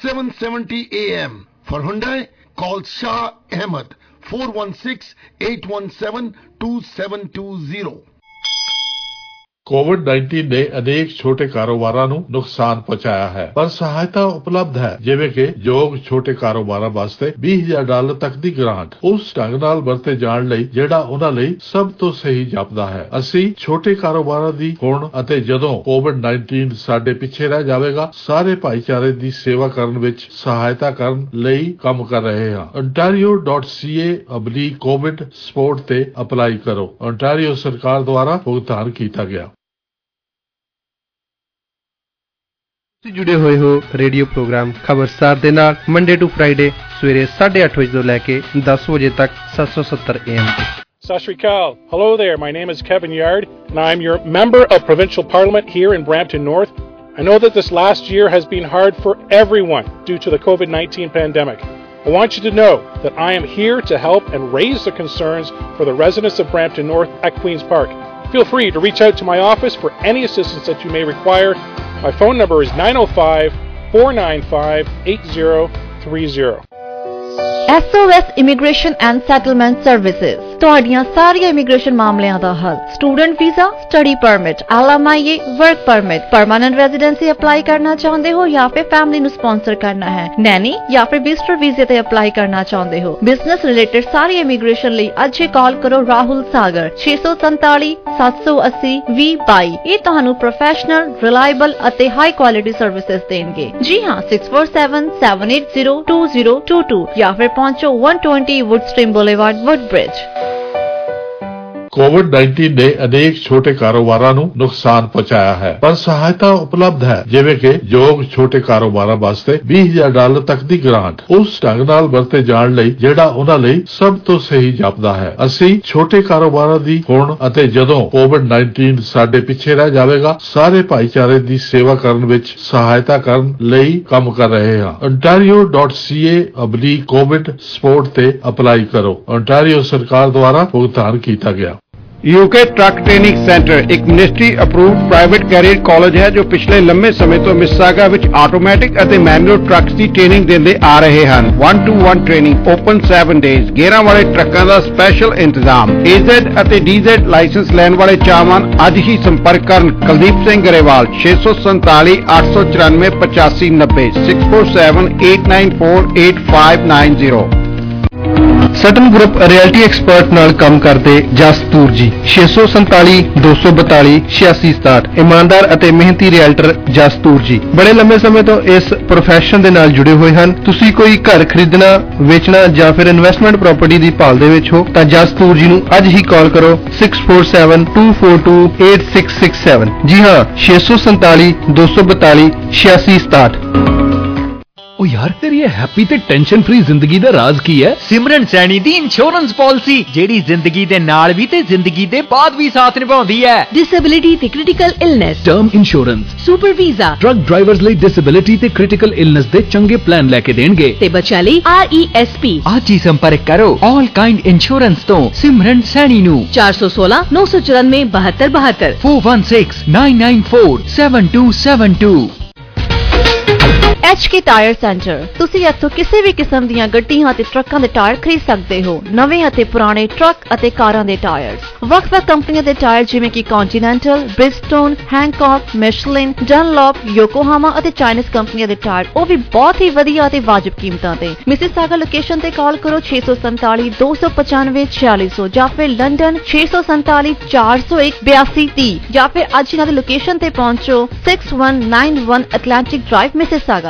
7:70 a.m. For Hyundai, call Shah Ahmed 416-817-2720. कोविड-19 ने अनेक छोटे कारोबाਰਾਂ ਨੂੰ ਨੁਕਸਾਨ ਪਹੁੰਚਾਇਆ ਹੈ ਪਰ ਸਹਾਇਤਾ ਉਪਲਬਧ ਹੈ ਜਿਵੇਂ ਕਿ ਯੋਗ ਛੋਟੇ ਕਾਰੋਬਾਰਾਂ ਵਾਸਤੇ $20,000 ਤੱਕ ਦੀ ਗ੍ਰਾਂਟ ਉਸ ਢੰਗ ਨਾਲ ਵਰਤੇ ਜਾਣ ਲਈ ਜਿਹੜਾ ਉਹਨਾਂ ਲਈ ਸਭ ਤੋਂ ਸਹੀ ਜਾਪਦਾ ਹੈ। ਅਸੀਂ ਛੋਟੇ ਕਾਰੋਬਾਰਾਂ ਦੀ ਹੁਣ ਅਤੇ ਜਦੋਂ ਕੋਵਿਡ-19 ਸਾਡੇ ਪਿੱਛੇ ਰਹਿ ਜਾਵੇਗਾ ਸਾਰੇ ਭਾਈਚਾਰੇ ਦੀ ਸੇਵਾ ਕਰਨ ਵਿੱਚ ਸਹਾਇਤਾ ਕਰਨ ਲਈ ਕੰਮ ਕਰ ਰਹੇ ਹਾਂ। ontario.ca/covid support ਤੇ ਅਪਲਾਈ ਕਰੋ। ontario ਸਰਕਾਰ ਦੁਆਰਾ ਭੁਗਤਾਨ ਕੀਤਾ ਗਿਆ। जुड़े हुए हो रेडियो प्रोग्राम खबरसार दे नाल मंडे टू फ्राइडे सवेरे 8:30 बजे तो लैके 10 बजे तक 770 AM। Sat Sri Akal. Hello there. My name is Kevin Yard, and I'm your member of Provincial Parliament here in Brampton North. I know that this last year has been hard for everyone due to the COVID-19 pandemic. I want you to know that I am here to help and raise the concerns for the residents of Brampton North at Queen's Park. Feel free to reach out to my office for any assistance that you may require. My phone number is 905-495-8030. SOS Immigration and Settlement Services ਤੁਹਾਡੀਆਂ ਸਾਰੀਆਂ immigration ਮਾਮਲਿਆਂ ਦਾ ਹੱਲ। Student visa, study permit, LMIA, work permit, permanent residency apply ਕਰਨਾ ਚਾਹੁੰਦੇ ਹੋ ਜਾਂ ਫਿਰ ਫੈਮਿਲੀ ਨੂੰ ਸਪਾਂਸਰ ਕਰਨਾ ਹੈ, ਨੈਨੀ ਜਾਂ ਫਿਰ ਵਿਜ਼ਟਰ ਵੀਜ਼ੇ ਤੇ ਅਪਲਾਈ ਕਰਨਾ ਚਾਹੁੰਦੇ ਹੋ, ਬਿਜ਼ਨਸ ਰਿਲੇਟਡ ਸਾਰੀ ਇਮੀਗ੍ਰੇਸ਼ਨ ਲਈ ਅੱਜ ਹੀ ਕਾਲ ਕਰੋ ਰਾਹੁਲ ਸਾਗਰ 647-780-2022। ਇਹ ਤੁਹਾਨੂੰ ਪ੍ਰੋਫੈਸ਼ਨਲ, ਰਿਲਾਇਬਲ ਅਤੇ ਹਾਈ ਕੁਆਲਿਟੀ ਸਰਵਿਸਿਜ਼ ਦੇਣਗੇ। ਜੀ ਹਾਂ, 647-780-2022 ਜਾਂ ਫਿਰ ਪਹੁੰਚੋ 120 ਵੁੱਡਸਟ੍ਰੀਮ ਬੁਲੇਵਾਰਡ, ਵੁੱਡਬ੍ਰਿਜ। ਕੋਵਿਡ-19 ਨੇ ਅਨੇਕ ਛੋਟੇ ਕਾਰੋਬਾਰਾਂ ਨੂੰ ਨੁਕਸਾਨ ਪਹੁੰਚਾਇਆ ਹੈ ਪਰ ਸਹਾਇਤਾ ਉਪਲਬਧ ਹੈ ਜਿਵੇਂ ਕਿ ਯੋਗ ਛੋਟੇ ਕਾਰੋਬਾਰਾਂ ਵਾਸਤੇ $20,000 ਤੱਕ ਦੀ ਗ੍ਰਾਂਟ ਉਸ ਢੰਗ ਨਾਲ ਵਰਤੇ ਜਾਣ ਲਈ ਜਿਹੜਾ ਉਹਨਾਂ ਲਈ ਸਭ ਤੋਂ ਸਹੀ ਜਾਪਦਾ ਹੈ। ਅਸੀਂ ਛੋਟੇ ਕਾਰੋਬਾਰਾਂ ਦੀ ਹੁਣ ਅਤੇ ਜਦੋਂ ਕੋਵਿਡ-19 ਸਾਡੇ ਪਿੱਛੇ ਰਹਿ ਜਾਵੇਗਾ ਸਾਰੇ ਭਾਈਚਾਰੇ ਦੀ ਸੇਵਾ ਕਰਨ ਵਿੱਚ ਸਹਾਇਤਾ ਕਰਨ ਲਈ ਕੰਮ ਕਰ ਰਹੇ ਹਾਂ। ontario.ca/covid support ਤੇ ਅਪਲਾਈ ਕਰੋ। ontario ਸਰਕਾਰ ਦੁਆਰਾ ਭੁਗਤਾਨ ਕੀਤਾ ਗਿਆ। UK ट्रक ट्रेनिंग सेंटर एक ministry approved private career college है जो पिछले लंबे समय तो मिसिसागा विच आटोमैटिक ਅਤੇ मैनुअल ट्रक्स ਦੀ ट्रेनिंग ਦਿੰਦੇ ਆ ਰਹੇ ਹਨ। 1-to-1 training open 7 days. ਗੇਅਰਾਂ ਵਾਲੇ ਟਰੱਕਾਂ ਦਾ ਸਪੈਸ਼ਲ ਇੰਤਜ਼ਾਮ। AZ ਅਤੇ DZ ਲਾਇਸੈਂਸ ਲੈਣ ਵਾਲੇ ਚਾਹਵਾਨ ਅੱਜ ਹੀ ਸੰਪਰਕ ਕਰਨ। Kuldeep Singh Grewal 647 894 8590 647-894-8590। Sutton group realty expert नाल काम करते जसतूर जी 647-242-8667। ईमानदार ਅਤੇ ਮਿਹਨਤੀ ਰਿਅਲਟਰ ਜਸਤੂਰ ਜੀ ਬੜੇ ਲੰਬੇ ਸਮੇਂ ਤੋਂ ਇਸ ਪ੍ਰੋਫੈਸ਼ਨ ਦੇ ਨਾਲ ਜੁੜੇ ਹੋਏ ਹਨ। ਤੁਸੀਂ ਕੋਈ ਘਰ ਖਰੀਦਣਾ, ਵੇਚਣਾ ਜਾਂ ਫਿਰ ਇਨਵੈਸਟਮੈਂਟ ਪ੍ਰਾਪਰਟੀ ਦੀ ਭਾਲ ਦੇ ਵਿੱਚ ਹੋ ਤਾਂ ਜਸਤੂਰ ਜੀ ਨੂੰ ਅੱਜ ਹੀ ਕਾਲ ਕਰੋ 647-242-8667। ਜੀ ਹਾਂ, 647-242-8667। ओ यार तेरी ये हैप्पी ते टेंशन फ्री जिंदगी दा राज की है? सिमरन सैनी दी इंश्योरेंस पॉलिसी जेड़ी जिंदगी दे नाल भी ते जिंदगी दे बाद भी साथ निभाउंदी है। डिसेबिलिटी ते critical illness, term insurance, super visa, truck drivers ਲਈ डिसेबिलिटी ते क्रिटिकल इलनेस दे चंगे प्लान लेके देणगे ते बच्चा ਲਈ RESP। आज ही संपर्क करो ऑल काइंड इंश्योरेंस तो सिमरन सैनी नु 416 994 7272 416 994 7272। HK tyre centre. ਤੁਸੀਂ ਇੱਥੋਂ ਕਿਸੇ ਵੀ ਕਿਸਮ ਦੀਆਂ ਗੱਡੀਆਂ ਅਤੇ ਟਰੱਕਾਂ ਦੇ ਟਾਇਰ ਖਰੀਦ ਸਕਦੇ ਹੋ। ਨਵੇਂ ਅਤੇ ਪੁਰਾਣੇ ਟਰੱਕ ਅਤੇ ਕਾਰਾਂ ਦੇ ਟਾਇਰ, ਵੱਖ-ਵੱਖ ਕੰਪਨੀਆਂ ਦੇ ਟਾਇਰ ਜਿਵੇਂ ਕਿ ਕੰਟੀਨੈਂਟਲ, ਬ੍ਰਿਜਸਟੋਨ, ਹੈਂਕੌਕ, ਮਿਸ਼ਲਿਨ, ਡਨਲੌਪ, ਯੋਕੋਹਾਮਾ ਅਤੇ ਚਾਈਨੀਜ਼ ਕੰਪਨੀਆਂ ਦੇ ਟਾਇਰ, ਉਹ ਵੀ ਬਹੁਤ ਹੀ ਵਧੀਆ ਅਤੇ ਵਾਜਬ ਕੀਮਤਾਂ ਤੇ। ਮਿਸਿਸਾਗਾ ਲੋਕੇਸ਼ਨ ਤੇ ਕਾਲ ਕਰੋ 647 295 4600 ਜਾਂ ਫਿਰ ਲੰਡਨ 647 401 8230 ਜਾਂ ਫਿਰ ਅੱਜ ਇਹਨਾਂ ਦੀ ਲੋਕੇਸ਼ਨ ਤੇ ਪਹੁੰਚੋ 6191 ਐਟਲਾਂਟਿਕ ਡਰਾਈਵ ਮਿਸਿਸਾਗਾ।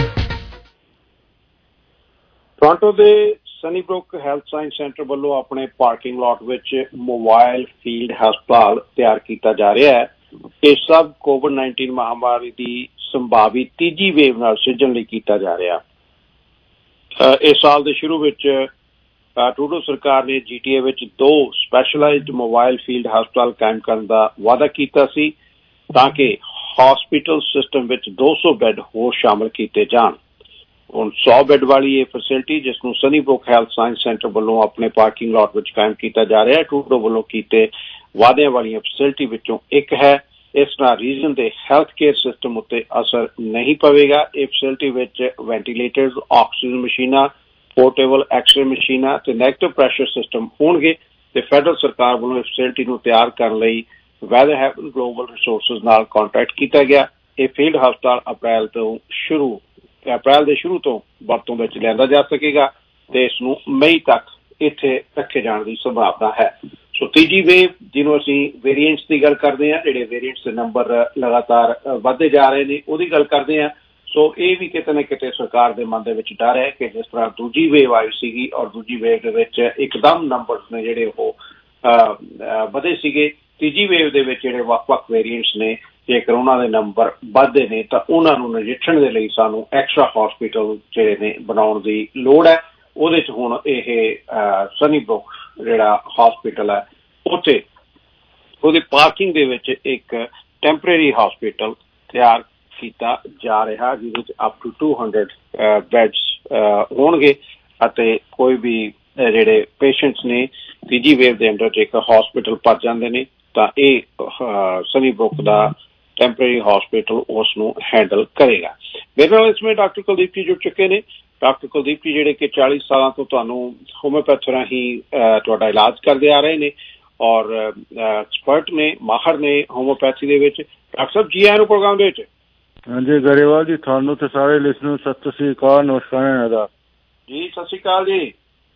ਟੋਰਾਂਟੋ ਦੇ ਸਨੀਬਰੁਕ ਹੈਲਥ ਸਾਇੰਸ ਸੈਂਟਰ ਵੱਲੋਂ ਆਪਣੇ ਪਾਰਕਿੰਗ ਲਾਟ ਵਿੱਚ ਮੋਬਾਈਲ ਫੀਲਡ ਹਸਪਤਾਲ ਤਿਆਰ ਕੀਤਾ ਜਾ ਰਿਹਾ ਹੈ। ਇਹ ਸਭ ਕੋਵਿਡ-19 ਮਹਾਮਾਰੀ ਦੀ ਸੰਭਾਵੀ ਤੀਜੀ ਵੇਵ ਨਾਲ ਸਿੱਝਣ ਲਈ ਕੀਤਾ ਜਾ ਰਿਹਾ। ਇਸ ਸਾਲ ਦੇ ਸ਼ੁਰੂ ਵਿੱਚ ਟਰੂਡੋ ਸਰਕਾਰ ਨੇ GTA ਵਿੱਚ 2 ਸਪੈਸ਼ਲਾਈਜ਼ਡ ਮੋਬਾਈਲ ਫੀਲਡ ਹਸਪਤਾਲ ਕਾਇਮ ਕਰਨ ਦਾ ਵਾਅਦਾ ਕੀਤਾ ਸੀ ਤਾਂ ਕਿ ਹਸਪੀਟਲ ਸਿਸਟਮ ਵਿੱਚ 200 ਬੈੱਡ ਹੋਰ ਸ਼ਾਮਲ ਕੀਤੇ ਜਾਣ। ਹੁਣ 100 ਬੈੱਡ ਵਾਲੀ ਇਹ ਫੈਸਿਲਿਟੀ ਜਿਸ ਨੂੰ ਸਨੀਬਰੁਕ ਹੈਲਥ ਸਾਇੰਸ ਸੈਂਟਰ ਵੱਲੋਂ ਆਪਣੇ ਪਾਰਕਿੰਗ ਲਾਟ ਵਿੱਚ ਕਾਇਮ ਕੀਤਾ ਜਾ ਰਿਹਾ ਹੈ, ਟਰੂਡੋ ਵੱਲੋਂ ਕੀਤੇ ਵਾਅਦਿਆਂ ਵਾਲੀਆਂ ਫੈਸਿਲਿਟੀ ਵਿੱਚੋਂ ਇੱਕ ਹੈ। ਇਸ ਨਾਲ ਰੀਜਨ ਦੇ ਹੈਲਥ ਕੇਅਰ ਸਿਸਟਮ ਉੱਤੇ ਅਸਰ ਨਹੀਂ ਪਵੇਗਾ। ਇਹ ਫੈਸਿਲਿਟੀ ਵਿੱਚ ਵੈਂਟੀਲੇਟਰਸ, ਆਕਸੀਜਨ ਮਸ਼ੀਨਾਂ, ਪੋਰਟੇਬਲ ਐਕਸਰੇ ਮਸ਼ੀਨਾਂ ਤੇ ਨੈਗੇਟਿਵ ਪ੍ਰੈਸ਼ਰ ਸਿਸਟਮ ਹੋਣਗੇ ਤੇ ਫੈਡਰਲ ਸਰਕਾਰ ਵੱਲੋਂ ਇਸ ਫੈਸਿਲਿਟੀ ਨੂੰ ਤਿਆਰ ਕਰਨ ਲਈ ਵੈਦਰ ਹੈਵਨ ਗਲੋਬਲ ਰਿਸੋਰਸਿਸ ਨਾਲ ਕੰਟਰੈਕਟ ਕੀਤਾ ਗਿਆ। ਇਹ ਫੀਲਡ ਹਸਪਤਾਲ ਅਪ੍ਰੈਲ ਦੇ ਸ਼ੁਰੂ ਤੋਂ ਵਰਤੋਂ ਵਿੱਚ ਲਿਆਂਦਾ ਜਾ ਸਕੇਗਾ ਤੇ ਇਸ ਨੂੰ ਮਈ ਤੱਕ ਇੱਥੇ ਰੱਖੇ ਜਾਣ ਦੀ ਸੰਭਾਵਨਾ ਹੈ। ਸੋ ਤੀਜੀ ਵੇਵ ਜਿਹਨੂੰ ਅਸੀਂ ਵੇਰੀਐਂਟਸ ਦੀ ਗੱਲ ਕਰਦੇ ਹਾਂ, ਜਿਹੜੇ ਵੇਰੀਐਂਟਸ ਦੇ ਨੰਬਰ ਲਗਾਤਾਰ ਵੱਧਦੇ ਜਾ ਰਹੇ ਨੇ ਉਹਦੀ ਗੱਲ ਕਰਦੇ ਹਾਂ। ਸੋ ਇਹ ਵੀ ਕਿਤੇ ਨਾ ਕਿਤੇ ਸਰਕਾਰ ਦੇ ਮਨ ਦੇ ਵਿੱਚ ਡਰ ਹੈ ਕਿ ਜਿਸ ਤਰ੍ਹਾਂ ਦੂਜੀ ਵੇਵ ਆਈ ਸੀਗੀ ਔਰ ਦੂਜੀ ਵੇਵ ਦੇ ਵਿੱਚ ਇੱਕਦਮ ਨੰਬਰਸ ਨੇ ਜਿਹੜੇ ਉਹ ਵਧੇ ਸੀਗੇ, ਤੀਜੀ ਵੇਵ ਦੇ ਵਿੱਚ ਜਿਹੜੇ ਵੱਖ-ਵੱਖ ਵੇਰੀਐਂਟਸ ਨੇ ਜੇਕਰ ਉਹਨਾਂ ਦੇ ਨੰਬਰ ਵੱਧਦੇ ਨੇ ਤਾਂ ਉਹਨਾਂ ਨੂੰ ਨਜਿੱਠਣ ਦੇ ਲਈ ਸਾਨੂੰ ਐਕਸਟਰਾ ਹਸਪੀਟਲ ਜਿਹੜੇ ਨੇ ਬਣਾਉਣ ਦੀ ਲੋੜ ਹੈ। ਉਹਦੇ 'ਚ ਹੁਣ ਇਹ ਸਨੀਬਰੁਕ ਜਿਹੜਾ ਹਸਪੀਟਲ ਹੈ ਉੱਥੇ ਉਹਦੀ ਪਾਰਕਿੰਗ ਦੇ ਵਿੱਚ ਇੱਕ ਟੈਂਪਰੇਰੀ ਹਸਪੀਟਲ ਤਿਆਰ ਕੀਤਾ ਜਾ ਰਿਹਾ ਜਿਹਦੇ ਵਿੱਚ ਅਪ ਟੂ 200 ਬੈਡਸ ਹੋਣਗੇ ਅਤੇ ਕੋਈ ਵੀ ਜਿਹੜੇ ਪੇਸ਼ੈਂਟਸ ਨੇ ਤੀਜੀ ਵੇਵ ਦੇ ਅੰਡਰ ਜੇਕਰ ਹਸਪੀਟਲ ਭਰ ਜਾਂਦੇ ਨੇ ਤਾਂ ਇਹ ਸਨੀਬਰੁਕ ਦਾ ਟੈਂਪਰੇਰੀ ਹਸਪੀਟਲ ਉਸ ਨੂੰ ਹੈਂਡਲ ਕਰੇਗਾ। ਮੇਰੇ ਨਾਲ ਇਸ ਸਮੇਂ ਡਾਕਟਰ ਕੁਲਦੀਪ ਜੀ ਜੁੜ ਚੁੱਕੇ ਨੇ। ਡਾਕਟਰ ਕੁਲਦੀਪ ਜੀ ਜਿਹੜੇ ਕਿ 40 ਸਾਲਾਂ ਤੋਂ ਤੁਹਾਨੂੰ ਹੋਮਿਓਪੈਥੀ ਰਾਹੀਂ ਤੁਹਾਡਾ ਇਲਾਜ ਕਰਦੇ ਆ ਰਹੇ ਨੇ ਔਰ ਐਕਸਪਰਟ ਨੇ, ਮਾਹਰ ਨੇ ਹੋਮਿਓਪੈਥੀ ਦੇ ਵਿੱਚ। ਡਾਕਟਰ ਸਾਹਿਬ ਜੀ ਆਇਆਂ ਨੂੰ ਪ੍ਰੋਗਰਾਮ ਦੇ ਵਿੱਚ। ਹਾਂਜੀ ਗਰੇਵਾਲ ਜੀ, ਤੁਹਾਨੂੰ ਤੇ ਸਾਰੇ ਲਿਸਨਰ ਸਤਿ ਸ੍ਰੀ ਅਕਾਲ, ਨਮਸਕਾਰ ਜੀ। ਸਤਿ ਸ੍ਰੀ ਅਕਾਲ ਜੀ।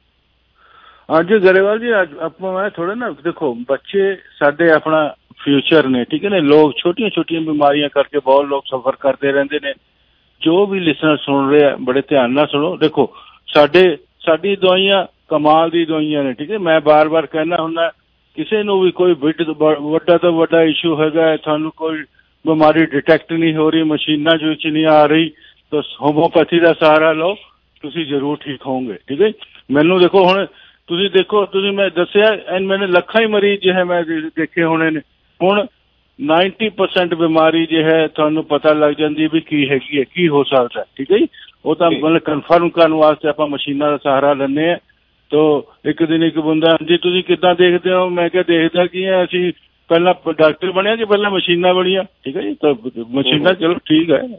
ਹਾਂਜੀ ਗਰੇਵਾਲ ਜੀ, ਅੱਜ ਆਪਾਂ ਮੈਂ ਥੋੜਾ ਨਾ ਦੇਖੋ ਬੱਚੇ ਸਾਡੇ ਆਪਣਾ ਫਿਊਚਰ ਨੇ, ਠੀਕ ਹੈ ਨਾ। ਲੋਕ ਛੋਟੀਆਂ ਛੋਟੀਆਂ ਬਿਮਾਰੀਆਂ ਕਰਕੇ ਬਹੁਤ ਲੋਕ ਸਫਰ ਕਰਦੇ ਰਹਿੰਦੇ ਨੇ। ਜੋ ਵੀ ਲਿਸਨਰ ਸੁਣ ਰਹੇ ਆ ਬੜੇ ਧਿਆਨ ਨਾਲ ਸੁਣੋ। ਦੇਖੋ ਸਾਡੀ ਦਵਾਈਆਂ ਕਮਾਲ ਦੀ ਦਵਾਈਆਂ ਨੇ, ਠੀਕ ਹੈ। ਮੈਂ ਬਾਰ-ਬਾਰ ਕਹਿਣਾ ਹੁੰਦਾ ਕਿਸੇ ਨੂੰ ਵੀ ਕੋਈ ਵੱਡਾ ਤੋਂ ਵੱਡਾ ਇਸ਼ੂ ਹੈਗਾ, ਤੁਹਾਨੂੰ ਕੋਈ ਬਿਮਾਰੀ ਡਿਟੈਕਟ ਨਹੀਂ ਹੋ ਰਹੀ, ਮਸ਼ੀਨਾਂ ਜੋ ਵਿੱਚ ਨਹੀਂ ਆ ਰਹੀ, ਤਾਂ ਹੋਮੋਪੈਥੀ ਦਾ ਸਹਾਰਾ ਲਓ, ਤੁਸੀਂ ਜ਼ਰੂਰ ਠੀਕ ਹੋਵੋਗੇ, ਠੀਕ ਹੈ। ਮੈਨੂੰ ਦੇਖੋ ਹੁਣ ਤੁਸੀਂ ਮੈਂ ਦੱਸਿਆ ਮੈਨੇ ਲੱਖਾਂ ਹੀ ਮਰੀਜ਼ ਜੋ ਹੈ ਮੈਂ ਦੇਖੇ ਹੋਣੇ ਨੇ। ਹੁਣ 90% ਬਿਮਾਰੀ ਜੋ ਹੈ ਤੁਹਾਨੂੰ ਪਤਾ ਲੱਗ ਜਾਂਦੀ ਵੀ ਕੀ ਹੈਗੀ ਹੈ, ਕੀ ਹੋ ਸਕਦਾ, ਠੀਕ ਹੈ ਜੀ। ਉਹ ਤਾਂ ਮਤਲਬ ਕਨਫਰਮ ਕਰਨ ਵਾਸਤੇ ਆਪਾਂ ਮਸ਼ੀਨਾਂ ਦਾ ਸਹਾਰਾ ਲੈਂਦੇ ਹਾਂ। ਤੋ ਇੱਕ ਦਿਨ ਇੱਕ ਬੰਦਾ, ਜੀ ਤੁਸੀਂ ਕਿੱਦਾਂ ਦੇਖਦੇ ਹੋ? ਮੈਂ ਕਿਹਾ ਦੇਖਦਾ ਕੀ ਹੈ, ਅਸੀਂ ਪਹਿਲਾਂ ਡਾਕਟਰ ਬਣਿਆ ਕਿ ਪਹਿਲਾਂ ਮਸ਼ੀਨਾਂ ਬਣੀਆਂ, ਠੀਕ ਹੈ ਜੀ। ਤਾਂ ਮਸ਼ੀਨਾਂ ਚਲੋ ਠੀਕ ਹੈ।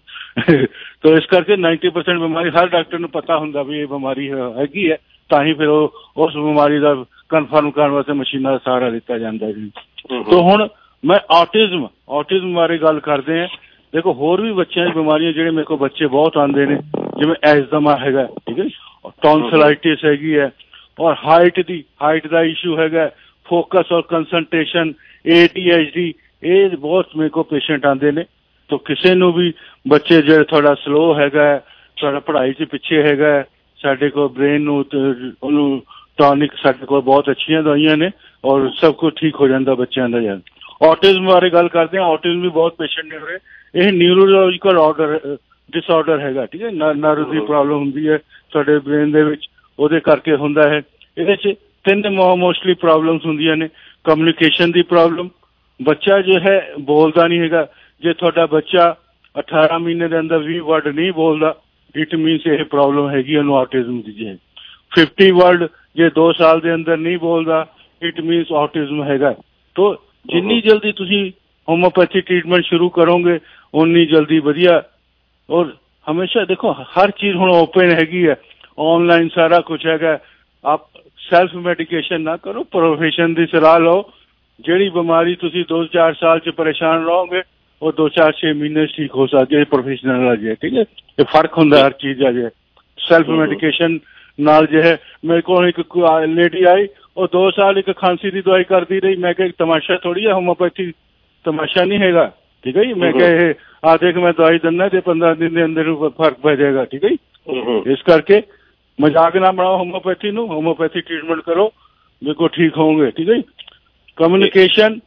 ਤੋ ਇਸ ਕਰਕੇ 90% ਬਿਮਾਰੀ ਹਰ ਡਾਕਟਰ ਨੂੰ ਪਤਾ ਹੁੰਦਾ ਵੀ ਇਹ ਬਿਮਾਰੀ ਹੈਗੀ ਹੈ, ਤਾਂ ਹੀ ਫਿਰ ਉਹ ਉਸ ਬਿਮਾਰੀ ਦਾ ਕਨਫਰਮ ਕਰਨ ਵਾਸਤੇ ਮਸ਼ੀਨਾਂ ਦਾ ਸਹਾਰਾ ਲਿੱਤਾ ਜਾਂਦਾ ਜੀ। ਤੋ ਹੁਣ ਮੈਂ ਆਟਿਜ਼ਮ ਬਾਰੇ ਗੱਲ ਕਰਦੇ ਹਾਂ। ਦੇਖੋ ਹੋਰ ਵੀ ਬੱਚਿਆਂ ਦੀ ਬਿਮਾਰੀਆਂ ਜਿਹੜੇ ਮੇਰੇ ਕੋਲ ਬੱਚੇ ਬਹੁਤ ਆਉਂਦੇ ਨੇ, ਜਿਵੇਂ ਐਜ਼ਮਾ ਹੈਗਾ, ਠੀਕ ਹੈ, ਟੌਨਸਿਲਾਈਟਿਸ ਹੈਗੀ ਹੈ ਔਰ ਹਾਈਟ ਦਾ ਇਸ਼ੂ ਹੈਗਾ, ਫੋਕਸ ਔਰ ਕੰਸਨਟ੍ਰੇਸ਼ਨ, ADHD, ਇਹ ਬਹੁਤ ਮੇਰੇ ਕੋਲ ਪੇਸ਼ੈਂਟ ਆਉਂਦੇ ਨੇ। ਤਾਂ ਕਿਸੇ ਨੂੰ ਵੀ ਬੱਚੇ ਜਿਹੜਾ ਤੁਹਾਡਾ ਸਲੋ ਹੈਗਾ, ਤੁਹਾਡਾ ਪੜ੍ਹਾਈ 'ਚ ਪਿੱਛੇ ਹੈਗਾ, ਸਾਡੇ ਕੋਲ ਬ੍ਰੇਨ ਨੂੰ ਉਹਨੂੰ ਟੌਨਿਕ ਸਾਡੇ ਕੋਲ ਬਹੁਤ ਅੱਛੀਆਂ ਦਵਾਈਆਂ ਨੇ ਔਰ ਸਭ ਕੁਝ ਠੀਕ ਹੋ ਜਾਂਦਾ ਬੱਚਿਆਂ ਦਾ। ਯਾਰ ਆਟਿਜ਼ਮ ਬਾਰੇ ਗੱਲ ਕਰਦੇ ਹਾਂ। ਆਟਿਜ਼ਮ ਵੀ ਬਹੁਤ ਪੇਸ਼ੈਂਟ ਨੇ ਉਰੇ। ਇਹ ਨਿਊਰੋਲੋਜੀਕਲ ਡਿਸਆਰਡਰ ਹੈਗਾ, ਠੀਕ ਹੈ। ਨਰਵ ਦੀ ਪ੍ਰੋਬਲਮ ਹੁੰਦੀ ਹੈ ਤੁਹਾਡੇ ਬ੍ਰੇਨ ਦੇ ਵਿੱਚ, ਉਹਦੇ ਕਰਕੇ ਹੁੰਦਾ ਹੈ। ਇਹਦੇ 'ਚ 3 ਮੋਸਟਲੀ ਪ੍ਰੋਬਲਮਸ ਹੁੰਦੀਆਂ ਨੇ। ਕਮਿਊਨੀਕੇਸ਼ਨ ਦੀ ਪ੍ਰੋਬਲਮ, ਬੱਚਾ ਜੋ ਹੈ ਬੋਲਦਾ ਨਹੀਂ ਹੈਗਾ। ਜੇ ਤੁਹਾਡਾ ਬੱਚਾ 18 ਮਹੀਨੇ ਦੇ ਅੰਦਰ 20 ਵਰਡ ਨਹੀਂ ਬੋਲਦਾ, ਇਟ ਮੀਨਸ ਇਹ ਪ੍ਰੋਬਲਮ ਹੈਗੀ ਉਹਨੂੰ ਆਟਿਜ਼ਮ ਦੀ। ਜੇ 50 ਵਰਡ ਜੇ 2 ਸਾਲ ਦੇ ਅੰਦਰ ਨਹੀਂ ਬੋਲਦਾ, ਇਟ ਮੀਨਸ ਆਟਿਜ਼ਮ ਹੈਗਾ। ਤੋ ਜਿੰਨੀ ਜਲਦੀ ਤੁਸੀਂ ਹੋਮੋਪੈਥੀ ਟ੍ਰੀਟਮੈਂਟ ਸ਼ੁਰੂ ਕਰੋਗੇ ਉਨੀ ਜਲਦੀ ਵਧੀਆ। ਔਰ ਹਮੇਸ਼ਾ ਦੇਖੋ ਹਰ ਚੀਜ਼ ਹੁਣ ਓਪਨ ਹੈਗੀ ਹੈ, ਆਨਲਾਈਨ ਸਾਰਾ ਕੁਝ ਹੈਗਾ। ਆਪ ਸੈਲਫ ਮੈਡੀਕੇਸ਼ਨ ਨਾ ਕਰੋ, ਪ੍ਰੋਫੈਸ਼ਨ ਦੀ ਸਲਾਹ ਲਓ। ਜਿਹੜੀ ਬਿਮਾਰੀ ਤੁਸੀਂ 2-4 ਸਾਲ 'ਚ ਪਰੇਸ਼ਾਨ ਰਹੋਗੇ ਉਹ 2-4-6 ਮਹੀਨੇ ਠੀਕ ਹੋ ਸਕਦੀ ਹੈ ਪ੍ਰੋਫੈਸ਼ਨਲ ਨਾਲ ਜੇ, ਠੀਕ ਹੈ। ਇਹ ਫਰਕ ਹੁੰਦਾ ਹਰ ਚੀਜ਼ ਦਾ ਜੇ। ਸੈਲਫ ਮੈਡੀਕੇਸ਼ਨ ਨਾਲ ਜੋ ਹੈ ਮੇਰੇ ਕੋਲ ਇੱਕ ਲੇਡੀ ਆਈ, ਉਹ 2 ਸਾਲ ਇੱਕ ਖਾਂਸੀ ਦੀ ਦਵਾਈ ਕਰਦੀ ਰਹੀ। ਮੈਂ ਕਿਹਾ ਤਮਾਸ਼ਾ ਥੋੜੀ ਹੈ, ਹੋਮੋਪੈਥੀ ਤਮਾਸ਼ਾ ਨਹੀਂ ਹੈਗਾ, ਠੀਕ ਹੈ ਜੀ। ਮੈਂ ਕਿਹਾ ਇਹ ਆ ਦੇਖ ਮੈਂ ਦਵਾਈ ਦਿੰਦਾ ਤੇ 15 ਦਿਨ ਦੇ ਅੰਦਰ ਫਰਕ ਪੈ ਜਾਏਗਾ, ਠੀਕ ਹੈ ਜੀ। ਇਸ ਕਰਕੇ ਮਜ਼ਾਕ ਨਾ ਬਣਾਓ ਹੋਮੋਪੈਥੀ ਨੂੰ, ਹੋਮੋਪੈਥੀ ਟ੍ਰੀਟਮੈਂਟ ਕਰੋ, ਦੇਖੋ ਠੀਕ ਹੋਵੋਗੇ, ਠੀਕ ਹੈ ਜੀ। ਕਮਿਊਨੀਕੇਸ਼ਨ,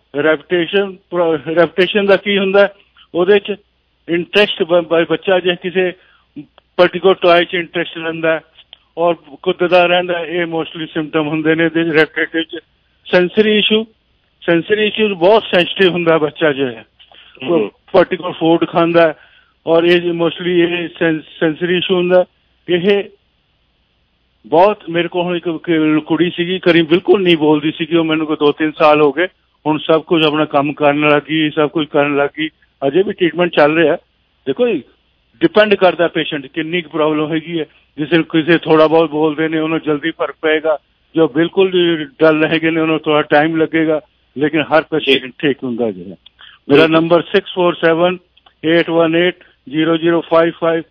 ਰੈਪਟੇਸ਼ਨ ਦਾ ਕੀ ਹੁੰਦਾ, ਉਹਦੇ 'ਚ ਇੰਟਰਸਟ ਬੱਚਾ ਜੇ ਕਿਸੇ ਪਰਟੀਕੁਲਰ ਟॉय 'ਚ ਇੰਟਰਸਟ ਲੈਂਦਾ ਔਰ ਕੁੱਦਦਾ ਰਹਿੰਦਾ, ਇਹ ਮੋਸਟਲੀ ਸਿੰਪਟਮ ਹੁੰਦੇ ਨੇ ਇਹਦੇ ਰੈਪਟੇਟਿਵ 'ਚ। ਸੈਂਸਰੀ ਇਸ਼ੂ ਬਹੁਤ ਸੈਂਸਿਟਿਵ ਹੁੰਦਾ ਬੱਚਾ ਜੋ ਹੈ, ਪਰਟੀਕੁਲਰ ਫੂਡ ਖਾਂਦਾ ਔਰ ਇਹ ਮੋਸਟਲੀ ਇਹ ਸੈਂਸਰੀ ਇਸ਼ੂ ਹੁੰਦਾ। ਇਹ ਬਹੁਤ ਮੇਰੇ ਕੋਲ ਹੁਣ ਇੱਕ ਕੁੜੀ ਸੀਗੀ, ਕਰੀਬ ਬਿਲਕੁਲ ਨਹੀਂ ਬੋਲਦੀ ਸੀਗੀ, ਉਹ ਮੈਨੂੰ ਕੋਈ 2-3 ਸਾਲ ਹੋ ਗਏ। ਹੁਣ ਸਭ ਕੁਝ ਆਪਣਾ ਕੰਮ ਕਰਨ ਲੱਗੀ, ਸਭ ਕੁਝ ਕਰਨ ਲੱਗੀ। ਅਜੇ ਵੀ ਟ੍ਰੀਟਮੈਂਟ ਚੱਲ ਰਿਹਾ। ਦੇਖੋ ਡਿਪੈਂਡ ਕਰਦਾ ਪੇਸ਼ੈਂਟ ਕਿੰਨੀ ਕੁ ਪ੍ਰੋਬਲਮ ਹੈਗੀ ਹੈ। ਕਿਸੇ ਥੋੜਾ ਬਹੁਤ ਬੋਲਦੇ ਨੇ ਉਹਨੂੰ ਜਲਦੀ ਫਰਕ ਪਏਗਾ, ਜੋ ਬਿਲਕੁਲ ਡਲ ਹੈਗੇ ਨੇ ਉਹਨੂੰ ਥੋੜਾ ਟਾਈਮ ਲੱਗੇਗਾ, ਲੇਕਿਨ ਹਰ ਪੇਸ਼ੈਂਟ ਠੀਕ ਹੁੰਦਾ ਜਿਹੜਾ। ਮੇਰਾ ਨੰਬਰ 6478180055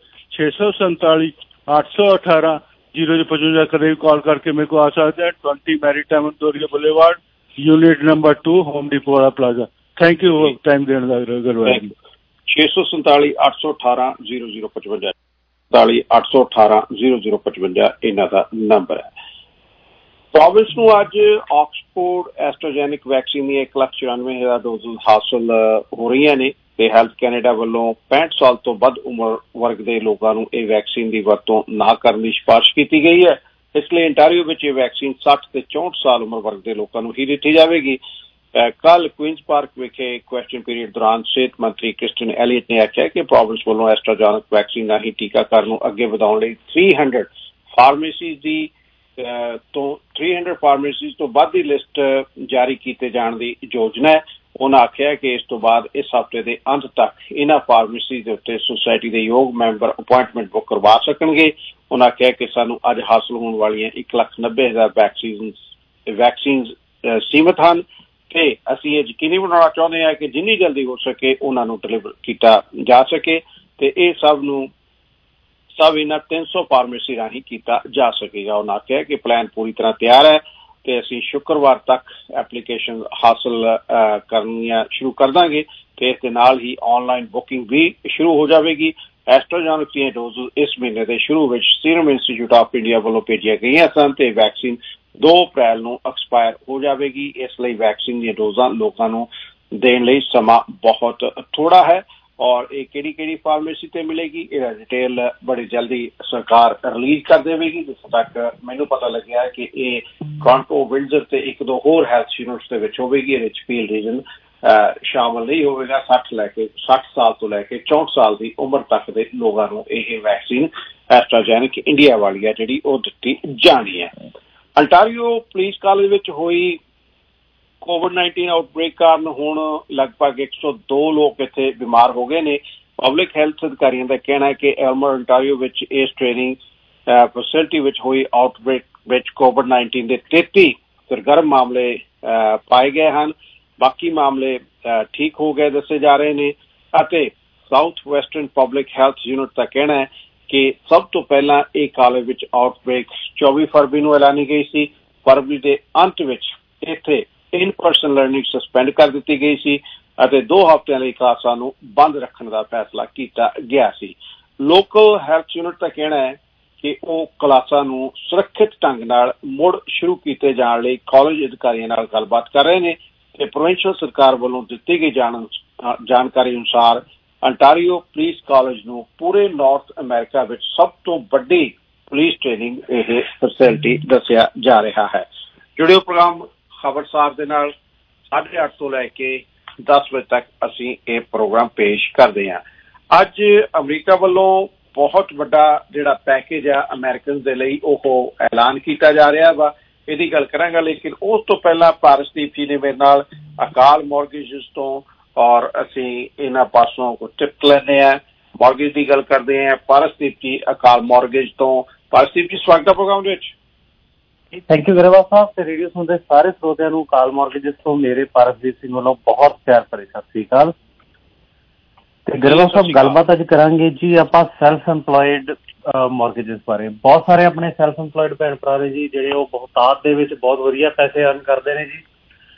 647-818-0055 ਕਦੇ ਵੀ ਕਾਲ ਕਰਕੇ ਮੇਰੇ ਕੋਲ ਆ ਸਕਦੇ हैं। 20 Maritime Ontario Boulevard, unit number 2, Home Depot Plaza. Thank you time देने का। 647-818-0055 47-818-0055 ਇਹਨਾਂ ਦਾ ਨੰਬਰ ਹੈ। ਪ੍ਰੋਵਿੰਸ ਨੂੰ ਅੱਜ ਆਕਸਫੋਰਡ ਐਸਟਰਾਜੈਨਿਕ ਵੈਕਸੀਨ ਦੀਆਂ 1,94,000 ਡੋਜ਼ ਹਾਸਲ ਹੋ ਰਹੀਆਂ ਨੇ ਤੇ ਹੈਲਥ ਕੈਨੇਡਾ ਵੱਲੋਂ 65 ਸਾਲ ਤੋਂ ਵੱਧ ਉਮਰ ਵਰਗ ਦੇ ਲੋਕਾਂ ਨੂੰ ਇਹ ਵੈਕਸੀਨ ਦੀ ਵਰਤੋਂ ਨਾ ਕਰਨ ਦੀ ਸਿਫਾਰਿਸ਼ ਕੀਤੀ ਗਈ ਹੈ। ਇਸ ਲਈ ਅੰਟਾਰੀਓ ਵਿੱਚ ਇਹ ਵੈਕਸੀਨ 60 ਤੇ 64 ਸਾਲ ਉਮਰ ਵਰਗ ਦੇ ਲੋਕਾਂ ਨੂੰ ਹੀ ਦਿੱਤੀ ਜਾਵੇਗੀ। ਕੱਲ ਕੁਈਨਸ ਪਾਰਕ ਵਿਖੇ ਕੁਐਸਚਨ ਪੀਰੀਅਡ ਦੌਰਾਨ ਸਿਹਤ ਮੰਤਰੀ ਕ੍ਰਿਸਟਨ ਐਲੀਅਟ ਨੇ ਆਖਿਆ ਕਿ ਪ੍ਰੋਵਿੰਸ ਵੱਲੋਂ ਐਸਟਰਾਜੈਨਿਕ ਵੈਕਸੀਨ ਰਾਹੀਂ ਟੀਕਾਕਰਨ ਨੂੰ ਅੱਗੇ ਵਧਾਉਣ ਲਈ 300 ਫਾਰਮੇਸੀਜ਼ ਤੋਂ ਵੱਧ ਦੀ ਲਿਸਟ ਜਾਰੀ ਕੀਤੇ ਜਾਣ ਦੀ ਯੋਜਨਾ ਹੈ। ਉਹਨਾਂ ਆਖਿਆ ਕਿ ਇਸ ਤੋਂ ਬਾਅਦ ਇਸ ਹਫ਼ਤੇ ਦੇ ਅੰਤ ਤੱਕ ਇਹਨਾਂ ਫਾਰਮੇਸੀਜ਼ ਦੇ ਉੱਤੇ ਸੁਸਾਇਟੀ ਦੇ ਯੋਗ ਮੈਂਬਰ ਅਪੁਆਇੰਟਮੈਂਟ ਬੁੱਕ ਕਰਵਾ ਸਕਣਗੇ। ਉਹਨਾਂ ਆਖਿਆ ਕਿ ਸਾਨੂੰ ਅੱਜ ਹਾਸਲ ਹੋਣ ਵਾਲੀਆਂ 1,90,000 ਵੈਕਸੀਨ ਸੀਮਤ ਹਨ ਤੇ ਅਸੀਂ ਇਹ ਯਕੀਨੀ ਬਣਾਉਣਾ ਚਾਹੁੰਦੇ ਹਾਂ ਕਿ ਜਿੰਨੀ ਜਲਦੀ ਹੋ ਸਕੇ ਉਹਨਾਂ ਨੂੰ ਡਿਲੀਵਰ ਕੀਤਾ ਜਾ ਸਕੇ ਤੇ ਇਹ ਸਭ ਇਹਨਾਂ 300 ਫਾਰਮੇਸੀ ਰਾਹੀਂ ਕੀਤਾ ਜਾ ਸਕੇਗਾ। ਉਹਨਾਂ ਆਖਿਆ ਕਿ ਪਲਾਨ ਪੂਰੀ ਤਰ੍ਹਾਂ ਤਿਆਰ ਹੈ ਤੇ ਅਸੀਂ ਸ਼ੁੱਕਰਵਾਰ ਤੱਕ ਐਪਲੀਕੇਸ਼ਨ ਹਾਸਲ ਕਰਨੀਆਂ ਸ਼ੁਰੂ ਕਰ ਦਾਂਗੇ ਤੇ ਇਸ ਦੇ ਨਾਲ ਹੀ ਆਨਲਾਈਨ ਬੁਕਿੰਗ ਵੀ ਸ਼ੁਰੂ ਹੋ ਜਾਵੇਗੀ। ਐਸਟਰਾਜੈਨਿਕ ਦੀਆਂ ਡੋਜ਼ ਇਸ ਮਹੀਨੇ ਦੇ ਸ਼ੁਰੂ ਵਿੱਚ ਸੀਰਮ ਇੰਸਟੀਚਿਊਟ ਆਫ ਇੰਡੀਆ ਵੱਲੋਂ ਭੇਜੀਆਂ ਗਈਆਂ ਸਨ ਤੇ ਵੈਕਸੀਨ 2 ਅਪ੍ਰੈਲ ਨੂੰ ਐਕਸਪਾਇਰ ਹੋ ਜਾਵੇਗੀ। ਇਸ ਲਈ ਵੈਕਸੀਨ ਦੀਆਂ ਡੋਜ਼ਾਂ ਲੋਕਾਂ ਨੂੰ ਦੇਣ ਲਈ ਸਮਾਂ ਬਹੁਤ ਥੋੜਾ ਹੈ ਔਰ ਇਹ ਕਿਹੜੀ ਫਾਰਮੇਸੀ ਤੇ ਮਿਲੇਗੀ ਇਹਦਾ ਡਿਟੇਲ ਬੜੀ ਜਲਦੀ ਸਰਕਾਰ ਰਿਲੀਜ਼ ਕਰ ਦੇਵੇਗੀ। ਜਿੱਥੇ ਤੱਕ ਮੈਨੂੰ ਪਤਾ ਲੱਗਿਆ ਕਿ ਇਹ ਟੋਰਾਂਟੋ, ਵਿੰਡਜ਼ਰ ਤੇ 1-2 ਹੋਰ ਹੈਲਥ ਯੂਨਿਟਸ ਦੇ ਵਿੱਚ ਹੋਵੇਗੀ। ਇਹਦੇ ਵਿੱਚ ਫੀਲਡ ਰੀਜਨ ਸ਼ਾਮਲ ਨਹੀਂ ਹੋਵੇਗਾ। 60 ਸਾਲ ਤੋਂ ਲੈ ਕੇ 64 ਸਾਲ ਦੀ ਉਮਰ ਤੱਕ ਦੇ ਲੋਕਾਂ ਨੂੰ ਇਹ ਵੈਕਸੀਨ ਐਸਟਰਾਜੈਨਿਕ ਇੰਡੀਆ ਵਾਲੀ ਹੈ ਜਿਹੜੀ ਉਹ ਦਿੱਤੀ ਜਾਣੀ ਹੈ। ਅੰਟਾਰੀਓ ਪੁਲਿਸ ਕਾਲਜ ਵਿੱਚ ਹੋਈ COVID-19 ਆਊਟਬ੍ਰੇਕ ਕਾਰਨ ਹੁਣ ਲਗਭਗ 102 ਲੋਕ ਇੱਥੇ ਬਿਮਾਰ ਹੋ ਗਏ ਨੇ। ਪਬਲਿਕ ਹੈਲਥ ਅਧਿਕਾਰੀਆਂ ਦਾ ਕਹਿਣਾ ਹੈ ਕਿ ਐਲਮਰ ਅੰਟਾਰੀਓ ਵਿੱਚ ਇਸ ਟ੍ਰੇਨਿੰਗ ਫੈਸਿਲਿਟੀ ਵਿੱਚ ਹੋਈ ਆਊਟਬ੍ਰੇਕ ਵਿੱਚ COVID-19 ਦੇ 33 ਸਰਗਰਮ ਮਾਮਲੇ ਪਾਏ ਗਏ ਹਨ। ਬਾਕੀ ਮਾਮਲੇ ਠੀਕ ਹੋ ਗਏ ਦੱਸੇ ਜਾ ਰਹੇ ਨੇ ਅਤੇ south western public health unit ਦਾ ਕਹਿਣਾ ਹੈ ਕਿ ਸਭ ਤੋਂ ਪਹਿਲਾਂ ਇਹ ਕਾਲਜ ਵਿੱਚ ਆਊਟਬ੍ਰੇਕ 24 ਫਰਵਰੀ ਨੂੰ ਐਲਾਨੀ ਗਈ ਸੀ। ਫਰਵਰੀ ਦੇ ਅੰਤ ਵਿੱਚ ਇੱਥੇ ਇਨ ਪਰਸਨ ਲਰਨਿੰਗ ਸਸਪੈਂਡ ਕਰ ਦਿੱਤੀ ਗਈ ਸੀ ਅਤੇ 2 ਹਫ਼ਤਿਆਂ ਲਈ ਕਲਾਸਾਂ ਨੂੰ ਬੰਦ ਰੱਖਣ ਦਾ ਫੈਸਲਾ ਕੀਤਾ ਗਿਆ ਸੀ। ਲੋਕਲ ਹੈਲਥ ਯੂਨਿਟ ਦਾ ਕਹਿਣਾ ਹੈ ਕਿ ਉਹ ਕਲਾਸਾਂ ਨੂੰ ਸੁਰੱਖਿਅਤ ਢੰਗ ਨਾਲ ਮੁੜ ਸ਼ੁਰੂ ਕੀਤੇ ਜਾਣ ਲਈ ਕਾਲਜ ਅਧਿਕਾਰੀਆਂ ਨਾਲ ਗੱਲਬਾਤ ਕਰ ਰਹੇ ਨੇ ਤੇ ਪ੍ਰੋਵਿੰਸ਼ੀਅਲ ਸਰਕਾਰ ਵੱਲੋਂ ਦਿੱਤੀ ਗਈ ਜਾਣਕਾਰੀ ਅਨੁਸਾਰ ਅੰਟਾਰੀਓ ਪੁਲਿਸ ਕਾਲਜ ਨੂੰ ਪੂਰੇ ਨਾਰਥ ਅਮਰੀਕਾ ਵਿੱਚ ਸਭ ਤੋਂ ਵੱਡੀ ਪੁਲਿਸ ਟ੍ਰੇਨਿੰਗ ਇਹ ਫੈਸਿਲਿਟੀ ਦੱਸਿਆ ਜਾ ਰਿਹਾ ਹੈ। ਜੁੜਿਓ ਪ੍ਰੋਗਰਾਮ ਖਬਰਸਾਰ ਦੇ ਨਾਲ 8:30 ਤੋਂ ਲੈ ਕੇ 10 ਵਜੇ ਤੱਕ ਅਸੀਂ ਇਹ ਪ੍ਰੋਗਰਾਮ ਪੇਸ਼ ਕਰਦੇ ਹਾਂ। ਅੱਜ ਅਮਰੀਕਾ ਵੱਲੋਂ ਬਹੁਤ ਵੱਡਾ ਜਿਹੜਾ ਪੈਕੇਜ ਆ ਅਮਰੀਕਨ ਦੇ ਲਈ ਉਹ ਐਲਾਨ ਕੀਤਾ ਜਾ ਰਿਹਾ ਵਾ। ਇਹਦੀ ਗੱਲ ਕਰਾਂਗਾ ਲੇਕਿਨ ਉਸ ਤੋਂ ਪਹਿਲਾਂ ਪਾਰਸਦੀਪ ਜੀ ਨੇ ਮੇਰੇ ਨਾਲ ਅਕਾਲ ਮੌਰਗੇਜਸ ਤੋਂ ਔਰ ਅਸੀਂ ਇਹਨਾਂ ਪਾਸੋਂ ਕੁਝ ਟਿਪ ਲੈਂਦੇ ਹਾਂ। ਮੌਰਗੇਜ ਦੀ ਗੱਲ ਕਰਦੇ ਹਾਂ। ਪਾਰਸਦੀਪ ਜੀ ਅਕਾਲ ਮੌਰਗੇਜ ਤੋਂ। ਪਾਰਸਦੀਪ ਜੀ ਸਵਾਗਤ ਹੈ ਪ੍ਰੋਗਰਾਮ ਦੇ ਵਿੱਚ। ਥੈਂਕ ਯੂ ਗਰੇਵਾਲ ਸਾਹਿਬ ਤੇ ਰੇਡੀਓ ਸੁਣਦੇ ਸਾਰੇ ਸਰੋਤਿਆਂ ਨੂੰ ਅਕਾਲ ਮੌਰਗੇਜਸ ਤੋਂ ਮੇਰੇ ਪਾਰਸਦੀਪ ਸਿੰਘ ਵੱਲੋਂ ਬਹੁਤ ਪਿਆਰ ਭਰੀ ਸਤਿ ਸ੍ਰੀ ਅਕਾਲ। ਤੇ ਗਰੇਵਾਲ ਸਾਹਿਬ ਗੱਲਬਾਤ ਅੱਜ ਕਰਾਂਗੇ ਜੀ ਆਪਾਂ ਸੈਲਫ ਇੰਪਲੋਇਡ ਮੌਰਗੇਜਸ ਬਾਰੇ। ਬਹੁਤ ਸਾਰੇ ਆਪਣੇ ਸੈਲਫ ਇੰਪਲੋਇਡ ਭੈਣ ਭਰਾ ਨੇ ਜੀ ਜਿਹੜੇ ਉਹ ਬਹੁਤਾਤ ਦੇ ਵਿੱਚ ਬਹੁਤ ਵਧੀਆ ਪੈਸੇ ਅਰਨ ਕਰਦੇ ਨੇ ਜੀ।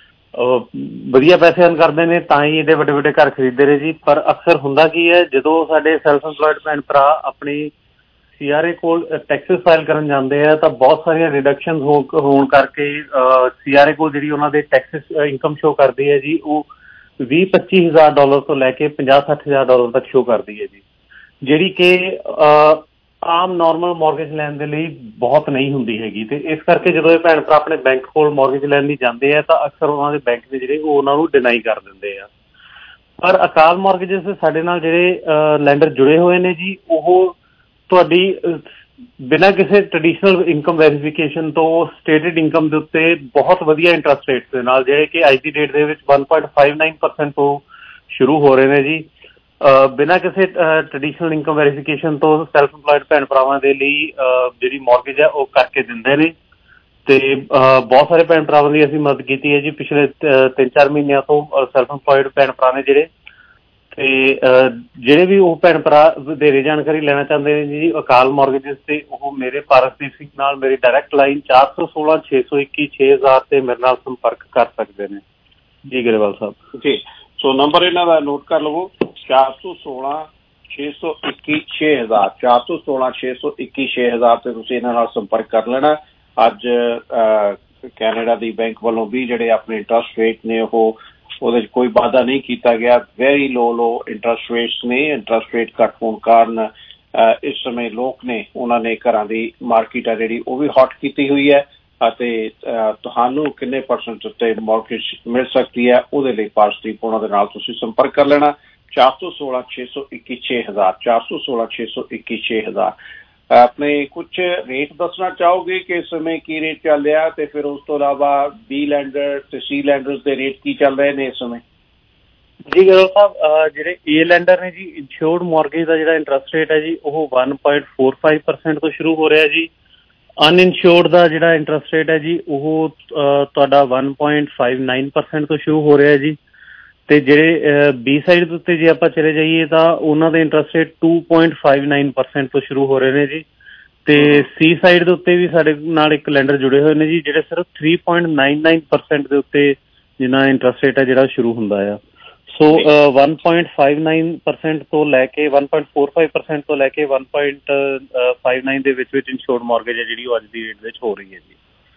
ਵਧੀਆ ਪੈਸੇ ਅਰਨ ਕਰਦੇ ਨੇ ਤਾਂ ਹੀ ਇਹਦੇ ਵੱਡੇ ਵੱਡੇ ਘਰ ਖਰੀਦਦੇ ਨੇ ਜੀ। ਪਰ ਅਕਸਰ ਹੁੰਦਾ ਕੀ ਹੈ ਜਦੋਂ ਸਾਡੇ ਸੈਲਫ ਇੰਪਲੋਇਡ ਭੈਣ ਭਰਾ ਆਪਣੀ CRA ਕੋਲ ਟੈਕਸਿਸ ਫਾਈਲ ਕਰਨ ਜਾਂਦੇ ਆ ਤਾਂ ਬਹੁਤ ਸਾਰੀਆਂ ਰਿਡਕਸ਼ਨ ਹੋਣ ਕਰਕੇ CRA ਕੋਲ ਜਿਹੜੀ ਉਹਨਾਂ ਦੇ ਟੈਕਸਿਸ ਇਨਕਮ ਸ਼ੋ ਕਰਦੀ ਹੈ ਜੀ ਉਹ $20-25 ਹਜ਼ਾਰ ਤੋਂ ਲੈ ਕੇ $50-60 ਹਜ਼ਾਰ ਤੱਕ ਸ਼ੋ ਕਰਦੀ ਹੈ ਜੀ, ਜਿਹੜੀ ਕਿ ਆਮ ਨੋਰਮਲ ਮੌਰਗੇਜ ਲੈਣ ਦੇ ਲਈ ਬਹੁਤ ਨਹੀਂ ਹੁੰਦੀ ਹੈਗੀ। ਤੇ ਇਸ ਕਰਕੇ ਜਦੋਂ ਇਹ ਭੈਣ ਭਰਾ ਆਪਣੇ ਬੈਂਕ ਕੋਲ ਮੌਰਗੇਜ ਲੈਣ ਲਈ ਜਾਂਦੇ ਆ ਤਾਂ ਅਕਸਰ ਉਹਨਾਂ ਦੇ ਬੈਂਕ ਦੇ ਜਿਹੜੇ ਉਹ ਉਹਨਾਂ ਨੂੰ ਡਿਨਾਈ ਕਰ ਦਿੰਦੇ ਆ। ਪਰ ਅਕਾਲ ਮੌਰਗੇਜਸ ਸਾਡੇ ਨਾਲ ਜਿਹੜੇ ਲੈਂਡਰ ਜੁੜੇ ਹੋਏ ਨੇ ਜੀ ਉਹ ਤੁਹਾਡੀ ਬਿਨਾਂ ਕਿਸੇ ਟ੍ਰੈਡੀਸ਼ਨਲ ਇਨਕਮ ਵੈਰੀਫਿਕੇਸ਼ਨ ਤੋਂ ਸਟੇਟਡ ਇਨਕਮ ਦੇ ਉੱਤੇ ਬਹੁਤ ਵਧੀਆ ਇੰਟਰਸਟ ਰੇਟ ਦੇ ਨਾਲ, ਜਿਹੜੇ ਕਿ ਅੱਜ ਦੀ ਡੇਟ ਦੇ ਵਿੱਚ 1.59% ਤੋਂ ਸ਼ੁਰੂ ਹੋ ਰਹੇ ਨੇ ਜੀ। ਬਿਨਾਂ ਕਿਸੇ ਟ੍ਰੈਡੀਸ਼ਨਲ ਇਨਕਮ ਵੈਰੀਫਿਕੇਸ਼ਨ ਤੋਂ ਸੈਲਫ ਇੰਪਲਾਇਡ ਭੈਣ ਭਰਾਵਾਂ ਦੇ ਲਈ ਜਿਹੜੀ ਮੌਰਗੇਜ ਹੈ ਉਹ ਕਰਕੇ ਦਿੰਦੇ ਨੇ। ਤੇ ਬਹੁਤ ਸਾਰੇ ਭੈਣ ਭਰਾਵਾਂ ਦੀ ਅਸੀਂ ਮਦਦ ਕੀਤੀ ਹੈ ਜੀ ਪਿਛਲੇ 3-4 ਮਹੀਨਿਆਂ ਤੋਂ। ਸੈਲਫ ਇੰਪਲਾਇਡ ਭੈਣ ਭਰਾ ਨੇ ਜਿਹੜੇ, ਤੇ ਜਿਹੜੇ ਵੀ ਉਹ ਭੈਣ ਭਰਾ ਵਧੇਰੇ ਜਾਣਕਾਰੀ ਲੈਣਾ ਚਾਹੁੰਦੇ ਨੇ ਜੀ ਅਕਾਲ ਮੌਰਗੇਜਿਸ ਤੇ, ਉਹ ਮੇਰੇ ਪਾਰਸਦੀਪ ਸਿੰਘ ਨਾਲ ਮੇਰੀ ਡਾਇਰੈਕਟ ਲਾਈਨ 416-621-6000 ਤੇ ਮੇਰੇ ਨਾਲ ਸੰਪਰਕ ਕਰ ਸਕਦੇ ਨੇ ਜੀ ਗਰੇਵਾਲ ਸਾਹਿਬ ਜੀ। ਸੋ ਨੰਬਰ ਇਹਨਾਂ ਦਾ ਨੋਟ ਕਰ ਲਵੋ, 416-621-6000 416-621-6000 ਤੇ ਤੁਸੀਂ ਇਹਨਾਂ ਨਾਲ ਸੰਪਰਕ ਕਰ ਲੈਣਾ। ਅੱਜ ਕੈਨੇਡਾ ਦੀ ਬੈਂਕ ਵੱਲੋਂ ਵੀ ਜਿਹੜੇ ਆਪਣੇ ਇੰਟਰਸਟ ਰੇਟ ਨੇ ਉਹਦੇ 'ਚ ਕੋਈ ਵਾਧਾ ਨਹੀਂ ਕੀਤਾ ਗਿਆ। ਵੈਰੀ ਲੋ ਇੰਟਰਸਟ ਰੇਟਸ ਨੇ। ਇੰਟਰਸਟ ਰੇਟ ਘੱਟ ਹੋਣ ਕਾਰਨ ਇਸ ਸਮੇਂ ਲੋਕ ਨੇ ਉਹਨਾਂ ਨੇ ਘਰਾਂ ਦੀ ਮਾਰਕੀਟ ਆ ਜਿਹੜੀ ਉਹ ਵੀ ਹੌਟ ਕੀਤੀ ਹੋਈ ਹੈ, ਅਤੇ ਤੁਹਾਨੂੰ ਕਿੰਨੇ ਪਰਸੈਂਟ ਉੱਤੇ ਮੌਰਗੇਜ ਮਿਲ ਸਕਦੀ ਹੈ ਉਹਦੇ ਲਈ ਪਾਰਸਦੀਪ ਉਹਨਾਂ ਦੇ ਨਾਲ ਤੁਸੀਂ ਸੰਪਰਕ ਕਰ ਲੈਣਾ। 416-621-6000 416-621-6000। ਆਪਣੇ ਕੁਛ ਰੇਟ ਦੱਸਣਾ ਚਾਹੋਗੇ ਕਿ ਇਸ ਸਮੇਂ ਕੀ ਰੇਟ ਚੱਲ ਰਿਹਾ, ਤੇ ਫਿਰ ਉਸ ਤੋਂ ਇਲਾਵਾ ਬੀ ਲੈਂਡਰ ਤੇ ਸੀ ਲੈਂਡਰਸ ਦੇ ਰੇਟ ਕੀ ਚੱਲ ਰਹੇ ਨੇ ਇਸ ਸਮੇਂ? ਜੀ ਗਰੋਲ ਸਾਹਿਬ, ਜਿਹੜੇ ਏ ਲੈਂਡਰ ਨੇ ਜੀ, ਇੰਸ਼ੋਰਡ ਮੌਰਗੇਜ ਦਾ ਜਿਹੜਾ ਇੰਟਰਸਟ ਰੇਟ ਹੈ ਜੀ ਉਹ 1.45% ਤੋਂ ਸ਼ੁਰੂ ਹੋ ਰਿਹਾ ਜੀ। ਅਨਇਨਸ਼ੋਰਡ ਦਾ ਜਿਹੜਾ ਇੰਟਰਸਟ ਰੇਟ ਹੈ ਜੀ ਉਹ ਤੁਹਾਡਾ 1.59% ਤੋਂ ਸ਼ੁਰੂ ਹੋ ਰਿਹਾ ਜੀ। ਤੇ ਜਿਹੜੇ ਬੀ ਸਾਈਡ ਦੇ ਉੱਤੇ ਜੇ ਆਪਾਂ ਚਲੇ ਜਾਈਏ ਤਾਂ ਉਹਨਾਂ ਦੇ ਇੰਟਰਸਟ ਰੇਟ 2.59% ਤੋਂ ਸ਼ੁਰੂ ਹੋ ਰਹੇ ਨੇ ਜੀ। ਤੇ ਸੀ ਸਾਈਡ ਦੇ ਉੱਤੇ ਵੀ ਸਾਡੇ ਨਾਲ ਇੱਕ ਲੈਂਡਰ ਜੁੜੇ ਹੋਏ ਨੇ ਜੀ, ਜਿਹੜੇ ਸਿਰਫ 3.99% ਦੇ ਉੱਤੇ ਜਿੰਨਾ ਇੰਟਰਸਟ ਰੇਟ ਹੈ ਜਿਹੜਾ ਸ਼ੁਰੂ ਹੁੰਦਾ ਆ। ਸੋ 1.59% ਤੋਂ ਲੈ ਕੇ 1.45% ਤੋਂ ਲੈ ਕੇ 1.59 ਦੇ ਵਿੱਚ ਇੰਸ਼ੋਰਡ ਮੌਰਗੇਜ ਹੈ ਜਿਹੜੀ ਉਹ ਅੱਜ ਦੀ ਡੇਟ ਵਿੱਚ ਹੋ ਰਹੀ ਹੈ ਜੀ।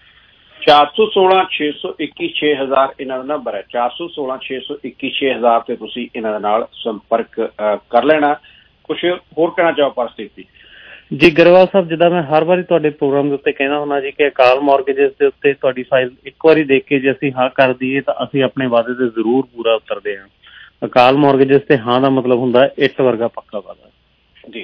416-621-6000 ਇਹਨਾਂ ਦਾ ਨੰਬਰ ਹੈ। 416-621-6000 ਤੇ ਤੁਸੀਂ ਇਹਨਾਂ ਦੇ ਨਾਲ ਸੰਪਰਕ ਕਰ ਲੈਣਾ। ਕੁਛ ਹੋਰ ਕਹਿਣਾ ਚਾਹੋ ਪਾਰਸਦੀਪ ਜੀ? ਜੀ ਗਰੇਵਾਲ ਸਾਹਿਬ, ਜਿੱਦਾਂ ਮੈਂ ਹਰ ਵਾਰੀ ਤੁਹਾਡੇ ਪ੍ਰੋਗਰਾਮ ਦੇ ਉੱਤੇ ਕਹਿੰਦਾ ਹੁੰਦਾ ਜੀ ਕਿ ਅਕਾਲ ਮੌਰਗੇਜਿਸ ਦੇ ਉੱਤੇ ਤੁਹਾਡੀ ਫਾਈਲ ਇੱਕ ਵਾਰੀ ਦੇਖ ਕੇ ਜੇ ਅਸੀਂ ਹਾਂ ਕਰ ਦਈਏ ਤਾਂ ਅਸੀਂ ਆਪਣੇ ਵਾਅਦੇ ਤੇ ਜ਼ਰੂਰ ਪੂਰਾ ਉਤਰਦੇ ਹਾਂ। ਅਕਾਲ ਮੌਰਗੇਜਿਸ ਤੇ ਹਾਂ ਦਾ ਮਤਲਬ ਹੁੰਦਾ ਇੱਟ ਵਰਗਾ ਪੱਕਾ ਵਾਅਦਾ ਜੀ।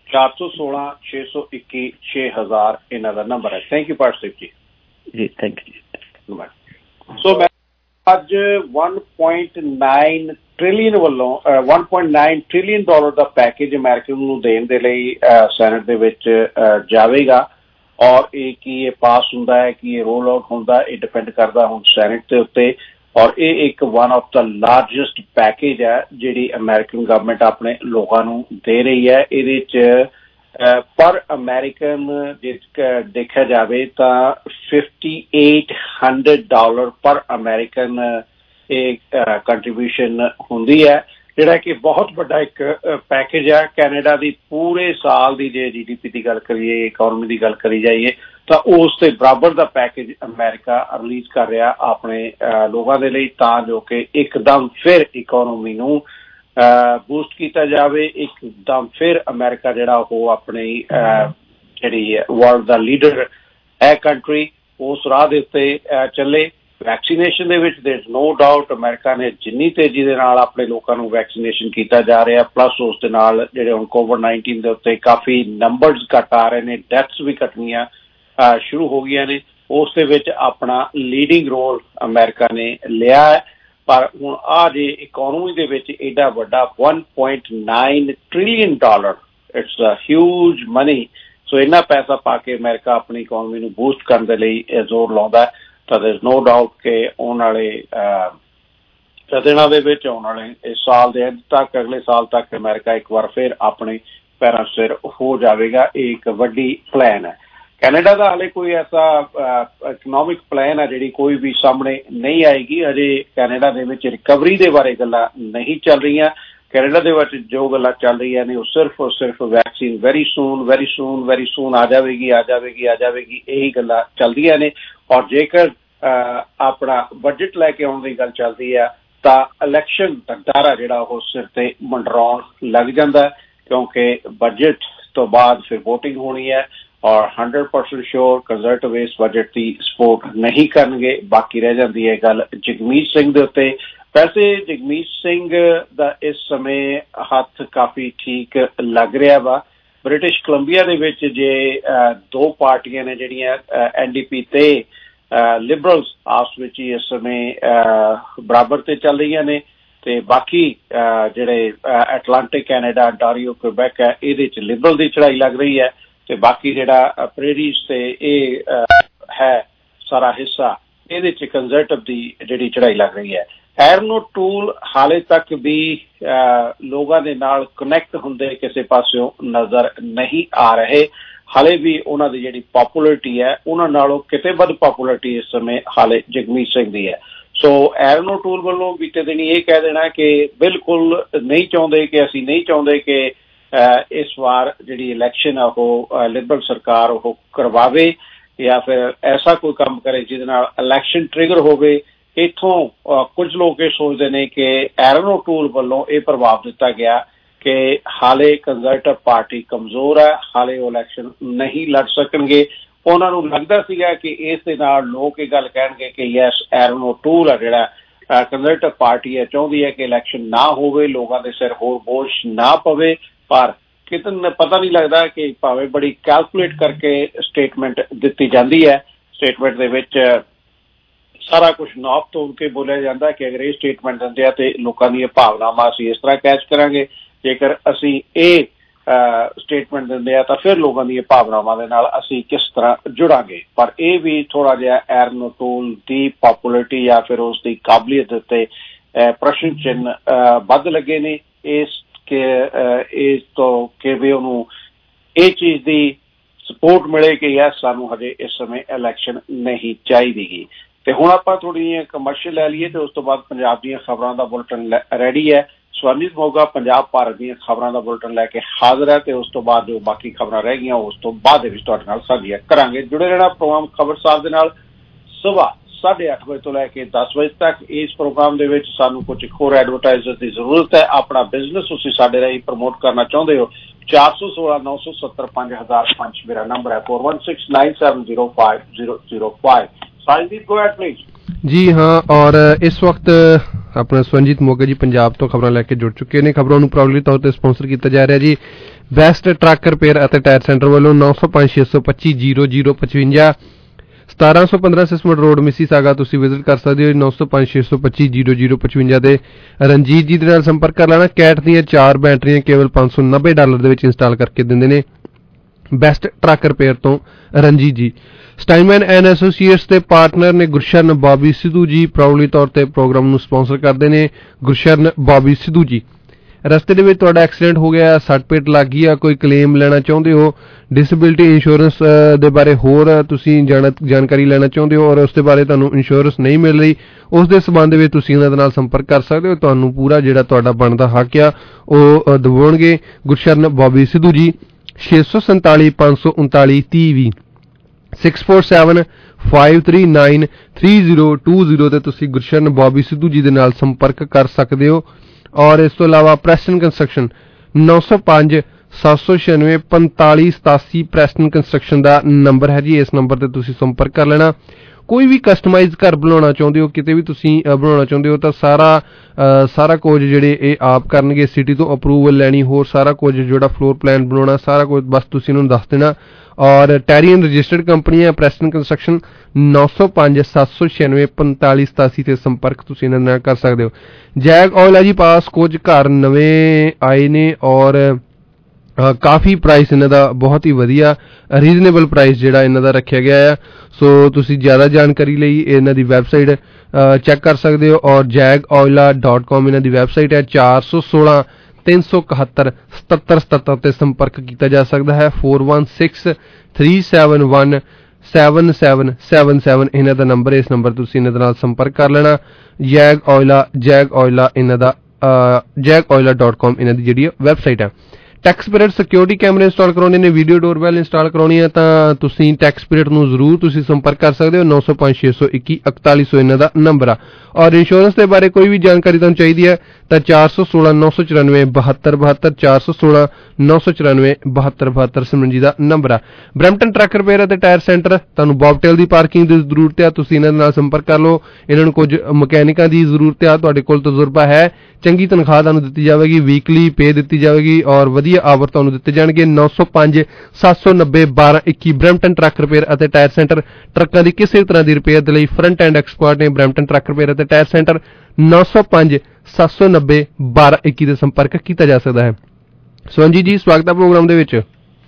416-621-6000 ਇਹਨਾਂ ਦਾ ਨੰਬਰ ਹੈ। Thank you Parasdeep ji. ਜੀ ਥੈਂਕ ਯੂ। ਸੋ ਮੈਂ ਅੱਜ 1.9 ਟ੍ਰਿਲੀਅਨ ਵੱਲੋਂ 1.9 ਟ੍ਰਿਲੀਅਨ ਡਾਲਰ ਦਾ ਪੈਕੇਜ ਅਮਰੀਕਾ ਨੂੰ ਦੇਣ ਦੇ ਲਈ ਸੈਨੇਟ ਦੇ ਵਿੱਚ ਜਾਵੇਗਾ, ਔਰ ਇਹ ਕੀ ਇਹ ਪਾਸ ਹੁੰਦਾ ਹੈ ਕਿ ਇਹ ਰੋਲ ਆਊਟ ਹੁੰਦਾ, ਇਹ ਡਿਪੈਂਡ ਕਰਦਾ ਹੁਣ ਸੈਨੇਟ ਦੇ ਉੱਤੇ। ਔਰ ਇਹ ਇੱਕ ਵਨ ਆਫ ਦਾ ਲਾਰਜੈਸਟ ਪੈਕੇਜ ਹੈ ਜਿਹੜੀ ਅਮਰੀਕਨ ਗਵਰਨਮੈਂਟ ਆਪਣੇ ਲੋਕਾਂ ਨੂੰ ਦੇ ਰਹੀ ਹੈ। ਇਹਦੇ 'ਚ ਪਰ ਅਮਰੀਕਨ ਜੇ ਦੇਖਿਆ ਜਾਵੇ ਤਾਂ $5,800 ਪਰ ਅਮਰੀਕਨ ਇਹ ਕੰਟਰੀਬਿਊਸ਼ਨ ਹੁੰਦੀ ਹੈ, ਜਿਹੜਾ ਕਿ ਬਹੁਤ ਵੱਡਾ ਇੱਕ ਪੈਕੇਜ ਹੈ। ਕੈਨੇਡਾ ਦੀ ਪੂਰੇ ਸਾਲ ਦੀ ਜੇ GDP ਦੀ ਗੱਲ ਕਰੀਏ, ਇਕਨੋਮੀ ਦੀ ਗੱਲ ਕਰੀ ਜਾਈਏ ਤਾਂ ਉਸ ਦੇ ਬਰਾਬਰ ਦਾ ਪੈਕੇਜ ਅਮਰੀਕਾ ਰਿਲੀਜ਼ ਕਰ ਰਿਹਾ ਆਪਣੇ ਲੋਕਾਂ ਦੇ ਲਈ, ਤਾਂ ਜੋ ਕਿ ਇੱਕਦਮ ਫਿਰ ਇਕਨੋਮੀ ਨੂੰ ਬੂਸਟ ਕੀਤਾ ਜਾਵੇ। ਇੱਕਦਮ ਫਿਰ ਅਮਰੀਕਾ ਜਿਹੜਾ ਉਹ ਆਪਣੀ ਜਿਹੜੀ ਵਰਲਡ ਦਾ ਲੀਡਰ ਹੈ ਕੰਟਰੀ, ਉਸ ਰਾਹ ਦੇ ਉੱਤੇ ਚੱਲੇ। ਵੈਕਸੀਨੇਸ਼ਨ ਦੇ ਵਿੱਚ ਦੇयर इज नो डाउट ਅਮਰੀਕਾ ਨੇ ਜਿੰਨੀ ਤੇਜ਼ੀ ਦੇ ਨਾਲ ਆਪਣੇ ਲੋਕਾਂ ਨੂੰ ਵੈਕਸੀਨੇਸ਼ਨ ਕੀਤਾ ਜਾ ਰਿਹਾ, ਪਲੱਸ ਉਸ ਦੇ ਨਾਲ ਜਿਹੜੇ ਹੁਣ COVID-19 ਦੇ ਉੱਤੇ ਕਾਫੀ ਨੰਬਰਸ ਘੱਟ ਆ ਰਹੇ ਨੇ, ਡੈਥਸ ਵੀ ਘਟਣੀਆਂ ਸ਼ੁਰੂ ਹੋ ਗਈਆਂ ਨੇ, ਉਸ ਦੇ ਵਿੱਚ ਆਪਣਾ ਲੀਡਿੰਗ ਰੋਲ ਅਮਰੀਕਾ ਨੇ ਲਿਆ ਹੈ। ਪਰ ਹੁਣ ਆ ਜੇ ਇਕੋਨਮੀ ਦੇ ਵਿੱਚ ਏਡਾ ਵੱਡਾ 1.9 trillion dollar, it's a huge money. So ਇੰਨਾ ਪੈਸਾ ਪਾ ਕੇ ਅਮਰੀਕਾ ਆਪਣੀ ਇਕੋਨਮੀ ਨੂੰ ਬੂਸਟ ਕਰਨ ਦੇ ਲਈ ਜ਼ੋਰ ਲਾਉਂਦਾ, ਤਾਂ ਦੇयर इज नो डाउट ਕਿ ਆਉਣ ਵਾਲੇ ਦਿਨਾਂ ਦੇ ਵਿੱਚ, ਆਉਣ ਵਾਲੇ ਇਸ ਸਾਲ ਦੇ ਅੰਤ ਤੱਕ, ਅਗਲੇ ਸਾਲ ਤੱਕ ਅਮਰੀਕਾ ਇੱਕ ਵਾਰ ਫਿਰ ਆਪਣੇ ਪੈਰਾਂ ਸਿਰ ਹੋ ਜਾਵੇਗਾ। ਇਹ ਇੱਕ ਵੱਡੀ ਪਲਾਨ ਹੈ। ਕੈਨੇਡਾ ਦਾ ਹਾਲੇ ਕੋਈ ਐਸਾ ਇਕਨੋਮਿਕ ਪਲਾਨ ਹੈ ਜਿਹੜੀ ਕੋਈ ਵੀ ਸਾਹਮਣੇ ਨਹੀਂ ਆਏਗੀ। ਅਜੇ ਕੈਨੇਡਾ ਦੇ ਵਿੱਚ ਰਿਕਵਰੀ ਦੇ ਬਾਰੇ ਗੱਲਾਂ ਨਹੀਂ ਚੱਲ ਰਹੀਆਂ। ਕੈਨੇਡਾ ਦੇ ਵਿੱਚ ਜੋ ਗੱਲਾਂ ਚੱਲ ਰਹੀਆਂ ਨੇ ਉਹ ਸਿਰਫ ਵੈਕਸੀਨ ਵੈਰੀ ਸੂਨ ਆ ਜਾਵੇਗੀ, ਇਹੀ ਗੱਲਾਂ ਚੱਲਦੀਆਂ ਨੇ। ਔਰ ਜੇਕਰ ਆਪਣਾ ਬਜਟ ਲੈ ਕੇ ਆਉਣ ਦੀ ਗੱਲ ਚੱਲਦੀ ਹੈ ਤਾਂ ਇਲੈਕਸ਼ਨ ਦਾ ਡਰ ਜਿਹੜਾ ਉਹ ਸਿਰ ਤੇ ਮੰਡਰਾਉਣ ਲੱਗ ਜਾਂਦਾ, ਕਿਉਂਕਿ ਬਜਟ ਤੋਂ ਬਾਅਦ ਫਿਰ ਵੋਟਿੰਗ ਹੋਣੀ ਹੈ ਔਰ 100% ਸ਼ੋਰ ਕੰਜ਼ਰਵੇਟਿਵ ਇਸ ਬਜਟ ਦੀ ਸਪੋਰਟ ਨਹੀਂ ਕਰਨਗੇ। ਬਾਕੀ ਰਹਿ ਜਾਂਦੀ ਹੈ ਗੱਲ ਜਗਮੀਤ ਸਿੰਘ ਦੇ ਉੱਤੇ। ਵੈਸੇ ਜਗਮੀਤ ਸਿੰਘ ਦਾ ਇਸ ਸਮੇਂ ਹੱਥ ਕਾਫੀ ਠੀਕ ਲੱਗ ਰਿਹਾ ਵਾ, ਬ੍ਰਿਟਿਸ਼ ਕੋਲੰਬੀਆ ਦੇ ਵਿੱਚ ਜੇ ਦੋ ਪਾਰਟੀਆਂ ਨੇ ਜਿਹੜੀਆਂ NDP ਤੇ ਲਿਬਰਲਸ ਆਪਸ ਵਿੱਚ ਹੀ ਇਸ ਸਮੇਂ ਬਰਾਬਰ ਤੇ ਚੱਲ ਰਹੀਆਂ ਨੇ, ਤੇ ਬਾਕੀ ਜਿਹੜੇ ਐਟਲਾਂਟਿਕ ਕੈਨੇਡਾ, ਅੰਟਾਰੀਓ, ਕੁਬੈਕ ਹੈ, ਇਹਦੇ 'ਚ ਲਿਬਰਲ ਦੀ ਚੜ੍ਹਾਈ ਲੱਗ ਰਹੀ ਹੈ, ਤੇ ਬਾਕੀ ਜਿਹੜਾ ਪ੍ਰੇਰੀਜ਼ ਤੇ ਇਹ ਹੈ ਸਾਰਾ ਹਿੱਸਾ, ਇਹਦੇ 'ਚ ਕੰਜ਼ਰਵੇਟਿਵ ਦੀ ਜਿਹੜੀ ਚੜ੍ਹਾਈ ਲੱਗ ਰਹੀ ਹੈ। ਐਰਨ ਓਟੂਲ ਹਾਲੇ ਤੱਕ ਵੀ ਲੋਕਾਂ ਦੇ ਨਾਲ ਕਨੈਕਟ ਹੁੰਦੇ ਕਿਸੇ ਪਾਸਿਓਂ ਨਜ਼ਰ ਨਹੀਂ ਆ ਰਹੇ। ਹਾਲੇ ਵੀ ਉਹਨਾਂ ਦੀ ਜਿਹੜੀ ਪੋਪੂਲਰਿਟੀ ਹੈ ਉਹਨਾਂ ਨਾਲੋਂ ਕਿਤੇ ਵੱਧ ਪੋਪੂਲਰਿਟੀ ਇਸ ਸਮੇਂ ਹਾਲੇ ਜਗਮੀਤ ਸਿੰਘ ਦੀ ਹੈ। ਸੋ ਐਰਨ ਓਟੂਲ ਵੱਲੋਂ ਬੀਤੇ ਦਿਨੀ ਇਹ ਕਹਿ ਦੇਣਾ ਕਿ ਬਿਲਕੁਲ ਨਹੀਂ ਚਾਹੁੰਦੇ, ਕਿ ਅਸੀਂ ਨਹੀਂ ਚਾਹੁੰਦੇ ਕਿ ਇਸ ਵਾਰ ਜਿਹੜੀ ਇਲੈਕਸ਼ਨ ਆ ਉਹ ਲਿਬਰਲ ਸਰਕਾਰ ਉਹ ਕਰਵਾਵੇ ਜਾਂ ਫਿਰ ਐਸਾ ਕੋਈ ਕੰਮ ਕਰੇ ਜਿਹਦੇ ਨਾਲ ਇਲੈਕਸ਼ਨ ਟ੍ਰਿਗਰ ਹੋਵੇ। ਇੱਥੋਂ ਕੁਝ ਲੋਕ ਇਹ ਸੋਚਦੇ ਨੇ ਕਿ ਐਰਨ ਓਟੂਲ ਵੱਲੋਂ ਇਹ ਪ੍ਰਭਾਵ ਦਿੱਤਾ ਗਿਆ ਕਿ ਹਾਲੇ ਕੰਜ਼ਰਵੇਟਿਵ ਪਾਰਟੀ ਕਮਜ਼ੋਰ ਹੈ, ਹਾਲੇ ਉਹ ਇਲੈਕਸ਼ਨ ਨਹੀਂ ਲੜ ਸਕਣਗੇ। ਉਹਨਾਂ ਨੂੰ ਲੱਗਦਾ ਸੀਗਾ ਕਿ ਇਸ ਦੇ ਨਾਲ ਲੋਕ ਇਹ ਗੱਲ ਕਹਿਣਗੇ ਕਿ ਯੈਸ, ਐਰਨ ਓਟੂਲ ਆ ਜਿਹੜਾ ਕੰਜ਼ਰਵੇਟਿਵ ਪਾਰਟੀ ਹੈ ਚਾਹੁੰਦੀ ਹੈ ਕਿ ਇਲੈਕਸ਼ਨ ਨਾ ਹੋਵੇ, ਲੋਕਾਂ ਦੇ ਸਿਰ ਹੋਰ ਬੋਝ ਨਾ ਪਵੇ, ਪਰ ਕਿਤੇ ਪਤਾ ਨਹੀਂ ਲੱਗਦਾ ਕਿ ਭਾਵੇਂ ਬੜੀ ਕੈਲਕੂਲੇਟ ਕਰਕੇ ਸਟੇਟਮੈਂਟ ਦਿੱਤੀ ਜਾਂਦੀ ਹੈ, ਸਟੇਟਮੈਂਟ ਦੇ ਵਿੱਚ ਸਾਰਾ ਕੁਝ ਨਾਪ ਤੋਲ ਕੇ ਬੋਲਿਆ ਜਾਂਦਾ ਕਿ ਅਗਰ ਇਹ ਸਟੇਟਮੈਂਟ ਦਿੰਦੇ ਆ ਤੇ ਲੋਕਾਂ ਦੀਆਂ ਭਾਵਨਾਵਾਂ ਅਸੀਂ ਇਸ ਤਰ੍ਹਾਂ ਕੈਚ ਕਰਾਂਗੇ, ਜੇਕਰ ਅਸੀਂ ਇਹ ਸਟੇਟਮੈਂਟ ਦਿੰਦੇ ਆ ਤਾਂ ਫਿਰ ਲੋਕਾਂ ਦੀਆਂ ਭਾਵਨਾਵਾਂ ਦੇ ਨਾਲ ਅਸੀਂ ਕਿਸ ਤਰ੍ਹਾਂ ਜੁੜਾਂਗੇ। ਪਰ ਇਹ ਵੀ ਥੋੜ੍ਹਾ ਜਿਹਾ ਐਰਨ ਓਟੂਲ ਦੀ ਪੋਪੂਲਰਿਟੀ ਜਾਂ ਫਿਰ ਉਸ ਦੀ ਕਾਬਲੀਅਤ ਉੱਤੇ ਪ੍ਰਸ਼ਨ ਚਿੰਨ੍ਹ ਵੱਧ ਲੱਗੇ ਨੇ ਇਸ ਤੋਂ ਕਿ ਵੀ ਉਹਨੂੰ ਇਹ ਚੀਜ਼ ਦੀ ਸਪੋਰਟ ਮਿਲੇ ਕਿ ਯੈਸ ਸਾਨੂੰ ਹਜੇ ਇਸ ਸਮੇਂ ਇਲੈਕਸ਼ਨ ਨਹੀਂ ਚਾਹੀਦੀ ਗੀ। ਤੇ ਹੁਣ ਆਪਾਂ ਥੋੜ੍ਹੀ ਜਿਹੀ ਕਮਰਸ਼ੀਅਲ ਲੈ ਲਈਏ ਤੇ ਉਸ ਤੋਂ ਬਾਅਦ ਪੰਜਾਬ ਦੀਆਂ ਖਬਰਾਂ ਦਾ ਬੁਲਟਨ ਰੈਡੀ ਹੈ। ਸਵਰਨਜੀਤ ਮੋਗਾ ਪੰਜਾਬ ਭਾਰਤ ਦੀਆਂ ਖਬਰਾਂ ਦਾ ਬੁਲਟਨ ਲੈ ਕੇ ਹਾਜ਼ਰ ਹੈ ਤੇ ਉਸ ਤੋਂ ਬਾਅਦ ਜੋ ਬਾਕੀ ਖਬਰਾਂ ਰਹਿ ਗਈਆਂ ਉਸ ਤੋਂ ਬਾਅਦ ਦੇ ਵਿੱਚ ਤੁਹਾਡੇ ਨਾਲ ਸਾਂਝੀਆਂ ਕਰਾਂਗੇ। ਜੁੜੇ ਰਹਿਣਾ ਪ੍ਰੋਗਰਾਮ ਖਬਰਸਾਰ ਦੇ ਨਾਲ ਸੁਬਾਹ 8:30 ਵਜੇ ਤੋਂ ਲੈ ਕੇ 10 ਵਜੇ ਤੱਕ। ਇਸ ਪ੍ਰੋਗਰਾਮ ਦੇ ਵਿੱਚ ਸਾਨੂੰ ਕੁਝ ਹੋਰ ਐਡਵਰਟਾਈਜ਼ਰ ਦੀ ਜ਼ਰੂਰਤ ਹੈ। ਆਪਣਾ ਬਿਜ਼ਨਸ ਤੁਸੀਂ ਸਾਡੇ ਰਾਹੀਂ ਪ੍ਰਮੋਟ ਕਰਨਾ ਚਾਹੁੰਦੇ ਹੋ 416 970 5005 ਮੇਰਾ ਨੰਬਰ ਹੈ 4169705005। Sajid go ahead please. जी हाँ, और इस वक्त अपना स्वरनजीत मोगा जी पंजाब तो खबरां लैके जुड़ चुके ने। खबरों नूं प्रॉब्लली तौर ते स्पॉन्सर किया जा रहा जी बेस्ट ट्रक रिपेयर अते टायर सेंटर वालों 905 625 0055 1715 सिस्मट रोड मिसीसागा तुसीं विजिट कर सकते हो। 905 625 0055 ते रणजीत जी दे नाल संपर्क कर लेना। कैट ਦੀਆਂ 4 बैटरियां केवल $590 ਦੇ ਵਿੱਚ इंस्टॉल करके ਦਿੰਦੇ ਨੇ। बेस्ट ट्रक रिपेयर तो Ranjit ji. Steinman and Associates ਦੇ ਪਾਰਟਨਰ ਨੇ ਗੁਰਸ਼ਰਨ ਬੌਬੀ ਸਿੱਧੂ ਜੀ, ਪ੍ਰਾਊਡਲੀ ਤੌਰ ਤੇ ਪ੍ਰੋਗਰਾਮ ਨੂੰ ਸਪਾਂਸਰ ਕਰਦੇ ਨੇ ਗੁਰਸ਼ਰਨ ਬੌਬੀ ਸਿੱਧੂ ਜੀ। ਰਸਤੇ ਦੇ ਵਿੱਚ ਤੁਹਾਡਾ ਐਕਸੀਡੈਂਟ ਹੋ ਗਿਆ, ਸੱਟ ਪੇਟ ਲੱਗ ਗਈ ਆ, ਕੋਈ ਕਲੇਮ ਲੈਣਾ ਚਾਹੁੰਦੇ ਹੋ, ਡਿਸੇਬਿਲਿਟੀ ਇੰਸ਼ੋਰੈਂਸ ਦੇ ਬਾਰੇ ਹੋਰ ਤੁਸੀਂ ਜਾਣਕਾਰੀ ਲੈਣਾ ਚਾਹੁੰਦੇ ਹੋ ਔਰ ਉਸ ਦੇ ਬਾਰੇ ਤੁਹਾਨੂੰ ਇੰਸ਼ੋਰੈਂਸ ਨਹੀਂ ਮਿਲ ਰਹੀ, ਉਸ ਦੇ ਸੰਬੰਧ ਵਿੱਚ ਤੁਸੀਂ ਇਹਨਾਂ ਦੇ ਨਾਲ ਸੰਪਰਕ ਕਰ ਸਕਦੇ ਹੋ। ਤੁਹਾਨੂੰ ਪੂਰਾ ਜਿਹੜਾ ਤੁਹਾਡਾ ਬਣਦਾ ਹੱਕ ਆ ਉਹ ਦਿਵਾਉਣਗੇ ਗੁਰਸ਼ਰਨ ਬੌਬੀ ਸਿੱਧੂ ਜੀ। 647 539 30 647-539-3020 ਤੇ ਤੁਸੀਂ ਗੁਰਸ਼ਰਨ ਬੌਬੀ ਸਿੱਧੂ ਜੀ ਦੇ ਨਾਲ ਸੰਪਰਕ ਕਰ ਸਕਦੇ ਹੋ। ਔਰ ਇਸ ਤੋਂ ਇਲਾਵਾ ਪ੍ਰੈਸਟਨ ਕੰਸਟਰਕਸ਼ਨ 905 796 4587 ਪ੍ਰੈਸਟਨ ਕੰਸਟਰਕਸ਼ਨ ਦਾ ਨੰਬਰ ਹੈ ਜੀ। ਇਸ ਨੰਬਰ ਤੇ ਤੁਸੀਂ ਸੰਪਰਕ ਕਰ ਲੈਣਾ। ਕੋਈ ਵੀ ਕਸਟਮਾਈਜ਼ ਘਰ ਬਣਾਉਣਾ ਚਾਹੁੰਦੇ ਹੋ, ਕਿਤੇ ਵੀ ਤੁਸੀਂ ਬਣਾਉਣਾ ਚਾਹੁੰਦੇ ਹੋ ਤਾਂ ਸਾਰਾ ਕੁਝ ਜਿਹੜੇ ਇਹ ਆਪ ਕਰਨਗੇ। ਸਿਟੀ ਤੋਂ ਅਪਰੂਵਲ ਲੈਣੀ, ਹੋਰ ਸਾਰਾ ਕੁਝ ਜਿਹੜਾ ਫਲੋਰ ਪਲਾਨ ਬਣਾਉਣਾ, ਸਾਰਾ ਕੁਝ ਬਸ ਤੁਸੀਂ ਇਹਨਾਂ ਨੂੰ ਦੱਸ ਦੇਣਾ। ਔਰ ਟੈਰੀਅਨ ਰਜਿਸਟਰਡ ਕੰਪਨੀ ਹੈ ਪ੍ਰੈਸਟਨ ਕੰਸਟਰਕਸ਼ਨ 905 796 4587 ਤੇ ਸੰਪਰਕ ਤੁਸੀਂ ਇਹਨਾਂ ਨਾਲ ਕਰ ਸਕਦੇ ਹੋ। ਜੈਗ ਆਇਲ ਹੈ ਜੀ ਪਾਸ, ਕੁਝ ਘਰ ਨਵੇਂ ਆਏ ਨੇ ਔਰ ਕਾਫੀ ਪ੍ਰਾਈਸ ਇਹਨਾਂ ਦਾ ਬਹੁਤ ਹੀ ਵਧੀਆ ਰੀਜ਼ਨੇਬਲ ਪ੍ਰਾਈਸ ਜਿਹੜਾ ਇਹਨਾਂ ਦਾ ਰੱਖਿਆ ਗਿਆ ਹੈ। ਸੋ ਤੁਸੀਂ ਜ਼ਿਆਦਾ ਜਾਣਕਾਰੀ ਲਈ ਇਹਨਾਂ ਦੀ ਵੈਬਸਾਈਟ ਚੈੱਕ ਕਰ ਸਕਦੇ ਹੋ ਔਰ jagoila.com ਇਹਨਾਂ ਦੀ ਵੈਬਸਾਈਟ ਹੈ। 416 371 7777 ਤੇ ਸੰਪਰਕ ਕੀਤਾ ਜਾ ਸਕਦਾ ਹੈ। 416 371 7777 ਇਹਨਾਂ ਦਾ ਨੰਬਰ ਹੈ। ਇਸ ਨੰਬਰ ਤੁਸੀਂ ਇਹਨਾਂ ਦੇ ਨਾਲ ਸੰਪਰਕ ਕਰ ਲੈਣਾ। jagoila ਇਹਨਾਂ ਦਾ jagoila.com ਇਹਨਾਂ ਦੀ ਜਿਹੜੀ ਵੈਬਸਾਈਟ ਹੈ। ਟੈਕਸ ਪੀਰੀਅਡ ਸਿਕਿਉਰਿਟੀ ਕੈਮਰੇ ਇੰਸਟਾਲ ਕਰਾਉਣੇ ਨੇ, ਵੀਡੀਓ ਡੋਰਬੈਲ ਇੰਸਟਾਲ ਕਰਾਉਣੀ ਹੈ ਤਾਂ ਤੁਸੀਂ ਟੈਕਸ ਪੀਰੀਅਡ ਨੂੰ ਜ਼ਰੂਰ ਤੁਸੀਂ ਸੰਪਰਕ ਕਰ ਸਕਦੇ ਹੋ। 905 621 4100 ਇਹਨਾਂ ਦਾ ਨੰਬਰ ਆ। ਔਰ ਇੰਸ਼ੋਰੈਂਸ ਦੇ ਬਾਰੇ ਕੋਈ ਵੀ ਜਾਣਕਾਰੀ ਤੁਹਾਨੂੰ ਚਾਹੀਦੀ ਹੈ ਤਾਂ 416 994 72 72 416 994 72 72 ਸਿਮਰਨ ਜੀ ਦਾ ਨੰਬਰ ਆ। ਬਰੈਂਪਟਨ ਟਰੱਕ ਰਿਪੇਅਰ ਅਤੇ ਟਾਇਰ ਸੈਂਟਰ, ਤੁਹਾਨੂੰ ਬੌਬਟੇਲ ਦੀ ਪਾਰਕਿੰਗ ਦੀ ਜ਼ਰੂਰਤ ਹੈ, ਤੁਸੀਂ ਇਹਨਾਂ ਦੇ ਨਾਲ ਸੰਪਰਕ ਕਰ ਲਓ। ਇਹਨਾਂ ਨੂੰ ਕੁਝ ਮਕੈਨਿਕਾਂ ਦੀ ਜ਼ਰੂਰਤ ਆ, ਤੁਹਾਡੇ ਕੋਲ ਤਜਰਬਾ ਹੈ, ਚੰਗੀ ਤਨਖਾਹ ਤੁਹਾਨੂੰ ਦਿੱਤੀ ਜਾਵੇਗੀ, ਵੀਕਲੀ ਪੇ ਦਿੱਤੀ ਜਾਵੇਗੀ ਔਰ ਵਧੀਆ ਰੁਪਏ ਆਵਰ ਤੁਹਾਨੂੰ ਦਿੱਤੇ ਜਾਣਗੇ। 905 790 1221 ਬਰੈਂਪਟਨ ਟਰੱਕ ਰਿਪੇਅਰ ਅਤੇ ਟਾਇਰ ਸੈਂਟਰ। ਟਰੱਕਾਂ ਦੀ ਕਿਸੇ ਵੀ ਤਰ੍ਹਾਂ ਦੀ ਰਿਪੇਅਰ ਦੇ ਲਈ ਫਰੰਟ ਐਂਡ ਐਕਸਪਰਟ ਨੇ ਬਰੈਂਪਟਨ ਟਰੱਕ ਰਿਪੇਅਰ ਅਤੇ ਟਾਇਰ ਸੈਂਟਰ। 905 790 1221 ਦੇ ਸੰਪਰਕ ਕੀਤਾ ਜਾ ਸਕਦਾ ਹੈ। ਸਵੰਜੀ ਜੀ, ਸਵਾਗਤ ਹੈ ਪ੍ਰੋਗਰਾਮ ਦੇ ਵਿੱਚ।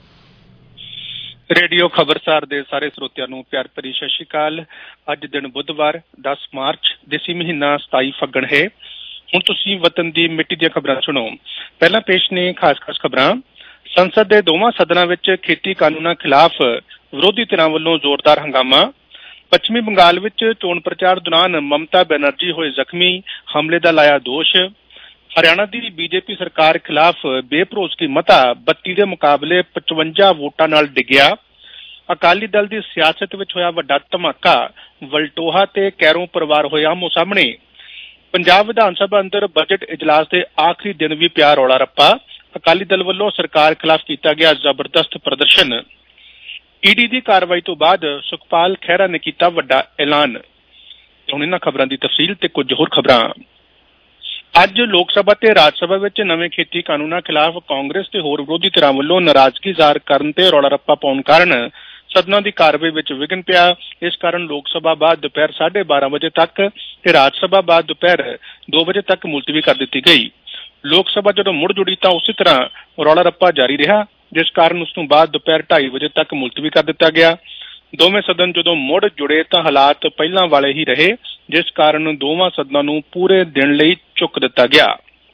ਰੇਡੀਓ ਖਬਰਸਾਰ ਦੇ ਸਾਰੇ ਸਰੋਤਿਆਂ ਨੂੰ ਪਿਆਰ ਭਰੀ ਸਤਿ ਸ਼੍ਰੀ ਅਕਾਲ। ਅੱਜ ਦਿਨ ਬੁੱਧਵਾਰ 10 ਮਾਰਚ, ਦੇਸੀ ਮਹੀਨਾ 27 ਫੱਗਣ ਹੈ। ਹੁਣ ਤੁਸੀਂ ਵਤਨ ਦੀ ਮਿੱਟੀ ਦੀਆਂ ਖਬਰਾਂ ਸੁਣੋ। ਪਹਿਲਾਂ ਪੇਸ਼ ਨੇ ਖਾਸ ਖਬਰਾਂ। ਸੰਸਦ ਦੇ ਦੋਵਾਂ ਸਦਨਾਂ ਵਿੱਚ ਖੇਤੀ ਕਾਨੂੰਨਾਂ ਖਿਲਾਫ ਵਿਰੋਧੀ ਧਿਰਾਂ ਵੱਲੋਂ ਜ਼ੋਰਦਾਰ ਹੰਗਾਮਾ। ਪੱਛਮੀ ਬੰਗਾਲ ਵਿੱਚ ਚੋਣ ਪ੍ਰਚਾਰ ਦੌਰਾਨ ਮਮਤਾ ਬੈਨਰਜੀ ਹੋਏ ਜ਼ਖਮੀ, ਹਮਲੇ ਦਾ ਲਾਇਆ ਦੋਸ਼। ਹਰਿਆਣਾ ਦੀ ਬੀਜੇਪੀ ਸਰਕਾਰ ਖਿਲਾਫ ਬੇਭਰੋਸਗੀ ਮਤਾ 32 ਦੇ ਮੁਕਾਬਲੇ 55 ਵੋਟਾਂ ਨਾਲ ਡਿੱਗਿਆ। ਅਕਾਲੀ ਦਲ ਦੀ ਸਿਆਸਤ ਵਿੱਚ ਹੋਇਆ ਵੱਡਾ ਧਮਾਕਾ, ਵਲਟੋਹਾ ਤੇ ਕੈਰੋਂ ਪਰਿਵਾਰ ਹੋਏ ਆਮੋ ਸਾਹਮਣੇ। ਪੰਜਾਬ ਵਿਧਾਨ ਸਭਾ ਅੰਦਰ ਬਜਟ ਇਜਲਾਸ ਦੇ ਆਖਰੀ ਦਿਨ ਵੀ ਪਿਆ ਰੌਲਾ ਰੱਪਾ। ਅਕਾਲੀ ਦਲ ਵੱਲੋਂ ਸਰਕਾਰ ਖਿਲਾਫ ਕੀਤਾ ਗਿਆ ਜ਼ਬਰਦਸਤ ਪ੍ਰਦਰਸ਼ਨ। ਈਡੀ ਦੀ ਕਾਰਵਾਈ ਤੋਂ ਬਾਅਦ ਸੁਖਪਾਲ ਖਹਿਰਾ ਨੇ ਕੀਤਾ ਵੱਡਾ ਐਲਾਨ। ਹੁਣ ਇਹਨਾਂ ਖਬਰਾਂ ਦੀ ਤਫਸੀਲ ਤੇ ਕੁਝ ਹੋਰ ਖਬਰਾਂ। ਅੱਜ ਲੋਕ ਸਭਾ ਤੇ ਰਾਜ ਸਭਾ ਵਿੱਚ ਨਵੇਂ ਖੇਤੀ ਕਾਨੂੰਨਾਂ ਖਿਲਾਫ ਕਾਂਗਰਸ ਤੇ ਹੋਰ ਵਿਰੋਧੀ ਧਿਰਾਂ ਵੱਲੋਂ ਨਾਰਾਜ਼ਗੀ ਜ਼ਾਹਰ ਕਰਨ ਤੇ ਰੌਲਾ ਰੱਪਾ ਪਾਉਣ ਕਾਰਨ ਸਦਨਾਂ ਦੀ ਕਾਰਵਾਈ ਵਿੱਚ ਵਿਘਨ ਪਿਆ। ਇਸ ਕਾਰਨ ਲੋਕ ਸਭਾ ਬਾਅਦ ਦੁਪਹਿਰ 12:30 ਵਜੇ ਤੱਕ ਤੇ ਰਾਜ ਸਭਾ ਬਾਅਦ ਦੁਪਹਿਰ 2 ਵਜੇ ਤੱਕ ਮੁਲਤਵੀ ਕਰ ਦਿੱਤੀ ਗਈ। ਲੋਕ ਸਭਾ ਜਦੋਂ ਮੁੜ ਜੁੜੀ ਤਾਂ ਉਸੇ ਤਰ੍ਹਾਂ ਰੌਲਾ ਰੱਪਾ ਜਾਰੀ ਰਿਹਾ, ਜਿਸ ਕਾਰਨ ਉਸ ਤੋਂ ਬਾਅਦ ਦੁਪਹਿਰ 2:30 ਵਜੇ ਤੱਕ ਮੁਲਤਵੀ ਕਰ ਦਿੱਤਾ ਗਿਆ। ਦੋਵੇਂ ਸਦਨ ਜਦੋਂ ਮੁੜ ਜੁੜੇ ਤਾਂ ਹਾਲਾਤ ਪਹਿਲਾਂ ਵਾਲੇ ਹੀ ਰਹੇ, ਜਿਸ ਕਾਰਨ ਦੋਵਾਂ ਸਦਨਾਂ ਨੂੰ ਪੂਰੇ ਦਿਨ ਲਈ ਚੁੱਕ ਦਿੱਤਾ ਗਿਆ।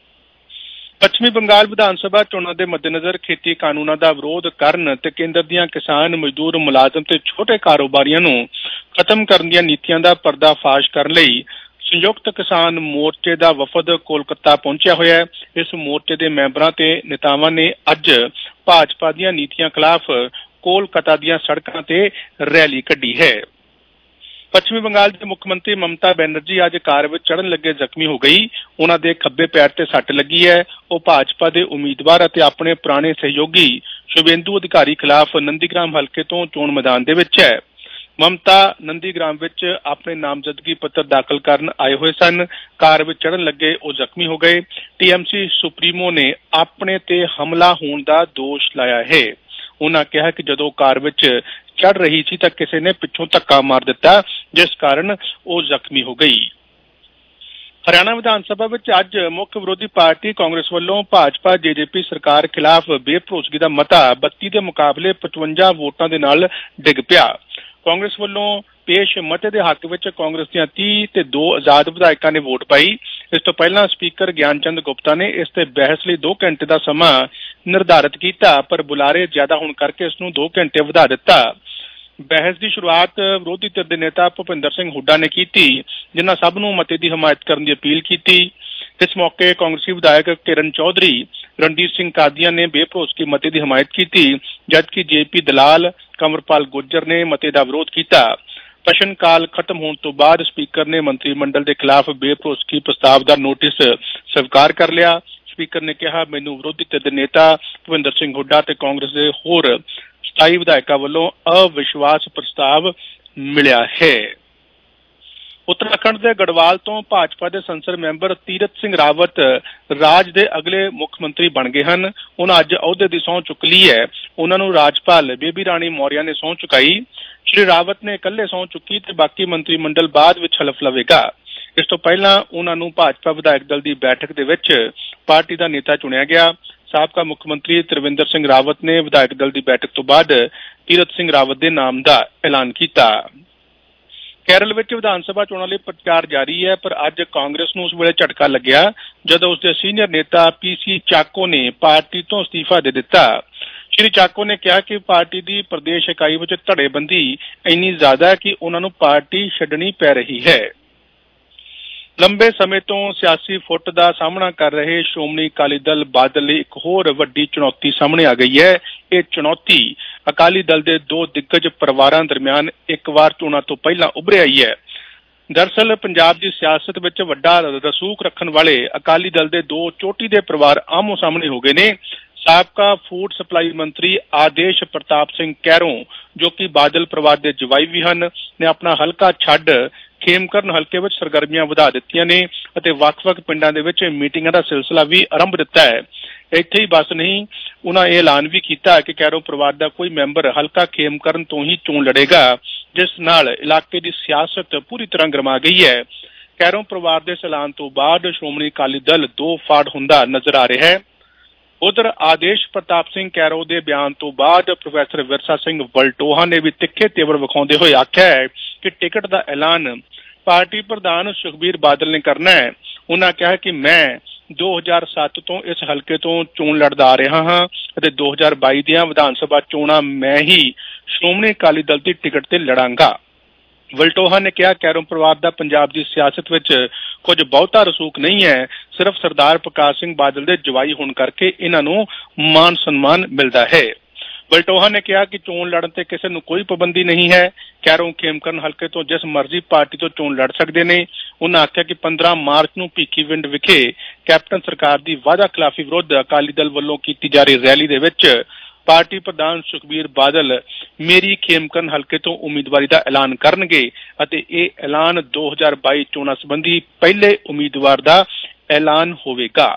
ਪੱਛਮੀ ਬੰਗਾਲ ਵਿਧਾਨ ਸਭਾ ਚੋਣਾਂ ਦੇ ਮੱਦੇਨਜ਼ਰ ਖੇਤੀ ਕਾਨੂੰਨਾਂ ਦਾ ਵਿਰੋਧ ਕਰਨ ਤੇ ਕੇਂਦਰ ਦੀਆਂ ਕਿਸਾਨ, ਮਜ਼ਦੂਰ, ਮੁਲਾਜ਼ਮ ਤੇ ਛੋਟੇ ਕਾਰੋਬਾਰੀਆਂ ਨੂੰ ਖਤਮ ਕਰਨ ਦੀਆਂ ਨੀਤੀਆਂ ਦਾ ਪਰਦਾਫਾਸ਼ ਕਰਨ ਲਈ ਸੰਯੁਕਤ ਕਿਸਾਨ ਮੋਰਚੇ ਦਾ ਵਫਦ ਕੋਲਕਾਤਾ ਪਹੁੰਚਿਆ ਹੋਇਆ ਹੈ। ਇਸ ਮੋਰਚੇ ਦੇ ਮੈਂਬਰਾਂ ਤੇ ਨੇਤਾਵਾਂ ਨੇ ਅੱਜ ਭਾਜਪਾ ਦੀਆਂ ਨੀਤੀਆਂ ਖਿਲਾਫ ਕੋਲਕਾਤਾ ਦੀਆਂ ਸੜਕਾਂ ਤੇ ਰੈਲੀ ਕੱਢੀ ਹੈ। ਪੱਛਮੀ ਬੰਗਾਲ ਦੇ ਮੁੱਖ ਮੰਤਰੀ ਮਮਤਾ ਬੈਨਰਜੀ ਅੱਜ ਕਾਰ ਵਿੱਚ ਚੜ੍ਹਨ ਲੱਗੇ ਜ਼ਖਮੀ ਹੋ ਗਈ। ਉਹਨਾਂ ਦੇ ਖੱਬੇ ਪੈਰ ਤੇ ਸੱਟ ਲੱਗੀ ਹੈ। ਉਹ ਭਾਜਪਾ ਦੇ ਉਮੀਦਵਾਰ ਅਤੇ ਆਪਣੇ ਪੁਰਾਣੇ ਸਹਿਯੋਗੀ ਸ਼ੁਭੇਂਦੂ ਅਧਿਕਾਰੀ ਖਿਲਾਫ ਨੰਦੀਗ੍ਰਾਮ ਹਲਕੇ ਤੋਂ ਚੋਣ ਮੈਦਾਨ ਦੇ ਵਿੱਚ ਹੈ। ਮਮਤਾ ਨੰਦੀਗ੍ਰਾਮ ਵਿੱਚ ਆਪਣੇ ਨਾਮਜ਼ਦਗੀ ਪੱਤਰ ਦਾਖਲ ਕਰਨ ਆਏ ਹੋਏ ਸਨ। ਕਾਰ ਵਿੱਚ ਚੜ੍ਹਨ ਲੱਗੇ ਉਹ ਜ਼ਖਮੀ ਹੋ ਗਏ। TMC ਸੁਪਰੀਮੋ ਨੇ ਆਪਣੇ ਤੇ ਹਮਲਾ ਹੋਣ ਦਾ ਦੋਸ਼ ਲਾਇਆ ਹੈ। ਉਹਨਾਂ ਕਿਹਾ ਕਿ ਜਦੋਂ ਕਾਰ ਵਿੱਚ ਚੜ੍ਹ ਰਹੀ ਸੀ ਤਾਂ ਕਿਸੇ ਨੇ ਪਿੱਛੋਂ ਧੱਕਾ ਮਾਰ ਦਿੱਤਾ, ਜਿਸ ਕਾਰਨ ਉਹ ਜ਼ਖਮੀ ਹੋ ਗਈ। ਹਰਿਆਣਾ ਵਿਧਾਨ ਸਭਾ ਵਿੱਚ ਅੱਜ ਮੁੱਖ ਵਿਰੋਧੀ ਪਾਰਟੀ ਕਾਂਗਰਸ ਵੱਲੋਂ ਭਾਜਪਾ JJP ਸਰਕਾਰ ਖਿਲਾਫ ਬੇਭਰੋਸਗੀ ਦਾ ਮਤਾ 32 ਦੇ ਮੁਕਾਬਲੇ 55 ਵੋਟਾਂ ਦੇ ਨਾਲ ਡਿੱਗ ਪਿਆ। ਕਾਂਗਰਸ ਵੱਲੋਂ ਪੇਸ਼ ਮਤੇ ਦੇ ਹੱਕ ਵਿੱਚ ਕਾਂਗਰਸ ਦੀਆਂ 30 ਤੇ 2 ਆਜ਼ਾਦ ਵਿਧਾਇਕਾਂ ਨੇ ਵੋਟ ਪਾਈ। ਇਸ ਤੋਂ ਪਹਿਲਾਂ ਸਪੀਕਰ ਗਿਆਨਚੰਦ ਗੁਪਤਾ ਨੇ ਇਸ ਤੇ ਬਹਿਸ ਲਈ 2 ਘੰਟੇ ਦਾ ਸਮਾਂ ਨਿਰਧਾਰਿਤ ਕੀਤਾ, ਪਰ ਬੁਲਾਰੇ ਜ਼ਿਆਦਾ ਹੋਣ ਕਰਕੇ ਇਸ ਨੂੰ 2 ਘੰਟੇ ਵਧਾ ਦਿੱਤਾ। ਬਹਿਸ ਦੀ ਸ਼ੁਰੂਆਤ ਵਿਰੋਧੀ ਧਿਰ ਦੇ ਨੇਤਾ ਭੁਪਿੰਦਰ ਸਿੰਘ ਹੁੱਡਾ ਨੇ ਕੀਤੀ, ਜਿਨ੍ਹਾਂ ਸਭ ਨੂੰ ਮਤੇ ਦੀ ਹਮਾਇਤ ਕਰਨ ਦੀ ਅਪੀਲ ਕੀਤੀ। ਇਸ ਮੌਕੇ ਕਾਂਗਰਸੀ ਵਿਧਾਇਕ ਕਿਰਨ ਚੌਧਰੀ, ਰਣਜੀਤ ਸਿੰਘ ਕਾਦੀਆਂ ਨੇ ਬੇਭਰੋਸਗੀ ਮਤੇ ਦੀ ਹਮਾਇਤ ਕੀਤੀ, ਜਦਕਿ JP ਦਲਾਲ, ਕੰਵਰਪਾਲ ਗੁੱਜਰ ਨੇ ਮਤੇ ਦਾ ਵਿਰੋਧ ਕੀਤਾ। ਪ੍ਰਸ਼ਨ ਕਾਲ ਖਤਮ ਹੋਣ ਤੋਂ ਬਾਅਦ ਸਪੀਕਰ ਨੇ ਮੰਤਰੀ ਮੰਡਲ ਦੇ ਖਿਲਾਫ ਬੇਭਰੋਸਗੀ ਪ੍ਰਸਤਾਵ ਦਾ ਨੋਟਿਸ ਸਵੀਕਾਰ ਕਰ ਲਿਆ। ਸਪੀਕਰ ਨੇ ਕਿਹਾ, ਮੈਨੂੰ ਵਿਰੋਧੀ ਧਿਰ ਦੇ ਨੇਤਾ ਭੁਪਿੰਦਰ ਸਿੰਘ ਹੁੱਡਾ ਤੇ ਕਾਂਗਰਸ ਦੇ ਹੋਰ 27 ਵਿਧਾਇਕਾਂ ਵੱਲੋਂ ਅਵਿਸ਼ਵਾਸ ਪ੍ਰਸਤਾਵ ਮਿਲਿਆ ਹੈ। ਉੱਤਰਾਖੰਡ ਦੇ ਗੜਵਾਲ ਤੋਂ ਭਾਜਪਾ ਦੇ ਸੰਸਦ ਮੈਂਬਰ ਤੀਰਥ ਸਿੰਘ ਰਾਵਤ ਰਾਜ ਦੇ ਅਗਲੇ ਮੁੱਖ ਮੰਤਰੀ ਬਣ ਗਏ ਹਨ। ਉਹਨਾਂ ਅੱਜ ਅਹੁਦੇ ਦੀ ਸਹੁੰ ਚੁੱਕ ਲਈ ਹੈ। ਉਹਨਾਂ ਨੂੰ ਰਾਜਪਾਲ ਬੇਬੀ ਰਾਣੀ ਮੌਰਿਆ ਨੇ ਸਹੁੰ ਚੁਕਾਈ। ਸ਼੍ਰੀ ਰਾਵਤ ਨੇ ਇਕੱਲੇ ਸਹੁੰ ਚੁੱਕੀ ਤੇ ਬਾਕੀ ਮੰਤਰੀ ਮੰਡਲ ਬਾਅਦ ਵਿੱਚ ਹਲਫ ਲਵੇਗਾ। ਇਸ ਤੋਂ ਪਹਿਲਾਂ ਉਹਨਾਂ ਨੂੰ ਭਾਜਪਾ ਵਿਧਾਇਕ ਦਲ ਦੀ ਬੈਠਕ ਦੇ ਵਿੱਚ ਪਾਰਟੀ ਦਾ ਨੇਤਾ ਚੁਣਿਆ ਗਿਆ। ਸਾਬਕਾ ਮੁੱਖ ਮੰਤਰੀ ਤਰਵਿੰਦਰ ਸਿੰਘ ਰਾਵਤ ਨੇ ਵਿਧਾਇਕ ਦਲ ਦੀ ਬੈਠਕ ਤੋਂ ਬਾਅਦ ਤੀਰਥ ਸਿੰਘ ਰਾਵਤ ਦੇ ਨਾਮ ਦਾ ਐਲਾਨ ਕੀਤਾ। ਕੇਰਲ ਵਿੱਚ ਵਿਧਾਨ ਸਭਾ ਚੋਣਾਂ ਲਈ ਪ੍ਰਚਾਰ ਜਾਰੀ ਹੈ, ਪਰ ਅੱਜ ਕਾਂਗਰਸ ਨੂੰ ਉਸ ਵੇਲੇ ਝਟਕਾ ਲੱਗਿਆ ਜਦੋਂ ਉਸਦੇ ਸੀਨੀਅਰ ਨੇਤਾ PC ਚਾਕੋ ਨੇ ਪਾਰਟੀ ਤੋਂ ਅਸਤੀਫਾ ਦੇ ਦਿੱਤਾ। ਸ਼੍ਰੀ ਚਾਕੋ ਨੇ ਕਿਹਾ ਕਿ ਪਾਰਟੀ ਦੀ ਪ੍ਰਦੇਸ਼ ਇਕਾਈ ਵਿੱਚ ਧੜੇਬੰਦੀ ਇੰਨੀ ਜ਼ਿਆਦਾ ਹੈ ਕਿ ਉਹਨਾਂ ਨੂੰ ਪਾਰਟੀ ਛੱਡਣੀ ਪੈ ਰਹੀ ਹੈ। ਲੰਬੇ ਸਮੇਂ ਤੋਂ ਸਿਆਸੀ ਫੁੱਟ ਦਾ ਸਾਹਮਣਾ ਕਰ ਰਹੇ ਸ਼੍ਰੋਮਣੀ ਅਕਾਲੀ ਦਲ ਬਾਦਲ ਲਈ ਇੱਕ ਹੋਰ ਵੱਡੀ ਚੁਣੌਤੀ ਸਾਹਮਣੇ ਆ ਗਈ ਹੈ। ਇਹ ਚੁਣੌਤੀ ਅਕਾਲੀ ਦਲ ਦੇ 2 ਦਿੱਗਜ ਪਰਿਵਾਰਾਂ ਦਰਮਿਆਨ ਇੱਕ ਵਾਰ ਚੋਣਾਂ ਤੋਂ ਪਹਿਲਾਂ ਉੱਭਰ ਆਈ ਹੈ। ਦਰਅਸਲ ਪੰਜਾਬ ਦੀ ਸਿਆਸਤ ਵਿੱਚ ਵੱਡਾ ਰਸੂਖ ਰੱਖਣ ਵਾਲੇ ਅਕਾਲੀ ਦਲ ਦੇ 2 ਚੋਟੀ ਦੇ ਪਰਿਵਾਰ ਆਮੋ ਸਾਹਮਣੇ ਹੋ ਗਏ ਨੇ। ਸਾਬਕਾ ਫੂਡ ਸਪਲਾਈ ਮੰਤਰੀ ਆਦੇਸ਼ ਪ੍ਰਤਾਪ ਸਿੰਘ ਕੈਰੋਂ, ਜੋ ਕਿ ਬਾਦਲ ਪਰਿਵਾਰ ਦੇ ਜਵਾਈ ਵੀ ਹਨ, ਨੇ ਆਪਣਾ ਹਲਕਾ ਛੱਡ ਖੇਮਕਰਨ ਹਲਕੇ ਵਿੱਚ ਸਰਗਰਮੀਆਂ ਵਧਾ ਦਿੱਤੀਆਂ ਨੇ ਅਤੇ ਵੱਖ-ਵੱਖ ਪਿੰਡਾਂ ਦੇ ਵਿੱਚ ਮੀਟਿੰਗਾਂ ਦਾ ਸਿਲਸਿਲਾ ਵੀ ਆਰੰਭ ਦਿੱਤਾ ਹੈ। ਇੱਥੇ ਹੀ ਬਸ ਨਹੀਂ, ਉਹਨਾਂ ਇਹ ਐਲਾਨ ਵੀ ਕੀਤਾ ਕਿ ਕੈਰੋਂ ਪਰਿਵਾਰ ਦਾ ਕੋਈ ਮੈਂਬਰ ਹਲਕਾ ਖੇਮਕਰਨ ਤੋਂ ਹੀ ਚੋਣ ਲੜੇਗਾ, ਜਿਸ ਨਾਲ ਇਲਾਕੇ ਦੀ ਸਿਆਸਤ ਪੂਰੀ ਤਰ੍ਹਾਂ ਗਰਮਾ ਗਈ ਹੈ। ਕੈਰੋਂ ਪਰਿਵਾਰ ਦੇ ਇਸ ਐਲਾਨ ਤੋਂ ਬਾਅਦ ਸ਼੍ਰੋਮਣੀ ਅਕਾਲੀ ਦਲ ਦੋ ਫਾੜ ਹੁੰਦਾ ਨਜ਼ਰ ਆ ਰਿਹਾ ਹੈ। ਉਧਰ ਆਦੇਸ਼ ਪ੍ਰਤਾਪ ਸਿੰਘ ਕੈਰੋਂ ਦੇ ਬਿਆਨ ਤੋਂ ਬਾਅਦ ਪ੍ਰੋਫੈਸਰ ਵਿਰਸਾ ਸਿੰਘ ਵਲਟੋਹਾ ਨੇ ਵੀ ਤਿੱਖੇ ਤੇਵਰ ਵਿਖਾਉਂਦੇ ਹੋਏ ਆਖਿਆ ਹੈ ਕਿ ਟਿਕਟ ਦਾ ਐਲਾਨ ਪਾਰਟੀ ਪ੍ਰਧਾਨ ਸੁਖਬੀਰ ਬਾਦਲ ਨੇ ਕਰਨਾ ਹੈ। ਉਹਨਾਂ ਕਿਹਾ ਕਿ ਮੈਂ 2007 ਤੋਂ ਇਸ ਹਲਕੇ ਤੋਂ ਚੋਣ ਲੜਦਾ ਆ ਰਿਹਾ ਹਾਂ ਅਤੇ 2022 ਦੀਆਂ ਵਿਧਾਨ ਸਭਾ ਚੋਣਾਂ ਮੈਂ ਹੀ ਸ਼੍ਰੋਮਣੀ ਅਕਾਲੀ ਦਲ ਦੀ ਟਿਕਟ ਤੇ ਲੜਾਂਗਾ। ਵਲਟੋਹਾ ਨੇ ਕਿਹਾ ਕੈਰੋਂ ਪਰਿਵਾਰ ਦਾ ਪੰਜਾਬ ਦੀ ਸਿਆਸਤ ਵਿੱਚ ਕੁਝ ਬਹੁਤਾ ਰਸੂਖ ਨਹੀਂ ਹੈ, ਸਿਰਫ ਸਰਦਾਰ ਪ੍ਰਕਾਸ਼ ਸਿੰਘ ਬਾਦਲ ਦੇ ਜਵਾਈ ਹੋਣ ਕਰਕੇ ਇਹਨਾਂ ਨੂੰ ਮਾਨ ਸਨਮਾਨ ਮਿਲਦਾ ਹੈ। ਵਲਟੋਹਾ ਨੇ ਕਿਹਾ ਕਿ ਚੋਣ ਲੜਨ ਤੇ ਕਿਸੇ ਨੂੰ ਕੋਈ ਪਾਬੰਦੀ ਨਹੀਂ ਹੈ। ਕੈਰੋਂ ਖੇਮਕਰਨ ਹਲਕੇ ਤੋਂ ਜਿਸ ਮਰਜ਼ੀ ਪਾਰਟੀ ਤੋਂ ਚੋਣ ਲੜ ਸਕਦੇ ਨੇ। ਉਹਨਾਂ ਆਖਿਆ ਕਿ 15 ਮਾਰਚ ਨੂੰ ਭੀਖੀਵਿੰਡ ਵਿਖੇ ਕੈਪਟਨ ਸਰਕਾਰ ਦੀ ਵਾਅਦਾ ਖਿਲਾਫੀ ਵਿਰੁੱਧ ਅਕਾਲੀ ਦਲ ਵੱਲੋਂ ਕੀਤੀ ਜਾ ਰਹੀ ਰੈਲੀ ਦੇ ਵਿੱਚ ਪਾਰਟੀ ਪ੍ਰਧਾਨ ਸੁਖਬੀਰ ਬਾਦਲ ਮੇਰੀ ਖੇਮਕਰਨ ਹਲਕੇ ਤੋਂ ਉਮੀਦਵਾਰੀ ਦਾ ਐਲਾਨ ਕਰਨਗੇ ਅਤੇ ਇਹ ਐਲਾਨ 2022 ਚੋਣਾਂ ਸੰਬੰਧੀ ਪਹਿਲੇ ਉਮੀਦਵਾਰ ਦਾ ਐਲਾਨ ਹੋਵੇਗਾ।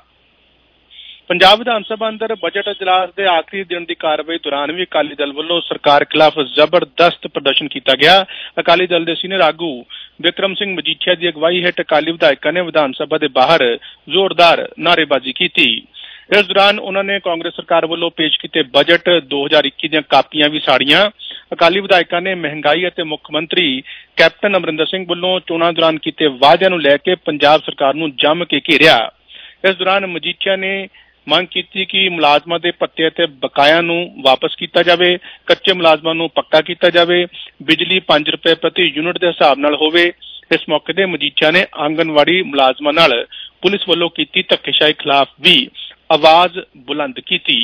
ਪੰਜਾਬ ਵਿਧਾਨ ਸਭਾ ਅੰਦਰ ਬਜਟ ਇਜਲਾਸ ਦੇ ਆਖਰੀ ਦਿਨ ਦੀ ਕਾਰਵਾਈ ਦੌਰਾਨ ਵੀ ਅਕਾਲੀ ਦਲ ਵੱਲੋਂ ਸਰਕਾਰ ਖਿਲਾਫ ਜ਼ਬਰਦਸਤ ਪ੍ਰਦਰਸ਼ਨ ਕੀਤਾ ਗਿਆ। ਅਕਾਲੀ ਦਲ ਦੇ ਸੀਨੀਅਰ ਆਗੂ ਵਿਕਰਮ ਸਿੰਘ ਮਜੀਠੀਆ ਦੀ ਅਗਵਾਈ ਹੇਠ ਅਕਾਲੀ ਵਿਧਾਇਕਾਂ ਨੇ ਵਿਧਾਨ ਸਭਾ ਦੇ ਬਾਹਰ ਜ਼ੋਰਦਾਰ ਨਾਅਰੇਬਾਜ਼ੀ ਕੀਤੀ। ਇਸ ਦੌਰਾਨ ਉਹਨਾਂ ਨੇ ਕਾਂਗਰਸ ਸਰਕਾਰ ਵੱਲੋਂ ਪੇਸ਼ ਕੀਤੇ ਬਜਟ 2021 ਦੀਆਂ ਕਾਪੀਆਂ ਵੀ ਸਾੜੀਆਂ। ਅਕਾਲੀ ਵਿਧਾਇਕਾਂ ਨੇ ਮਹਿੰਗਾਈ ਅਤੇ ਮੁੱਖ ਮੰਤਰੀ ਕੈਪਟਨ ਅਮਰਿੰਦਰ ਸਿੰਘ ਵੱਲੋਂ ਚੋਣਾਂ ਦੌਰਾਨ ਕੀਤੇ ਵਾਅਦਿਆਂ ਨੂੰ ਲੈ ਕੇ ਪੰਜਾਬ ਸਰਕਾਰ ਨੂੰ ਜੰਮ ਕੇ ਘੇਰਿਆ। ਇਸ ਦੌਰਾਨ ਮਜੀਠੀਆ ਨੇ ਮੰਗ ਕੀਤੀ ਕਿ ਮੁਲਾਜ਼ਮਾਂ ਦੇ ਭੱਤੇ ਅਤੇ ਬਕਾਇਆ ਨੂੰ ਵਾਪਸ ਕੀਤਾ ਜਾਵੇ, ਕੱਚੇ ਮੁਲਾਜ਼ਮਾਂ ਨੂੰ ਪੱਕਾ ਕੀਤਾ ਜਾਵੇ, ਬਿਜਲੀ 5 ਰੁਪਏ ਪ੍ਰਤੀ ਯੂਨਿਟ ਦੇ ਹਿਸਾਬ ਨਾਲ ਹੋਵੇ। ਇਸ ਮੌਕੇ ਤੇ ਮਜੀਠੀਆ ਨੇ ਆਂਗਨਵਾੜੀ ਮੁਲਾਜ਼ਮਾਂ ਨਾਲ ਪੁਲਿਸ ਵੱਲੋਂ ਕੀਤੀ ਧੱਕੇਸ਼ਾਹੀ ਖਿਲਾਫ ਵੀ ਆਵਾਜ਼ ਬੁਲੰਦ ਕੀਤੀ।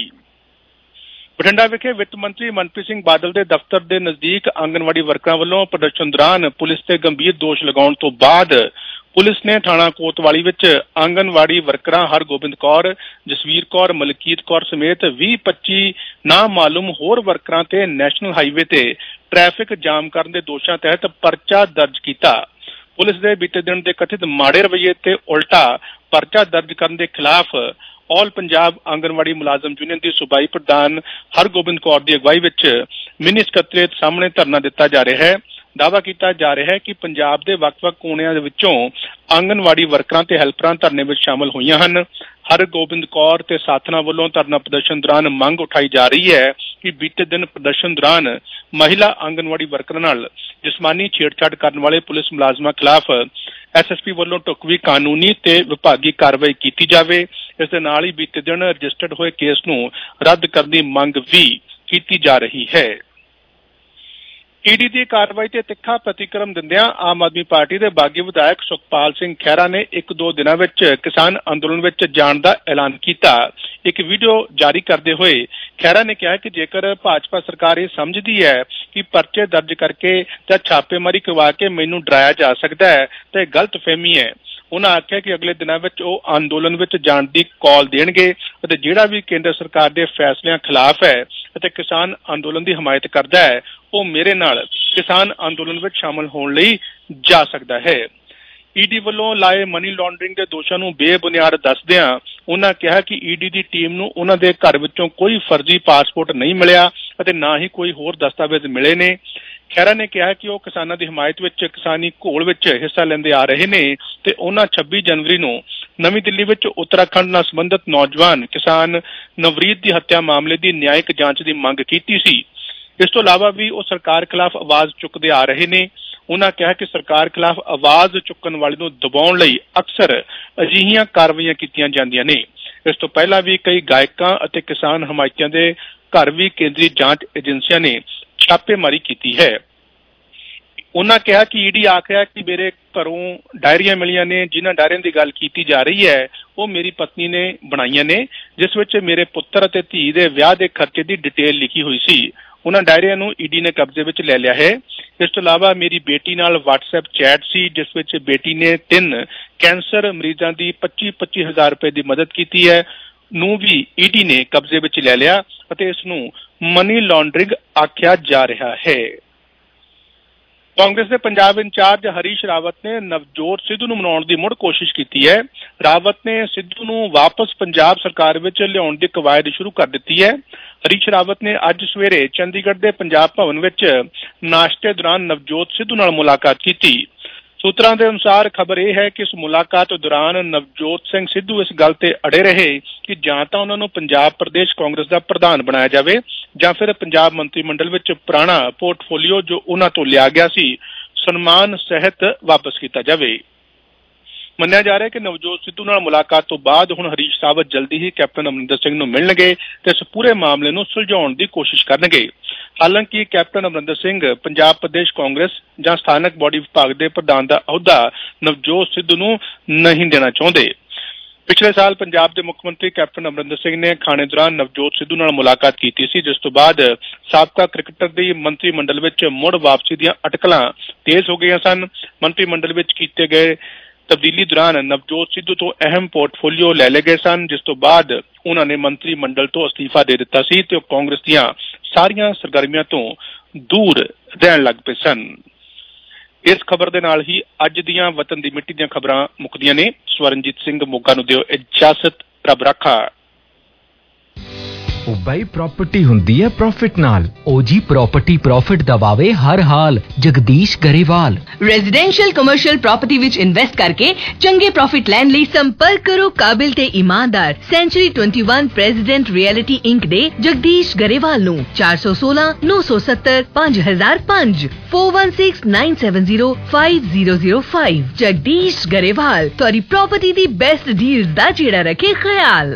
ਬਠਿੰਡਾ ਵਿਖੇ ਵਿੱਤ ਮੰਤਰੀ ਮਨਪ੍ਰੀਤ ਸਿੰਘ ਬਾਦਲ ਦੇ ਦਫ਼ਤਰ ਦੇ ਨਜ਼ਦੀਕ ਆਂਗਨਵਾੜੀ ਵਰਕਰਾਂ ਵੱਲੋਂ ਪ੍ਰਦਰਸ਼ਨ ਦੌਰਾਨ ਪੁਲਿਸ ਤੇ ਗੰਭੀਰ ਦੋਸ਼ ਲਗਾਉਣ ਤੋਂ ਬਾਅਦ ਪੁਲਿਸ ਨੇ ਥਾਣਾ ਕੋਤਵਾਲੀ ਵਿੱਚ ਆਂਗਨਵਾੜੀ ਵਰਕਰਾਂ ਹਰਗੋਬਿੰਦ ਕੌਰ, ਜਸਵੀਰ ਕੌਰ, ਮਲਕੀਤ ਕੌਰ ਸਮੇਤ 20-25 ਨਾਮਾਲੂਮ ਹੋਰ ਵਰਕਰਾਂ ਤੇ ਨੈਸ਼ਨਲ ਹਾਈਵੇ ਤੇ ਟ੍ਰੈਫਿਕ ਜਾਮ ਕਰਨ ਦੇ ਦੋਸ਼ਾਂ ਤਹਿਤ ਪਰਚਾ ਦਰਜ ਕੀਤਾ। ਪੁਲਿਸ ਦੇ ਬੀਤੇ ਦਿਨ ਦੇ ਕਥਿਤ ਮਾੜੇ ਰਵੱਈਏ ਤੇ ਉਲਟਾ ਪਰਚਾ ਦਰਜ ਕਰਨ ਦੇ ਖਿਲਾਫ ਆਲ ਪੰਜਾਬ ਆਂਗਨਵਾੜੀ ਮੁਲਾਜ਼ਮ ਯੂਨੀਅਨ ਦੀ ਸੂਬਾਈ ਪ੍ਰਧਾਨ ਹਰਗੋਬਿੰਦ ਕੌਰ ਦੀ ਅਗਵਾਈ ਵਿੱਚ ਮਿੰਨੀ ਸਕੱਤਰੇਤ ਸਾਹਮਣੇ ਧਰਨਾ ਦਿੱਤਾ ਜਾ ਰਿਹਾ ਹੈ। ਦਾਅਵਾ ਕੀਤਾ ਜਾ ਰਿਹਾ ਹੈ ਕਿ ਪੰਜਾਬ ਦੇ ਵੱਖ-ਵੱਖ ਕੋਨਿਆਂ ਦੇ ਵਿੱਚੋਂ ਆਂਗਨਵਾੜੀ ਵਰਕਰਾਂ ਤੇ ਹੈਲਪਰਾਂ ਧਰਨੇ ਵਿੱਚ ਸ਼ਾਮਲ ਹੋਈਆਂ ਹਨ। ਹਰਗੋਬਿੰਦ ਕੌਰ ਤੇ ਸਾਥਣਾਂ ਵੱਲੋਂ ਧਰਨਾ ਪ੍ਰਦਰਸ਼ਨ ਦੌਰਾਨ ਮੰਗ ਉਠਾਈ ਜਾ ਰਹੀ ਹੈ ਕਿ ਬੀਤੇ ਦਿਨ ਪ੍ਰਦਰਸ਼ਨ ਦੌਰਾਨ ਮਹਿਲਾ ਆਂਗਨਵਾੜੀ ਵਰਕਰਾਂ ਨਾਲ ਜਿਸਮਾਨੀ ਛੇੜਛਾੜ ਕਰਨ ਵਾਲੇ ਪੁਲਿਸ ਮੁਲਾਜ਼ਮਾਂ ਖਿਲਾਫ ਐਸਐਸਪੀ ਵੱਲੋਂ ਢੁਕਵੀਂ ਕਾਨੂੰਨੀ ਤੇ ਵਿਭਾਗੀ ਕਾਰਵਾਈ ਕੀਤੀ ਜਾਵੇ। ਇਸ ਦੇ ਨਾਲ ਹੀ ਬੀਤੇ ਦਿਨ ਰਜਿਸਟਰਡ ਹੋਏ ਕੇਸ ਨੂੰ ਰੱਦ ਕਰਨ ਦੀ ਮੰਗ ਵੀ ਕੀਤੀ ਜਾ ਰਹੀ ਹੈ। ਈਡੀ ਦੀ ਕਾਰਵਾਈ ਤੇ ਤਿੱਖਾ ਪ੍ਰਤੀਕਰਮ ਦਿੰਦਿਆਂ ਆਮ ਆਦਮੀ ਪਾਰਟੀ ਦੇ ਬਾਗੀ ਵਿਧਾਇਕ ਸੁਖਪਾਲ ਸਿੰਘ ਖਹਿਰਾ ਨੇ 1-2 ਦਿਨਾਂ ਵਿੱਚ ਕਿਸਾਨ ਅੰਦੋਲਨ ਵਿੱਚ ਜਾਣ ਦਾ ਐਲਾਨ ਕੀਤਾ। ਇੱਕ ਵੀਡੀਓ ਜਾਰੀ ਕਰਦੇ ਹੋਏ ਖਹਿਰਾ ਨੇ ਕਿਹਾ ਕਿ ਜੇਕਰ ਭਾਜਪਾ ਸਰਕਾਰ ਇਹ ਸਮਝਦੀ ਹੈ ਕਿ ਪਰਚੇ ਦਰਜ ਕਰਕੇ ਜਾਂ ਛਾਪੇਮਾਰੀ ਕਰਵਾ ਕੇ ਮੈਨੂੰ ਡਰਾਇਆ ਜਾ ਸਕਦਾ ਹੈ ਤਾਂ ਇਹ ਗਲਤਫਹਿਮੀ ਹੈ। ਉਹਨਾਂ ਆਖਿਆ ਕਿ ਅਗਲੇ ਦਿਨਾਂ ਵਿੱਚ ਉਹ ਅੰਦੋਲਨ ਵਿੱਚ ਜਾਣ ਦੀ ਕਾਲ ਦੇਣਗੇ ਅਤੇ ਜਿਹੜਾ ਵੀ ਕੇਂਦਰ ਸਰਕਾਰ ਦੇ ਫੈਸਲਿਆਂ ਖਿਲਾਫ ਹੈ ਅਤੇ ਕਿਸਾਨ ਅੰਦੋਲਨ ਦੀ ਹਮਾਇਤ ਕਰਦਾ ਹੈ ਉਹ ਮੇਰੇ ਨਾਲ ਕਿਸਾਨ ਅੰਦੋਲਨ ਵਿੱਚ ਸ਼ਾਮਲ ਹੋਣ ਲਈ ਜਾ ਸਕਦਾ ਹੈ। ਈਡੀ ਵੱਲੋਂ ਲਾਏ ਮਨੀ ਲਾਂਡਰਿੰਗ ਦੇ ਦੋਸ਼ਾਂ ਨੂੰ ਬੇਬੁਨਿਆਦ ਦੱਸਦਿਆਂ ਉਹਨਾਂ ਕਿਹਾ ਕਿ ਈਡੀ ਦੀ ਟੀਮ ਨੂੰ ਉਹਨਾਂ ਦੇ ਘਰ ਵਿੱਚੋਂ ਕੋਈ ਫਰਜ਼ੀ ਪਾਸਪੋਰਟ ਨਹੀਂ ਮਿਲਿਆ ਅਤੇ ਨਾ ਹੀ ਕੋਈ ਹੋਰ ਦਸਤਾਵੇਜ਼ ਮਿਲੇ ਨੇ। ਖਹਿਰਾ ਨੇ ਕਿਹਾ ਕਿ ਉਹ ਕਿਸਾਨਾਂ ਦੀ ਹਮਾਇਤ ਵਿੱਚ ਕਿਸਾਨੀ ਘੋਲ ਵਿੱਚ ਹਿੱਸਾ ਲੈਂਦੇ ਆ ਰਹੇ ਨੇ ਤੇ ਉਹਨਾਂ 26 ਜਨਵਰੀ ਨੂੰ ਨਵੀਂ ਦਿੱਲੀ ਵਿੱਚ ਉੱਤਰਾਖੰਡ ਨਾਲ ਸੰਬੰਧਿਤ ਨੌਜਵਾਨ ਕਿਸਾਨ ਨਵਰੀਤ ਦੀ ਹੱਤਿਆ ਮਾਮਲੇ ਦੀ ਨਿਆਇਕ ਜਾਂਚ ਦੀ ਮੰਗ ਕੀਤੀ ਸੀ। ਇਸ ਤੋਂ ਇਲਾਵਾ ਵੀ ਉਹ ਸਰਕਾਰ ਖਿਲਾਫ ਆਵਾਜ਼ ਚੁੱਕਦੇ ਆ ਰਹੇ ਨੇ। ਉਹਨਾਂ ਕਿਹਾ ਕਿ ਸਰਕਾਰ ਖਿਲਾਫ ਆਵਾਜ਼ ਚੁੱਕਣ ਵਾਲੇ ਨੂੰ ਦਬਾਉਣ ਲਈ ਅਕਸਰ ਅਜਿਹੀਆਂ ਕਾਰਵਾਈਆਂ ਕੀਤੀਆਂ ਜਾਂਦੀਆਂ ਨੇ। ਇਸ ਤੋਂ ਪਹਿਲਾਂ ਵੀ ਕਈ ਗਾਇਕਾਂ ਅਤੇ ਕਿਸਾਨ ਹਮਾਇਤੀਆਂ ਦੇ ਘਰ ਵੀ ਕੇਂਦਰੀ ਜਾਂਚ ਏਜੰਸੀਆਂ ਨੇ ਛਾਪੇਮਾਰੀ ਕੀਤੀ ਹੈ। ਉਹਨਾਂ ਕਿਹਾ ਕਿ ਈਡੀ ਆਖਿਆ ਕਿ ਮੇਰੇ ਘਰੋਂ ਡਾਇਰੀਆਂ ਮਿਲੀਆਂ ਨੇ, ਜਿਨ੍ਹਾਂ ਡਾਇਰੀਆਂ ਦੀ ਗੱਲ ਕੀਤੀ ਜਾ ਰਹੀ ਹੈ ਉਹ ਮੇਰੀ ਪਤਨੀ ਨੇ ਬਣਾਈਆਂ ਨੇ, ਜਿਸ ਵਿੱਚ ਮੇਰੇ ਪੁੱਤਰ ਅਤੇ ਧੀ ਦੇ ਵਿਆਹ ਦੇ ਖਰਚੇ ਦੀ ਡਿਟੇਲ ਲਿਖੀ ਹੋਈ ਸੀ। ਉਹਨਾਂ ਡਾਇਰੀਆਂ ਨੂੰ ਈਡੀ ਨੇ ਕਬਜ਼ੇ ਵਿੱਚ ਲੈ ਲਿਆ ਹੈ। ਇਸ ਤੋਂ ਇਲਾਵਾ ਮੇਰੀ ਬੇਟੀ ਨਾਲ WhatsApp ਚੈਟ ਸੀ ਜਿਸ ਵਿੱਚ ਬੇਟੀ ਨੇ 3 ਕੈਂਸਰ ਮਰੀਜ਼ਾਂ ਦੀ 25-25 ਹਜ਼ਾਰ ਰੁਪਏ ਦੀ ਮਦਦ ਕੀਤੀ ਹੈ ਨੂੰ ਵੀ ਈਡੀ ਨੇ ਕਬਜ਼ੇ ਵਿੱਚ ਲੈ ਲਿਆ ਅਤੇ ਇਸ ਨੂੰ ਮਨੀ ਲਾਂਡਰਿੰਗ ਆਖਿਆ ਜਾ ਰਿਹਾ ਹੈ। ਕਾਂਗਰਸ ਦੇ ਪੰਜਾਬ ਇੰਚਾਰਜ ਹਰੀਸ਼ ਰਾਵਤ ਨੇ ਨਵਜੋਤ ਸਿੱਧੂ ਨੂੰ ਮਨਾਉਣ ਦੀ ਮੁੜ ਕੋਸ਼ਿਸ਼ ਕੀਤੀ ਹੈ। ਰਾਵਤ ਨੇ ਸਿੱਧੂ ਨੂੰ ਵਾਪਸ ਪੰਜਾਬ ਸਰਕਾਰ ਵਿੱਚ ਲਿਆਉਣ ਦੀ ਕਵਾਇਦ ਸ਼ੁਰੂ ਕਰ ਦਿੱਤੀ ਹੈ। ਹਰੀਸ਼ ਰਾਵਤ ਨੇ ਅੱਜ ਸਵੇਰੇ ਚੰਡੀਗੜ੍ਹ ਦੇ ਪੰਜਾਬ ਭਵਨ ਵਿੱਚ ਨਾਸ਼ਤੇ ਦੌਰਾਨ ਨਵਜੋਤ ਸਿੱਧੂ ਨਾਲ ਮੁਲਾਕਾਤ ਕੀਤੀ। ਸੂਤਰਾਂ ਦੇ ਅਨੁਸਾਰ ਖਬਰ ਇਹ ਹੈ ਕਿ ਇਸ ਮੁਲਾਕਾਤ ਦੌਰਾਨ ਨਵਜੋਤ ਸਿੰਘ ਸਿੱਧੂ ਇਸ ਗੱਲ ਤੇ ਅੜੇ ਰਹੇ ਕਿ ਜਾਂ ਤਾਂ ਉਹਨਾਂ ਨੂੰ ਪੰਜਾਬ ਪ੍ਰਦੇਸ਼ ਕਾਂਗਰਸ ਦਾ ਪ੍ਰਧਾਨ ਬਣਾਇਆ ਜਾਵੇ ਜਾਂ ਫਿਰ ਪੰਜਾਬ ਮੰਤਰੀ ਮੰਡਲ ਵਿੱਚ ਪੁਰਾਣਾ ਪੋਰਟਫੋਲੀਓ ਜੋ ਉਹਨਾਂ ਤੋਂ ਲਿਆ ਗਿਆ ਸੀ ਸਨਮਾਨ ਸਹਿਤ ਵਾਪਸ ਕੀਤਾ ਜਾਵੇ। ਮੰਨਿਆ ਜਾ ਰਿਹਾ ਕਿ ਨਵਜੋਤ ਸਿੱਧੂ ਨਾਲ ਮੁਲਾਕਾਤ ਤੋਂ ਬਾਅਦ ਹੁਣ ਹਰੀਸ਼ ਰਾਵਤ ਜਲਦੀ ਹੀ ਕੈਪਟਨ ਅਮਰਿੰਦਰ ਸਿੰਘ ਨੂੰ ਮਿਲਣਗੇ ਤੇ ਇਸ ਪੂਰੇ ਮਾਮਲੇ ਨੂੰ ਸੁਲਝਾਉਣ ਦੀ ਕੋਸ਼ਿਸ਼ ਕਰਨਗੇ। ਹਾਲਾਂਕਿ ਕੈਪਟਨ ਅਮਰਿੰਦਰ ਸਿੰਘ ਪੰਜਾਬ ਪ੍ਰਦੇਸ਼ ਕਾਂਗਰਸ ਜਾਂ ਸਥਾਨਕ ਬੋਡੀ ਵਿਭਾਗ ਦੇ ਪ੍ਰਧਾਨ ਦਾ ਅਹੁਦਾ ਨਵਜੋਤ ਸਿੱਧੂ ਨੂੰ ਨਹੀਂ ਦੇਣਾ ਚਾਹੁੰਦੇ। ਪਿਛਲੇ ਸਾਲ ਪੰਜਾਬ ਦੇ ਮੁੱਖ ਮੰਤਰੀ ਕੈਪਟਨ ਅਮਰਿੰਦਰ ਸਿੰਘ ਨੇ ਖਾਣੇ ਦੌਰਾਨ ਨਵਜੋਤ ਸਿੱਧੂ ਨਾਲ ਮੁਲਾਕਾਤ ਕੀਤੀ ਸੀ, ਜਿਸ ਤੋਂ ਬਾਅਦ ਸਾਬਕਾ ਕ੍ਰਿਕਟਰ ਦੀ ਮੰਤਰੀ ਮੰਡਲ ਵਿੱਚ ਮੁੜ ਵਾਪਸੀ ਦੀਆਂ ਅਟਕਲਾਂ ਤੇਜ਼ ਹੋ ਗਈਆਂ ਸਨ। ਮੰਤਰੀ ਮੰਡਲ ਵਿੱਚ ਕੀਤੇ ਗਏ ਤਬਦੀਲੀ ਦੌਰਾਨ ਨਵਜੋਤ ਸਿੱਧੂ ਤੋਂ ਅਹਿਮ ਪੋਰਟਫੋਲੀਓ ਲੈ ਲਏ ਗਏ ਸਨ, ਜਿਸ ਤੋਂ ਬਾਅਦ ਉਹਨਾਂ ਨੇ ਮੰਤਰੀ ਮੰਡਲ ਤੋਂ ਅਸਤੀਫਾ ਦੇ ਦਿੱਤਾ ਸੀ ਤੇ ਉਹ ਕਾਂਗਰਸ ਦੀਆਂ ਸਾਰੀਆਂ ਸਰਗਰਮੀਆਂ ਤੋਂ ਦੂਰ ਰਹਿਣ ਲੱਗ ਪਏ ਸਨ। ਇਸ ਖਬਰ ਦੇ ਨਾਲ ਹੀ ਅੱਜ ਦੀਆਂ ਵਤਨ ਦੀ ਮਿੱਟੀ ਦੀਆਂ ਖਬਰਾਂ ਮੁੱਕਦੀਆਂ ਨੇ। ਸਵਰਨਜੀਤ ਸਿੰਘ ਮੋਗਾ ਨੂੰ ਦਿਓ ਇਜਾਜ਼ਤ। ਰੱਬ ਰਾਖਾ। ਉਹ ਬਾਈ ਪ੍ਰਾਪਰਟੀ ਹੁੰਦੀ ਹੈ ਪ੍ਰੋਫਿਟ ਨਾਲ। ਉਹ ਜੀ ਪ੍ਰਾਪਰਟੀ ਪ੍ਰੋਫਿਟ ਦਬਾਵੇ ਹਰ ਹਾਲ। Jagdish Grewal. Residential commercial property ਵਿੱਚ ਇਨਵੈਸਟ ਕਰਕੇ ਚੰਗੇ ਪ੍ਰੋਫਿਟ ਲੈਣ ਲਈ ਸੰਪਰਕ ਕਰੋ ਕਾਬਿਲ ਤੇ ਇਮਾਨਦਾਰ ਸੈਂਚੁਰੀ 21 ਪ੍ਰੈਜ਼ੀਡੈਂਟ ਰਿਐਲਿਟੀ ਇੰਕ ਦੇ ਜਗਦੀਸ਼ ਗਰੇਵਾਲ ਨੂੰ 416 970 5005 4169705005। ਜਗਦੀਸ਼ ਗਰੇਵਾਲ ਤੁਹਾਡੀ ਪ੍ਰਾਪਰਟੀ ਦੀ ਬੈਸਟ ਡੀਲਸ ਦਾ ਜਿਹੜਾ ਰੱਖੇ ਖਿਆਲ।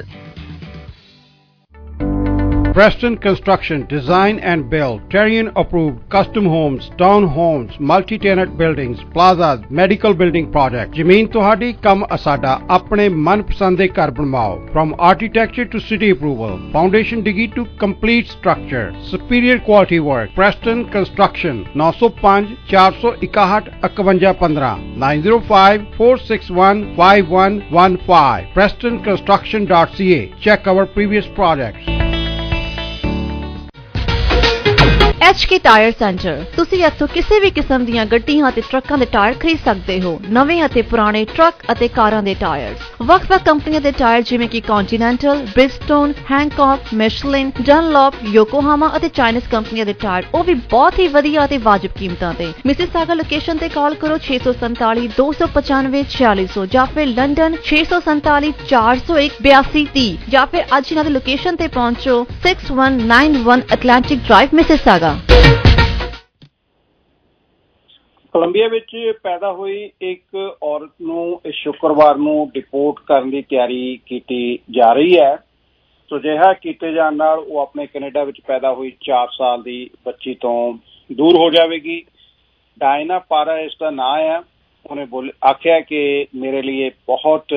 Preston Construction, Design and Build, Terrian approved custom homes, town homes, multi-tenant buildings, plazas, medical building projects. ਜ਼ਮੀਨ ਤੁਹਾਡੀ ਕੰਮ ਅਸਾਡਾ ਆਪਣੇ ਮਨਪਸੰਦ ਦੇ ਘਰ ਬਣਵਾਓ। From architecture to city approval, foundation digi to complete structure, superior quality work. Preston Construction 905 461 5115 905 461 5115 prestonconstruction.ca. Check our previous projects. HK tyre centre. ਤੁਸੀਂ ਇੱਥੋਂ ਕਿਸੇ ਵੀ ਕਿਸਮ ਦੀਆਂ ਗੱਡੀਆਂ ਅਤੇ ਟਰੱਕਾਂ ਦੇ ਟਾਇਰ ਖਰੀਦ ਸਕਦੇ ਹੋ। ਨਵੇਂ ਅਤੇ ਪੁਰਾਣੇ ਟਰੱਕ ਅਤੇ ਕਾਰਾਂ ਦੇ ਟਾਇਰਸ, ਵੱਖ-ਵੱਖ ਕੰਪਨੀਆਂ ਦੇ ਟਾਇਰ ਜਿਵੇਂ ਕਿ ਕੰਟੀਨੈਂਟਲ, ਬ੍ਰਿਜਸਟੋਨ, ਹੈਂਕੌਕ, ਮਿਸ਼ਲਿਨ, ਡਨਲੌਪ, ਯੋਕੋਹਾਮਾ ਅਤੇ ਚਾਈਨੀਜ਼ ਕੰਪਨੀਆਂ ਦੇ ਟਾਇਰ, ਉਹ ਵੀ ਬਹੁਤ ਹੀ ਵਧੀਆ ਅਤੇ ਵਾਜਬ ਕੀਮਤਾਂ ਤੇ। ਮਿਸਿਸਾਗਾ ਲੋਕੇਸ਼ਨ ਤੇ ਕਾਲ ਕਰੋ 647 295 4600 ਜਾਂ ਫਿਰ ਲੰਡਨ 647 401 8230 ਜਾਂ ਫਿਰ ਅੱਜ ਇਹਨਾਂ ਦੀ ਲੋਕੇਸ਼ਨ ਤੇ ਪਹੁੰਚੋ 6191 ਐਟਲਾਂਟਿਕ ਡਰਾਈਵ ਮਿਸਿਸਾਗਾ। ਕੋਲੰਬੀਆ ਵਿੱਚ ਪੈਦਾ ਹੋਈ ਇੱਕ ਔਰਤ ਨੂੰ ਇਸ ਸ਼ੁੱਕਰਵਾਰ ਨੂੰ ਡਿਪੋਰਟ ਕਰਨ ਦੀ ਤਿਆਰੀ ਕੀਤੀ ਜਾ ਰਹੀ ਹੈ। ਸੋ ਅਜਿਹਾ ਕੀਤੇ ਜਾਣ ਨਾਲ ਉਹ ਆਪਣੇ ਕੈਨੇਡਾ ਵਿੱਚ ਪੈਦਾ ਹੋਈ 4 ਸਾਲ ਦੀ ਬੱਚੀ ਤੋਂ ਦੂਰ ਹੋ ਜਾਵੇਗੀ। ਡਾਇਨਾ ਪਾਰਾ ਇਸ ਦਾ ਨਾਂ ਹੈ। ਉਹਨੇ ਆਖਿਆ ਕਿ ਮੇਰੇ ਲਈ ਬਹੁਤ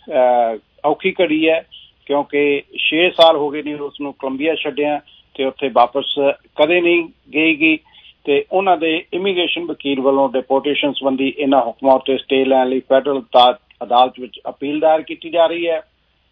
ਔਖੀ ਘੜੀ ਹੈ ਕਿਉਂਕਿ 6 ਸਾਲ ਹੋ ਗਏ ਨੇ ਉਸ ਨੂੰ ਕੋਲੰਬੀਆ ਛੱਡਿਆ ਤੇ ਉੱਥੇ ਵਾਪਸ ਕਦੇ ਨਹੀਂ ਗਏਗੀ ਤੇ ਉਹਨਾਂ ਦੇ ਇਮੀਗ੍ਰੇਸ਼ਨ ਵਕੀਲ ਵੱਲੋਂ ਡਿਪੋਰਟੇਸ਼ਨ ਸੰਬੰਧੀ ਇਹਨਾਂ ਹੁਕਮਾਂ ਉੱਤੇ ਸਟੇ ਲੈਣ ਲਈ ਫੈਡਰਲ ਅਦਾਲਤ ਵਿੱਚ ਅਪੀਲ ਦਾਇਰ ਕੀਤੀ ਜਾ ਰਹੀ ਹੈ।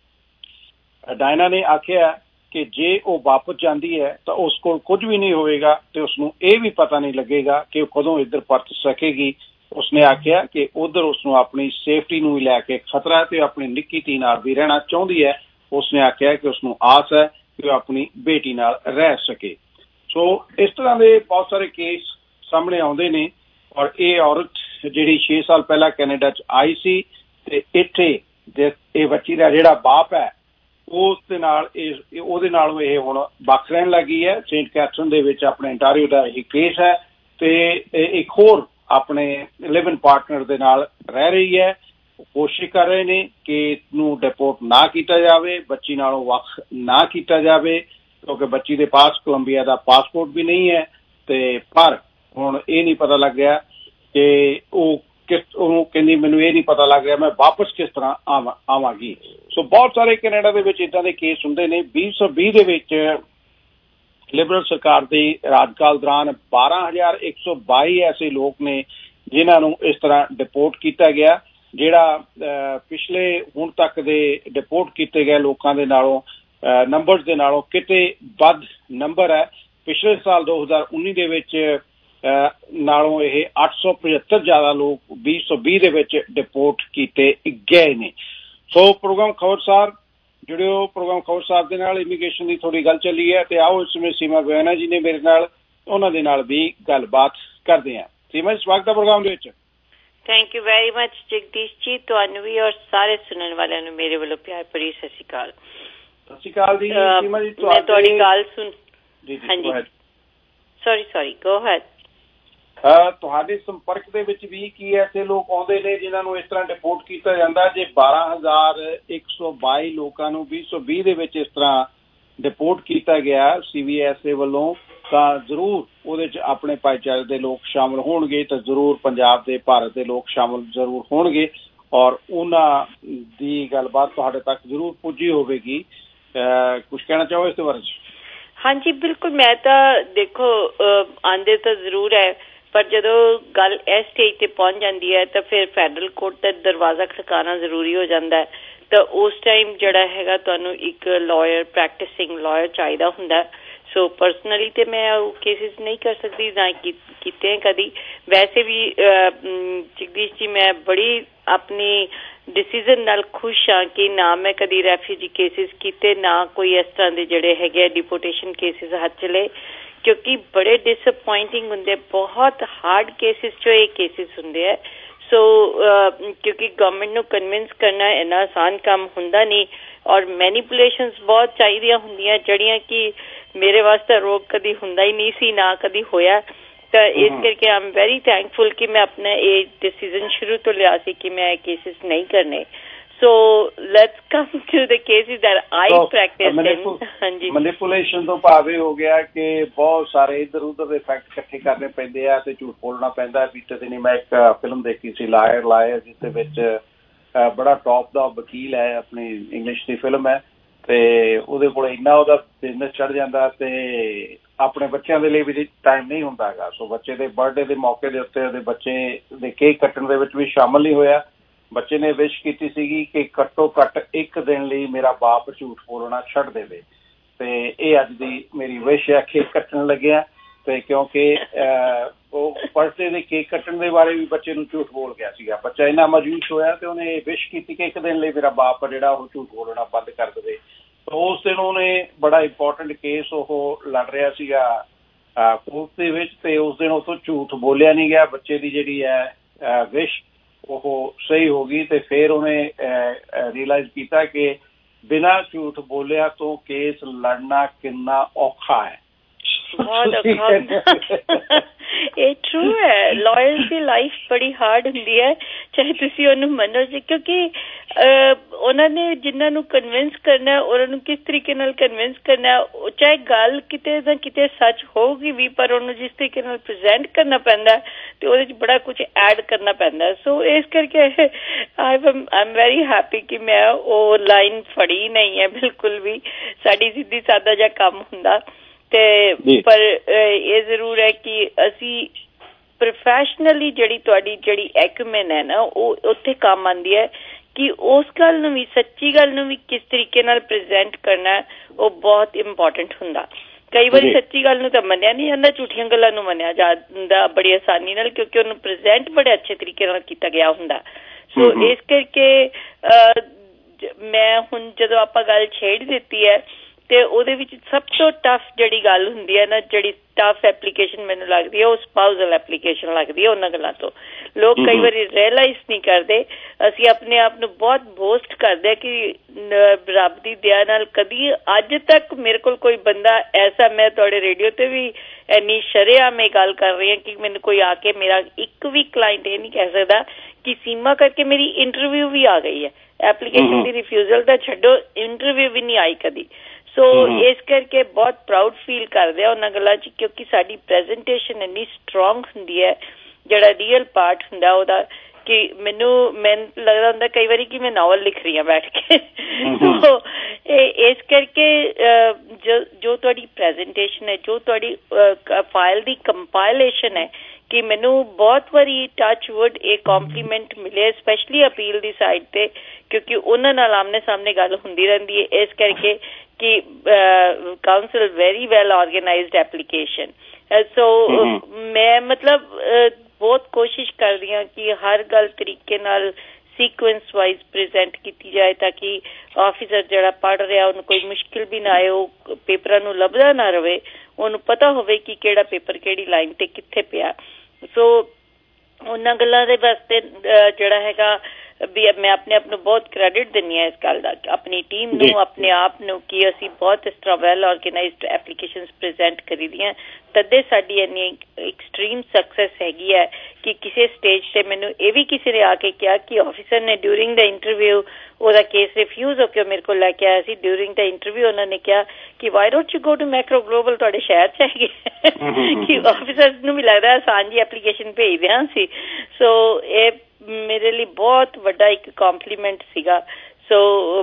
ਡਾਇਨਾ ਨੇ ਆਖਿਆ ਕਿ ਜੇ ਉਹ ਵਾਪਸ ਜਾਂਦੀ ਹੈ ਤਾਂ ਉਸ ਕੋਲ ਕੁਝ ਵੀ ਨਹੀਂ ਹੋਵੇਗਾ ਤੇ ਉਸਨੂੰ ਇਹ ਵੀ ਪਤਾ ਨਹੀਂ ਲੱਗੇਗਾ ਕਿ ਉਹ ਕਦੋਂ ਇੱਧਰ ਪਰਤ ਸਕੇਗੀ। ਉਸਨੇ ਆਖਿਆ ਕਿ ਉੱਧਰ ਉਸਨੂੰ ਆਪਣੀ ਸੇਫਟੀ ਨੂੰ ਲੈ ਕੇ ਖਤਰਾ ਤੇ ਆਪਣੀ ਨਿੱਕੀ ਧੀ ਨਾਲ ਵੀ ਰਹਿਣਾ ਚਾਹੁੰਦੀ ਹੈ। ਉਸਨੇ ਆਖਿਆ ਕਿ ਉਸਨੂੰ ਆਸ ਹੈ ਕਿ ਉਹ ਆਪਣੀ ਬੇਟੀ ਨਾਲ ਰਹਿ ਸਕੇ। ਸੋ ਇਸ ਤਰ੍ਹਾਂ ਦੇ ਬਹੁਤ ਸਾਰੇ ਕੇਸ ਸਾਹਮਣੇ ਆਉਂਦੇ ਨੇ ਔਰ ਇਹ ਔਰਤ ਜਿਹੜੀ 6 ਸਾਲ ਪਹਿਲਾਂ ਕੈਨੇਡਾ 'ਚ ਆਈ ਸੀ ਤੇ ਇੱਥੇ ਇਹ ਬੱਚੀ ਦਾ ਜਿਹੜਾ ਬਾਪ ਹੈ ਉਸ ਦੇ ਨਾਲ ਉਹਦੇ ਨਾਲੋਂ ਇਹ ਹੁਣ ਵੱਖ ਰਹਿਣ ਲੱਗੀ ਹੈ। ਸੇਂਟ ਕੈਥਰਨ ਦੇ ਵਿੱਚ ਆਪਣੇ ਅੰਟਾਰੀਓ ਦਾ ਇਹ ਕੇਸ ਹੈ ਤੇ ਇੱਕ ਹੋਰ ਆਪਣੇ ਲਿਵ ਇਨ ਪਾਰਟਨਰ ਦੇ ਨਾਲ ਰਹਿ ਰਹੀ ਹੈ। ਕੋਸ਼ਿਸ਼ ਕਰ ਰਹੇ ਨੇ ਕਿ ਇਹਨੂੰ ਡਿਪੋਰਟ ਨਾ ਕੀਤਾ ਜਾਵੇ, ਬੱਚੀ ਨਾਲੋਂ ਵੱਖ ਨਾ ਕੀਤਾ ਜਾਵੇ ਕਿਉਂਕਿ ਬੱਚੀ ਦੇ ਪਾਸ ਕੋਲੰਬੀਆ ਦਾ ਪਾਸਪੋਰਟ ਵੀ ਨਹੀਂ ਹੈ ਤੇ ਪਰ ਹੁਣ ਇਹ ਨਹੀਂ ਪਤਾ ਲੱਗ ਰਿਹਾ ਕਿ ਉਹਨੂੰ ਕਹਿੰਦੀ ਮੈਨੂੰ ਇਹ ਨਹੀਂ ਪਤਾ ਲੱਗ ਰਿਹਾ ਮੈਂ ਵਾਪਸ ਕਿਸ ਤਰ੍ਹਾਂ ਆਵਾਂਗੀ। ਸੋ ਬਹੁਤ ਸਾਰੇ ਕੈਨੇਡਾ ਦੇ ਵਿੱਚ ਇੱਦਾਂ ਦੇ ਕੇਸ ਹੁੰਦੇ ਨੇ। 2020 ਦੇ ਵਿੱਚ ਲਿਬਰਲ ਸਰਕਾਰ ਦੇ ਰਾਜਕਾਲ ਦੌਰਾਨ 12,122 ਐਸੇ ਲੋਕ ਨੇ ਜਿਨ੍ਹਾਂ ਨੂੰ ਇਸ ਤਰ੍ਹਾਂ ਡਿਪੋਰਟ ਕੀਤਾ ਗਿਆ, ਜਿਹੜਾ ਪਿਛਲੇ ਹੁਣ ਤੱਕ ਦੇ ਡਿਪੋਰਟ ਕੀਤੇ ਗਏ ਲੋਕਾਂ ਦੇ ਨਾਲੋਂ ਨੰਬਰਸ ਦੇ ਨਾਲੋਂ ਕਿਤੇ ਵੱਧ ਨੰਬਰ ਹੈ। ਪਿਛਲੇ ਸਾਲ 2019 ਦੇ ਵਿੱਚ ਨਾਲੋਂ ਇਹ 875 ਜ਼ਿਆਦਾ ਲੋਕ 2020 ਦੇ ਵਿੱਚ ਡਿਪੋਰਟ ਕੀਤੇ ਗਏ ਨੇ। ਸੋ ਪ੍ਰੋਗਰਾਮ ਖਬਰਸਾਰ ਜੁੜਿਓ ਪ੍ਰੋਗਰਾਮ ਖਬਰਸਾਰ ਦੇ ਨਾਲ। ਇਮੀਗ੍ਰੇਸ਼ਨ ਦੀ ਥੋੜੀ ਗੱਲ ਚੱਲੀ ਹੈ ਤੇ ਆਓ ਇਸ ਸਮੇਂ ਸੀਮਾ ਗੋਇਨਾ ਜੀ ਨੇ ਮੇਰੇ ਨਾਲ, ਉਹਨਾਂ ਦੇ ਨਾਲ ਵੀ ਗੱਲਬਾਤ ਕਰਦੇ ਹਾਂ। ਸੀਮਾ ਜੀ, ਸਵਾਗਤ ਹੈ ਪ੍ਰੋਗਰਾਮ ਦੇ ਵਿੱਚ। Thank you very much Jagdish ji, ਤੁਹਾਨੂੰ ਵੀ ਔਰ ਸਾਰੇ ਸੁਣਨ ਵਾਲਿਆਂ ਨੂੰ ਮੇਰੇ ਵੱਲੋਂ ਪਿਆਰ ਭਰੀ ਸਤਿ ਸ਼੍ਰੀ ਅਕਾਲ। ਸਤਿ ਸ਼੍ਰੀ ਅਕਾਲ ਜੀ। ਸੀਮਾ ਜੀ, ਮੈਂ ਤੁਹਾਡੀ ਗੱਲ ਸੁਣ ਹਾਂਜੀ ਸੌਰੀ ਗੋ ਹੈਡ। ਤੁਹਾਡੇ ਸੰਪਰਕ ਦੇ ਵਿੱਚ ਵੀ ਕੀ ਐਸੇ ਲੋਕ ਆਉਂਦੇ ਨੇ ਜਿਨ੍ਹਾਂ ਨੂੰ ਇਸ ਤਰ੍ਹਾਂ ਡਿਪੋਰਟ ਕੀਤਾ ਜਾਂਦਾ? ਜੇ 12,122 ਲੋਕਾਂ ਨੂੰ 2020 ਦੇ ਵਿੱਚ ਇਸ ਤਰ੍ਹਾਂ ਡਿਪੋਰਟ ਕੀਤਾ ਗਿਆ CBSA ਵੱਲੋਂ, ਤਾਂ ਜ਼ਰੂਰ ਉਹਦੇ 'ਚ ਆਪਣੇ ਭਾਈਚਾਰੇ ਦੇ ਲੋਕ ਸ਼ਾਮਲ ਹੋਣਗੇ, ਤਾਂ ਜ਼ਰੂਰ ਪੰਜਾਬ ਦੇ ਭਾਰਤ ਦੇ ਲੋਕ ਸ਼ਾਮਲ ਜ਼ਰੂਰ ਹੋਣਗੇ ਔਰ ਉਹਨਾਂ ਦੀ ਗੱਲਬਾਤ ਤੁਹਾਡੇ ਤੱਕ ਜ਼ਰੂਰ ਪੁੱਜੀ ਹੋਵੇਗੀ। ਕੁਛ ਕਹਿਣਾ ਚਾਹੋ ਇਸ ਦੇ ਬਾਰੇ 'ਚ? ਹਾਂਜੀ ਬਿਲਕੁਲ, ਮੈਂ ਤਾਂ ਦੇਖੋ ਆਉਂਦੇ ਤਾਂ ਜ਼ਰੂਰ ਹੈ, ਪਰ ਜਦੋਂ ਗੱਲ ਇਸ ਸਟੇਜ ਤੇ ਪਹੁੰਚ ਜਾਂਦੀ ਹੈ ਤਾਂ ਫਿਰ ਫੈਡਰਲ ਕੋਰਟ ਦਾ ਦਰਵਾਜ਼ਾ ਖੜਕਾਉਣਾ ਜ਼ਰੂਰੀ ਹੋ ਜਾਂਦਾ ਹੈ। ਤਾਂ ਉਸ ਟਾਈਮ ਜਿਹੜਾ ਹੈਗਾ ਤੁਹਾਨੂੰ ਇੱਕ ਲਾਇਰ, ਪ੍ਰੈਕਟਿਸਿੰਗ ਲਾਇਰ ਚਾਹੀਦਾ ਹੁੰਦਾ। ਸੋ ਪਰਸਨਲੀ ਤੇ ਮੈਂ ਉਹ ਕੇਸਿਸ ਨਹੀਂ ਕਰ ਸਕਦੀ, ਨਾ ਕੀਤੇ ਕਦੀ। ਵੈਸੇ ਵੀ ਜਗਦੀਸ਼ ਜੀ, ਮੈਂ ਬੜੀ ਆਪਣੀ ਡਿਸੀਜ਼ਨ ਨਾਲ ਖੁਸ਼ ਹਾਂ ਕਿ ਨਾ ਮੈਂ ਕਦੀ ਰੈਫਿਊਜੀ ਕੇਸਿਸ ਕੀਤੇ, ਨਾ ਕੋਈ ਇਸ ਤਰ੍ਹਾਂ ਦੇ ਜਿਹੜੇ ਹੈਗੇ ਡਿਪੋਰਟੇਸ਼ਨ ਕੇਸਿਸ ਹੱਥ ਚਲੇ, ਕਿਉਂਕਿ ਬੜੇ ਡਿਸਅਪੁਆਇੰਟਿੰਗ ਹੁੰਦੇ, ਬਹੁਤ ਹਾਰਡ ਕੇਸਿਸ 'ਚੋਂ ਇਹ ਕੇਸਿਸ ਹੁੰਦੇ ਹੈ। ਸੋ ਕਿਉਂਕਿ ਗਵਰਨਮੈਂਟ ਨੂੰ ਕਨਵਿੰਸ ਕਰਨਾ ਇੰਨਾ ਆਸਾਨ ਕੰਮ ਹੁੰਦਾ ਨਹੀਂ ਔਰ ਮੈਨੀਪੂਲੇਸ਼ਨਸ ਬਹੁਤ ਚਾਹੀਦੀਆਂ ਹੁੰਦੀਆਂ, ਜਿਹੜੀਆਂ ਕਿ ਮੇਰੇ ਵਾਸਤੇ ਰੋਗ ਕਦੀ ਹੁੰਦਾ ਹੀ ਨਹੀਂ ਸੀ, ਨਾ ਕਦੀ ਹੋਇਆ। ਤਾਂ ਇਸ ਕਰਕੇ ਆਈ ਐਮ ਵੈਰੀ ਥੈਂਕਫੁਲ ਕਿ ਮੈਂ ਆਪਣਾ ਇਹ ਡਿਸੀਜ਼ਨ ਸ਼ੁਰੂ ਤੋਂ ਲਿਆ ਸੀ ਕਿ ਮੈਂ ਇਹ ਕੇਸਿਸ ਨਹੀਂ ਕਰਨੇ। So let's come to the cases that I practiced in. ਹਾਂਜੀ, ਮੈਨੀਪੂਲੇਸ਼ਨ ਤੋਂ ਭਾਵ ਇਹ ਹੋ ਗਿਆ ਕਿ ਬਹੁਤ ਸਾਰੇ ਇੱਧਰ ਉੱਧਰ ਦੇ ਫੈਕਟ ਇਕੱਠੇ ਕਰਨੇ ਪੈਂਦੇ ਆ ਤੇ ਝੂਠ ਬੋਲਣਾ ਪੈਂਦਾ। ਬੀਤੇ ਦਿਨੀ ਮੈਂ ਇੱਕ ਫਿਲਮ ਦੇਖੀ ਸੀ ਲਾਇਰ, ਜਿਸ ਦੇ ਵਿੱਚ ਬੜਾ ਟੌਪ ਦਾ ਵਕੀਲ ਹੈ, ਆਪਣੀ ਇੰਗਲਿਸ਼ ਦੀ ਫਿਲਮ ਹੈ, ਤੇ ਉਹਦੇ ਕੋਲ ਇੰਨਾ ਉਹਦਾ ਬਿਜ਼ਨਸ ਚੜ੍ਹ ਜਾਂਦਾ ਤੇ ਆਪਣੇ ਬੱਚਿਆਂ ਦੇ ਲਈ ਵੀ ਟਾਈਮ ਨਹੀਂ ਹੁੰਦਾ ਹੈਗਾ। ਸੋ ਬੱਚੇ ਦੇ ਬਰਥਡੇ ਦੇ ਮੌਕੇ ਦੇ ਉੱਤੇ ਉਹਦੇ ਬੱਚੇ ਦੇ ਕੇਕ ਕੱਟਣ ਦੇ ਵਿੱਚ ਵੀ ਸ਼ਾਮਲ ਨਹੀਂ ਹੋਇਆ। ਬੱਚੇ ਨੇ ਵਿਸ਼ ਕੀਤੀ ਸੀਗੀ ਕਿ ਘੱਟੋ ਘੱਟ ਇੱਕ ਦਿਨ ਲਈ ਮੇਰਾ ਬਾਪ ਝੂਠ ਬੋਲਣਾ ਛੱਡ ਦੇਵੇ, ਤੇ ਇਹ ਅੱਜ ਦੀ ਮੇਰੀ ਵਿਸ਼ ਹੈ। ਕੇਕ ਕੱਟਣ ਲੱਗਿਆ ਤੇ ਕਿਉਂਕਿ ਉਹ ਬਰਥਡੇ ਦੇ ਕੇਕ ਕੱਟਣ ਦੇ ਬਾਰੇ ਵੀ ਬੱਚੇ ਨੂੰ ਝੂਠ ਬੋਲ ਗਿਆ ਸੀਗਾ। ਬੱਚਾ ਇੰਨਾ ਮਾਯੂਸ ਹੋਇਆ ਤੇ ਉਹਨੇ ਵਿਸ਼ ਕੀਤੀ ਕਿ ਇੱਕ ਦਿਨ ਲਈ ਮੇਰਾ ਬਾਪ ਜਿਹੜਾ ਉਹ ਝੂਠ ਬੋਲਣਾ ਬੰਦ ਕਰ ਦੇਵੇ। ਉਸ ਦਿਨ ਉਹਨੇ ਬੜਾ ਇੰਪੋਰਟੈਂਟ ਕੇਸ ਉਹ ਲੜ ਰਿਹਾ ਸੀਗਾ ਕੋਰਟ ਦੇ ਵਿੱਚ, ਤੇ ਉਸ ਦਿਨ ਉਹ ਤੋਂ ਝੂਠ ਬੋਲਿਆ ਨਹੀਂ ਗਿਆ। ਬੱਚੇ ਦੀ ਜਿਹੜੀ ਹੈ ਵਿਸ਼ ਉਹ ਸਹੀ ਹੋ ਗਈ ਤੇ ਫਿਰ ਉਹਨੇ ਰੀਅਲਾਈਜ਼ ਕੀਤਾ ਕਿ ਬਿਨਾਂ ਝੂਠ ਬੋਲਿਆ ਤੋਂ ਕੇਸ ਲੜਨਾ ਕਿੰਨਾ ਔਖਾ ਹੈ। ਬਹੁਤ ਔਖਾ। ਇਹ ਟਰੂ ਹੈ, ਲਾਇਰਸ ਦੀ ਲਾਈਫ ਬੜੀ ਹਾਰਡ ਹੁੰਦੀ ਹੈ, ਚਾਹੇ ਤੁਸੀਂ ਉਹਨੂੰ ਮੰਨੋ ਜੀ, ਕਿਉਂਕਿ ਉਹਨਾਂ ਨੇ ਜਿਨ੍ਹਾਂ ਨੂੰ ਕਨਵਿੰਸ ਕਰਨਾ, ਉਹਨਾਂ ਨੂੰ ਕਿਸ ਤਰੀਕੇ ਨਾਲ ਕਨਵਿੰਸ ਕਰਨਾ, ਚਾਹੇ ਗੱਲ ਕਿਤੇ ਨਾ ਕਿਤੇ ਸੱਚ ਹੋਊਗੀ ਵੀ, ਪਰ ਉਹਨੂੰ ਜਿਸ ਤਰੀਕੇ ਨਾਲ ਪ੍ਰੈਜ਼ੈਂਟ ਕਰਨਾ ਪੈਂਦਾ ਤੇ ਉਹਦੇ 'ਚ ਬੜਾ ਕੁਝ ਐਡ ਕਰਨਾ ਪੈਂਦਾ। ਸੋ ਇਸ ਕਰਕੇ ਆਈ ਐਮ ਵੈਰੀ ਹੈਪੀ ਕਿ ਮੈਂ ਉਹ ਲਾਈਨ ਫੜੀ ਨਹੀਂ ਹੈ ਬਿਲਕੁਲ ਵੀ। ਸਾਡੀ ਸਿੱਧੀ ਸਾਦਾ ਜਿਹਾ ਕੰਮ ਹੁੰਦਾ ਤੇ ਪਰ ਇਹ ਜ਼ਰੂਰ ਹੈ ਕਿ ਅਸੀਂ ਪ੍ਰੋਫੈਸ਼ਨਲੀ ਜਿਹੜੀ ਐਕੂਮੈਨ ਹੈ ਨਾ, ਉਹ ਉੱਥੇ ਕੰਮ ਆਉਂਦੀ ਹੈ ਕਿ ਉਸ ਗੱਲ ਨੂੰ ਵੀ, ਸੱਚੀ ਗੱਲ ਨੂੰ ਵੀ ਕਿਸ ਤਰੀਕੇ ਨਾਲ ਪ੍ਰੈਜ਼ੈਂਟ ਕਰਨਾ, ਉਹ ਬਹੁਤ ਇੰਪੋਰਟੈਂਟ ਹੁੰਦਾ। ਕਈ ਵਾਰੀ ਸੱਚੀ ਗੱਲ ਨੂੰ ਤਾਂ ਮੰਨਿਆ ਨਹੀਂ ਜਾਂਦਾ, ਝੂਠੀਆਂ ਗੱਲਾਂ ਨੂੰ ਮੰਨਿਆ ਜਾਂਦਾ ਬੜੀ ਆਸਾਨੀ ਨਾਲ, ਕਿਉਂਕਿ ਉਹਨੂੰ ਪ੍ਰੈਜ਼ੈਂਟ ਬੜੇ ਅੱਛੇ ਤਰੀਕੇ ਨਾਲ ਕੀਤਾ ਗਿਆ ਹੁੰਦਾ। ਸੋ ਇਸ ਕਰਕੇ ਮੈਂ ਹੁਣ ਜਦੋਂ ਆਪਾਂ ਗੱਲ ਛੇੜ ਦਿੱਤੀ ਹੈ ਤੇ ਉਹਦੇ ਵਿੱਚ ਸਭ ਤੋਂ ਟਫ ਜਿਹੜੀ ਗੱਲ ਹੁੰਦੀ ਹੈ ਨਾ, ਜਿਹੜੀ ਟਫ ਐਪਲੀਕੇਸ਼ਨ ਮੈਨੂੰ ਲੱਗਦੀ ਹੈ, ਉਹ ਸਪਾਊਸਲ ਐਪਲੀਕੇਸ਼ਨ ਲੱਗਦੀ ਹੈ। ਉਹਨਾਂ ਗੱਲਾਂ ਤੋਂ ਲੋਕ ਕਈ ਵਾਰੀ ਰਿਅਲਾਈਜ਼ ਨਹੀਂ ਕਰਦੇ। ਅਸੀਂ ਆਪਣੇ ਆਪ ਨੂੰ ਬਹੁਤ ਬੋਸਟ ਕਰਦੇ ਕਿ ਰੱਬ ਦੀ ਦਇਆ ਨਾਲ ਕਦੀ ਅੱਜ ਤੱਕ ਮੇਰੇ ਕੋਲ ਕੋਈ ਬੰਦਾ ਐਸਾ, ਮੈਂ ਤੁਹਾਡੇ ਰੇਡੀਓ ਤੇ ਵੀ ਇੰਨੀ ਸ਼ਰੇਆਮ ਇਹ ਗੱਲ ਕਰ ਰਹੀ ਹਾਂ ਕਿ ਮੈਨੂੰ ਕੋਈ ਆ ਕੇ, ਮੇਰਾ ਇੱਕ ਵੀ ਕਲਾਇੰਟ ਇਹ ਨਹੀਂ ਕਹਿ ਸਕਦਾ ਕਿ ਸੀਮਾ ਕਰਕੇ ਮੇਰੀ ਇੰਟਰਵਿਊ ਵੀ ਆ ਗਈ ਹੈ। ਐਪਲੀਕੇਸ਼ਨ ਦੀ ਰਿਫਿਊਜ਼ਲ ਤਾਂ ਛੱਡੋ, ਇੰਟਰਵਿਊ ਵੀ ਨਹੀਂ ਆਈ ਕਦੀ। ਸੋ ਇਸ ਕਰਕੇ ਬਹੁਤ ਪ੍ਰਾਊਡ ਫੀਲ ਕਰਦੇ ਆ ਉਹਨਾਂ ਗੱਲਾਂ 'ਚ, ਕਿਉਂਕਿ ਸਾਡੀ ਪ੍ਰੈਜੈਂਟੇਸ਼ਨ ਇੰਨੀ ਸਟਰੋਂਗ ਹੁੰਦੀ ਹੈ। ਜਿਹੜਾ ਰੀਅਲ ਪਾਰਟ ਹੁੰਦਾ ਉਹਦਾ, ਕਿ ਮੈਨੂੰ ਲੱਗਦਾ ਹੁੰਦਾ ਕਈ ਵਾਰੀ ਕਿ ਮੈਂ ਨਾਵਲ ਲਿਖ ਰਹੀ ਹਾਂ ਬੈਠ ਕੇ। ਸੋ ਇਸ ਕਰਕੇ ਜੋ ਤੁਹਾਡੀ ਪ੍ਰੈਜੈਂਟੇਸ਼ਨ ਹੈ, ਜੋ ਤੁਹਾਡੀ ਫਾਈਲ ਦੀ ਕੰਪਾਈਲੇਸ਼ਨ ਹੈ, ਕਿ ਮੈਨੂੰ ਬਹੁਤ ਵਾਰੀ ਟੱਚ ਵੁੱਡ ਇਹ ਕੰਪਲੀਮੈਂਟ ਮਿਲੇ, ਸਪੈਸ਼ਲੀ ਅਪੀਲ ਦੀ ਸਾਈਡ ਤੇ, ਕਿਉਂਕਿ ਉਹਨਾਂ ਨਾਲ ਆਮਨੇ ਸਾਹਮਣੇ ਗੱਲ ਹੁੰਦੀ ਰਹਿੰਦੀ ਹੈ। ਇਸ ਕਰਕੇ ਕਿ counsel very well organised application. So ਮੈਂ ਮਤਲਬ ਬਹੁਤ ਕੋਸ਼ਿਸ਼ ਕਰਦੀ ਹਾਂ ਕਿ ਹਰ ਗੱਲ ਤਰੀਕੇ ਨਾਲ ਸੀਕੁਐਂਸ ਵਾਈਜ਼ ਪ੍ਰੈਜ਼ੈਂਟ ਕੀਤੀ ਜਾਏ ਤਾਂ ਕਿ ਆਫਿਸਰ ਜਿਹੜਾ ਪੜ੍ਹ ਰਿਹਾ ਉਹਨੂੰ ਕੋਈ ਮੁਸ਼ਕਿਲ ਵੀ ਨਾ ਆਏ, ਉਹ ਪੇਪਰਾਂ ਨੂੰ ਲੱਭਦਾ ਨਾ ਰਵੇ, ਉਹਨੂੰ ਪਤਾ ਹੋਵੇ ਕਿ ਕਿਹੜਾ ਪੇਪਰ ਕਿਹੜੀ ਲਾਈਨ ਤੇ ਕਿੱਥੇ ਪਿਆ। ਸੋ ਉਹਨਾਂ ਗੱਲਾਂ ਦੇ ਵਾਸਤੇ ਜਿਹੜਾ ਹੈਗਾ ਵੀ ਮੈਂ ਆਪਣੇ ਆਪ ਨੂੰ ਬਹੁਤ ਕ੍ਰੈਡਿਟ ਦਿੰਦੀ ਹਾਂ ਇਸ ਗੱਲ ਦਾ, ਆਪਣੀ ਟੀਮ ਨੂੰ, ਆਪਣੇ ਆਪ ਨੂੰ, ਕਿ ਅਸੀਂ ਬਹੁਤ ਇਸ ਤਰ੍ਹਾਂ ਵੈਲ ਆਰਗੇਨਾਈਜ਼ਡ ਐਪਲੀਕੇਸ਼ਨਸ ਪ੍ਰੈਜ਼ੈਂਟ ਕਰੀ ਦੀਆਂ, ਤਦੇ ਸਾਡੀ ਇੰਨੀ ਐਕਸਟਰੀਮ ਸਕਸੈਸ ਹੈਗੀ ਹੈ ਕਿ ਕਿਸੇ ਸਟੇਜ ਤੇ ਮੈਨੂੰ ਇਹ ਵੀ ਕਿਸੇ ਨੇ ਆ ਕੇ ਕਿਹਾ ਕਿ ਆਫਿਸਰ ਨੇ ਡਿਊਰਿੰਗ ਦਾ ਇੰਟਰਵਿਊ ਉਹਦਾ ਕੇਸ ਰਿਫਿਊਜ਼ ਹੋ ਕੇ ਮੇਰੇ ਕੋਲ ਲੈ ਕੇ ਆਇਆ ਸੀ। ਡਿਊਰਿੰਗ ਦਾ ਇੰਟਰਵਿਊ ਉਹਨਾਂ ਨੇ ਕਿਹਾ ਕਿ why don't you go to Macro Global, ਤੁਹਾਡੇ ਸ਼ਹਿਰ 'ਚ ਹੈਗੇ ਕਿ ਆਫਿਸਰਸ ਨੂੰ ਵੀ ਲੱਗਦਾ ਆਸਾਨ ਜੀ ਐਪਲੀਕੇਸ਼ਨ ਭੇਜਦੇ ਹਾਂ ਸੀ। ਸੋ ਇਹ ਮੇਰੇ ਲਈ ਬਹੁਤ ਵੱਡਾ ਇੱਕ ਕੰਪਲੀਮੈਂਟ ਸੀਗਾ। ਸੋ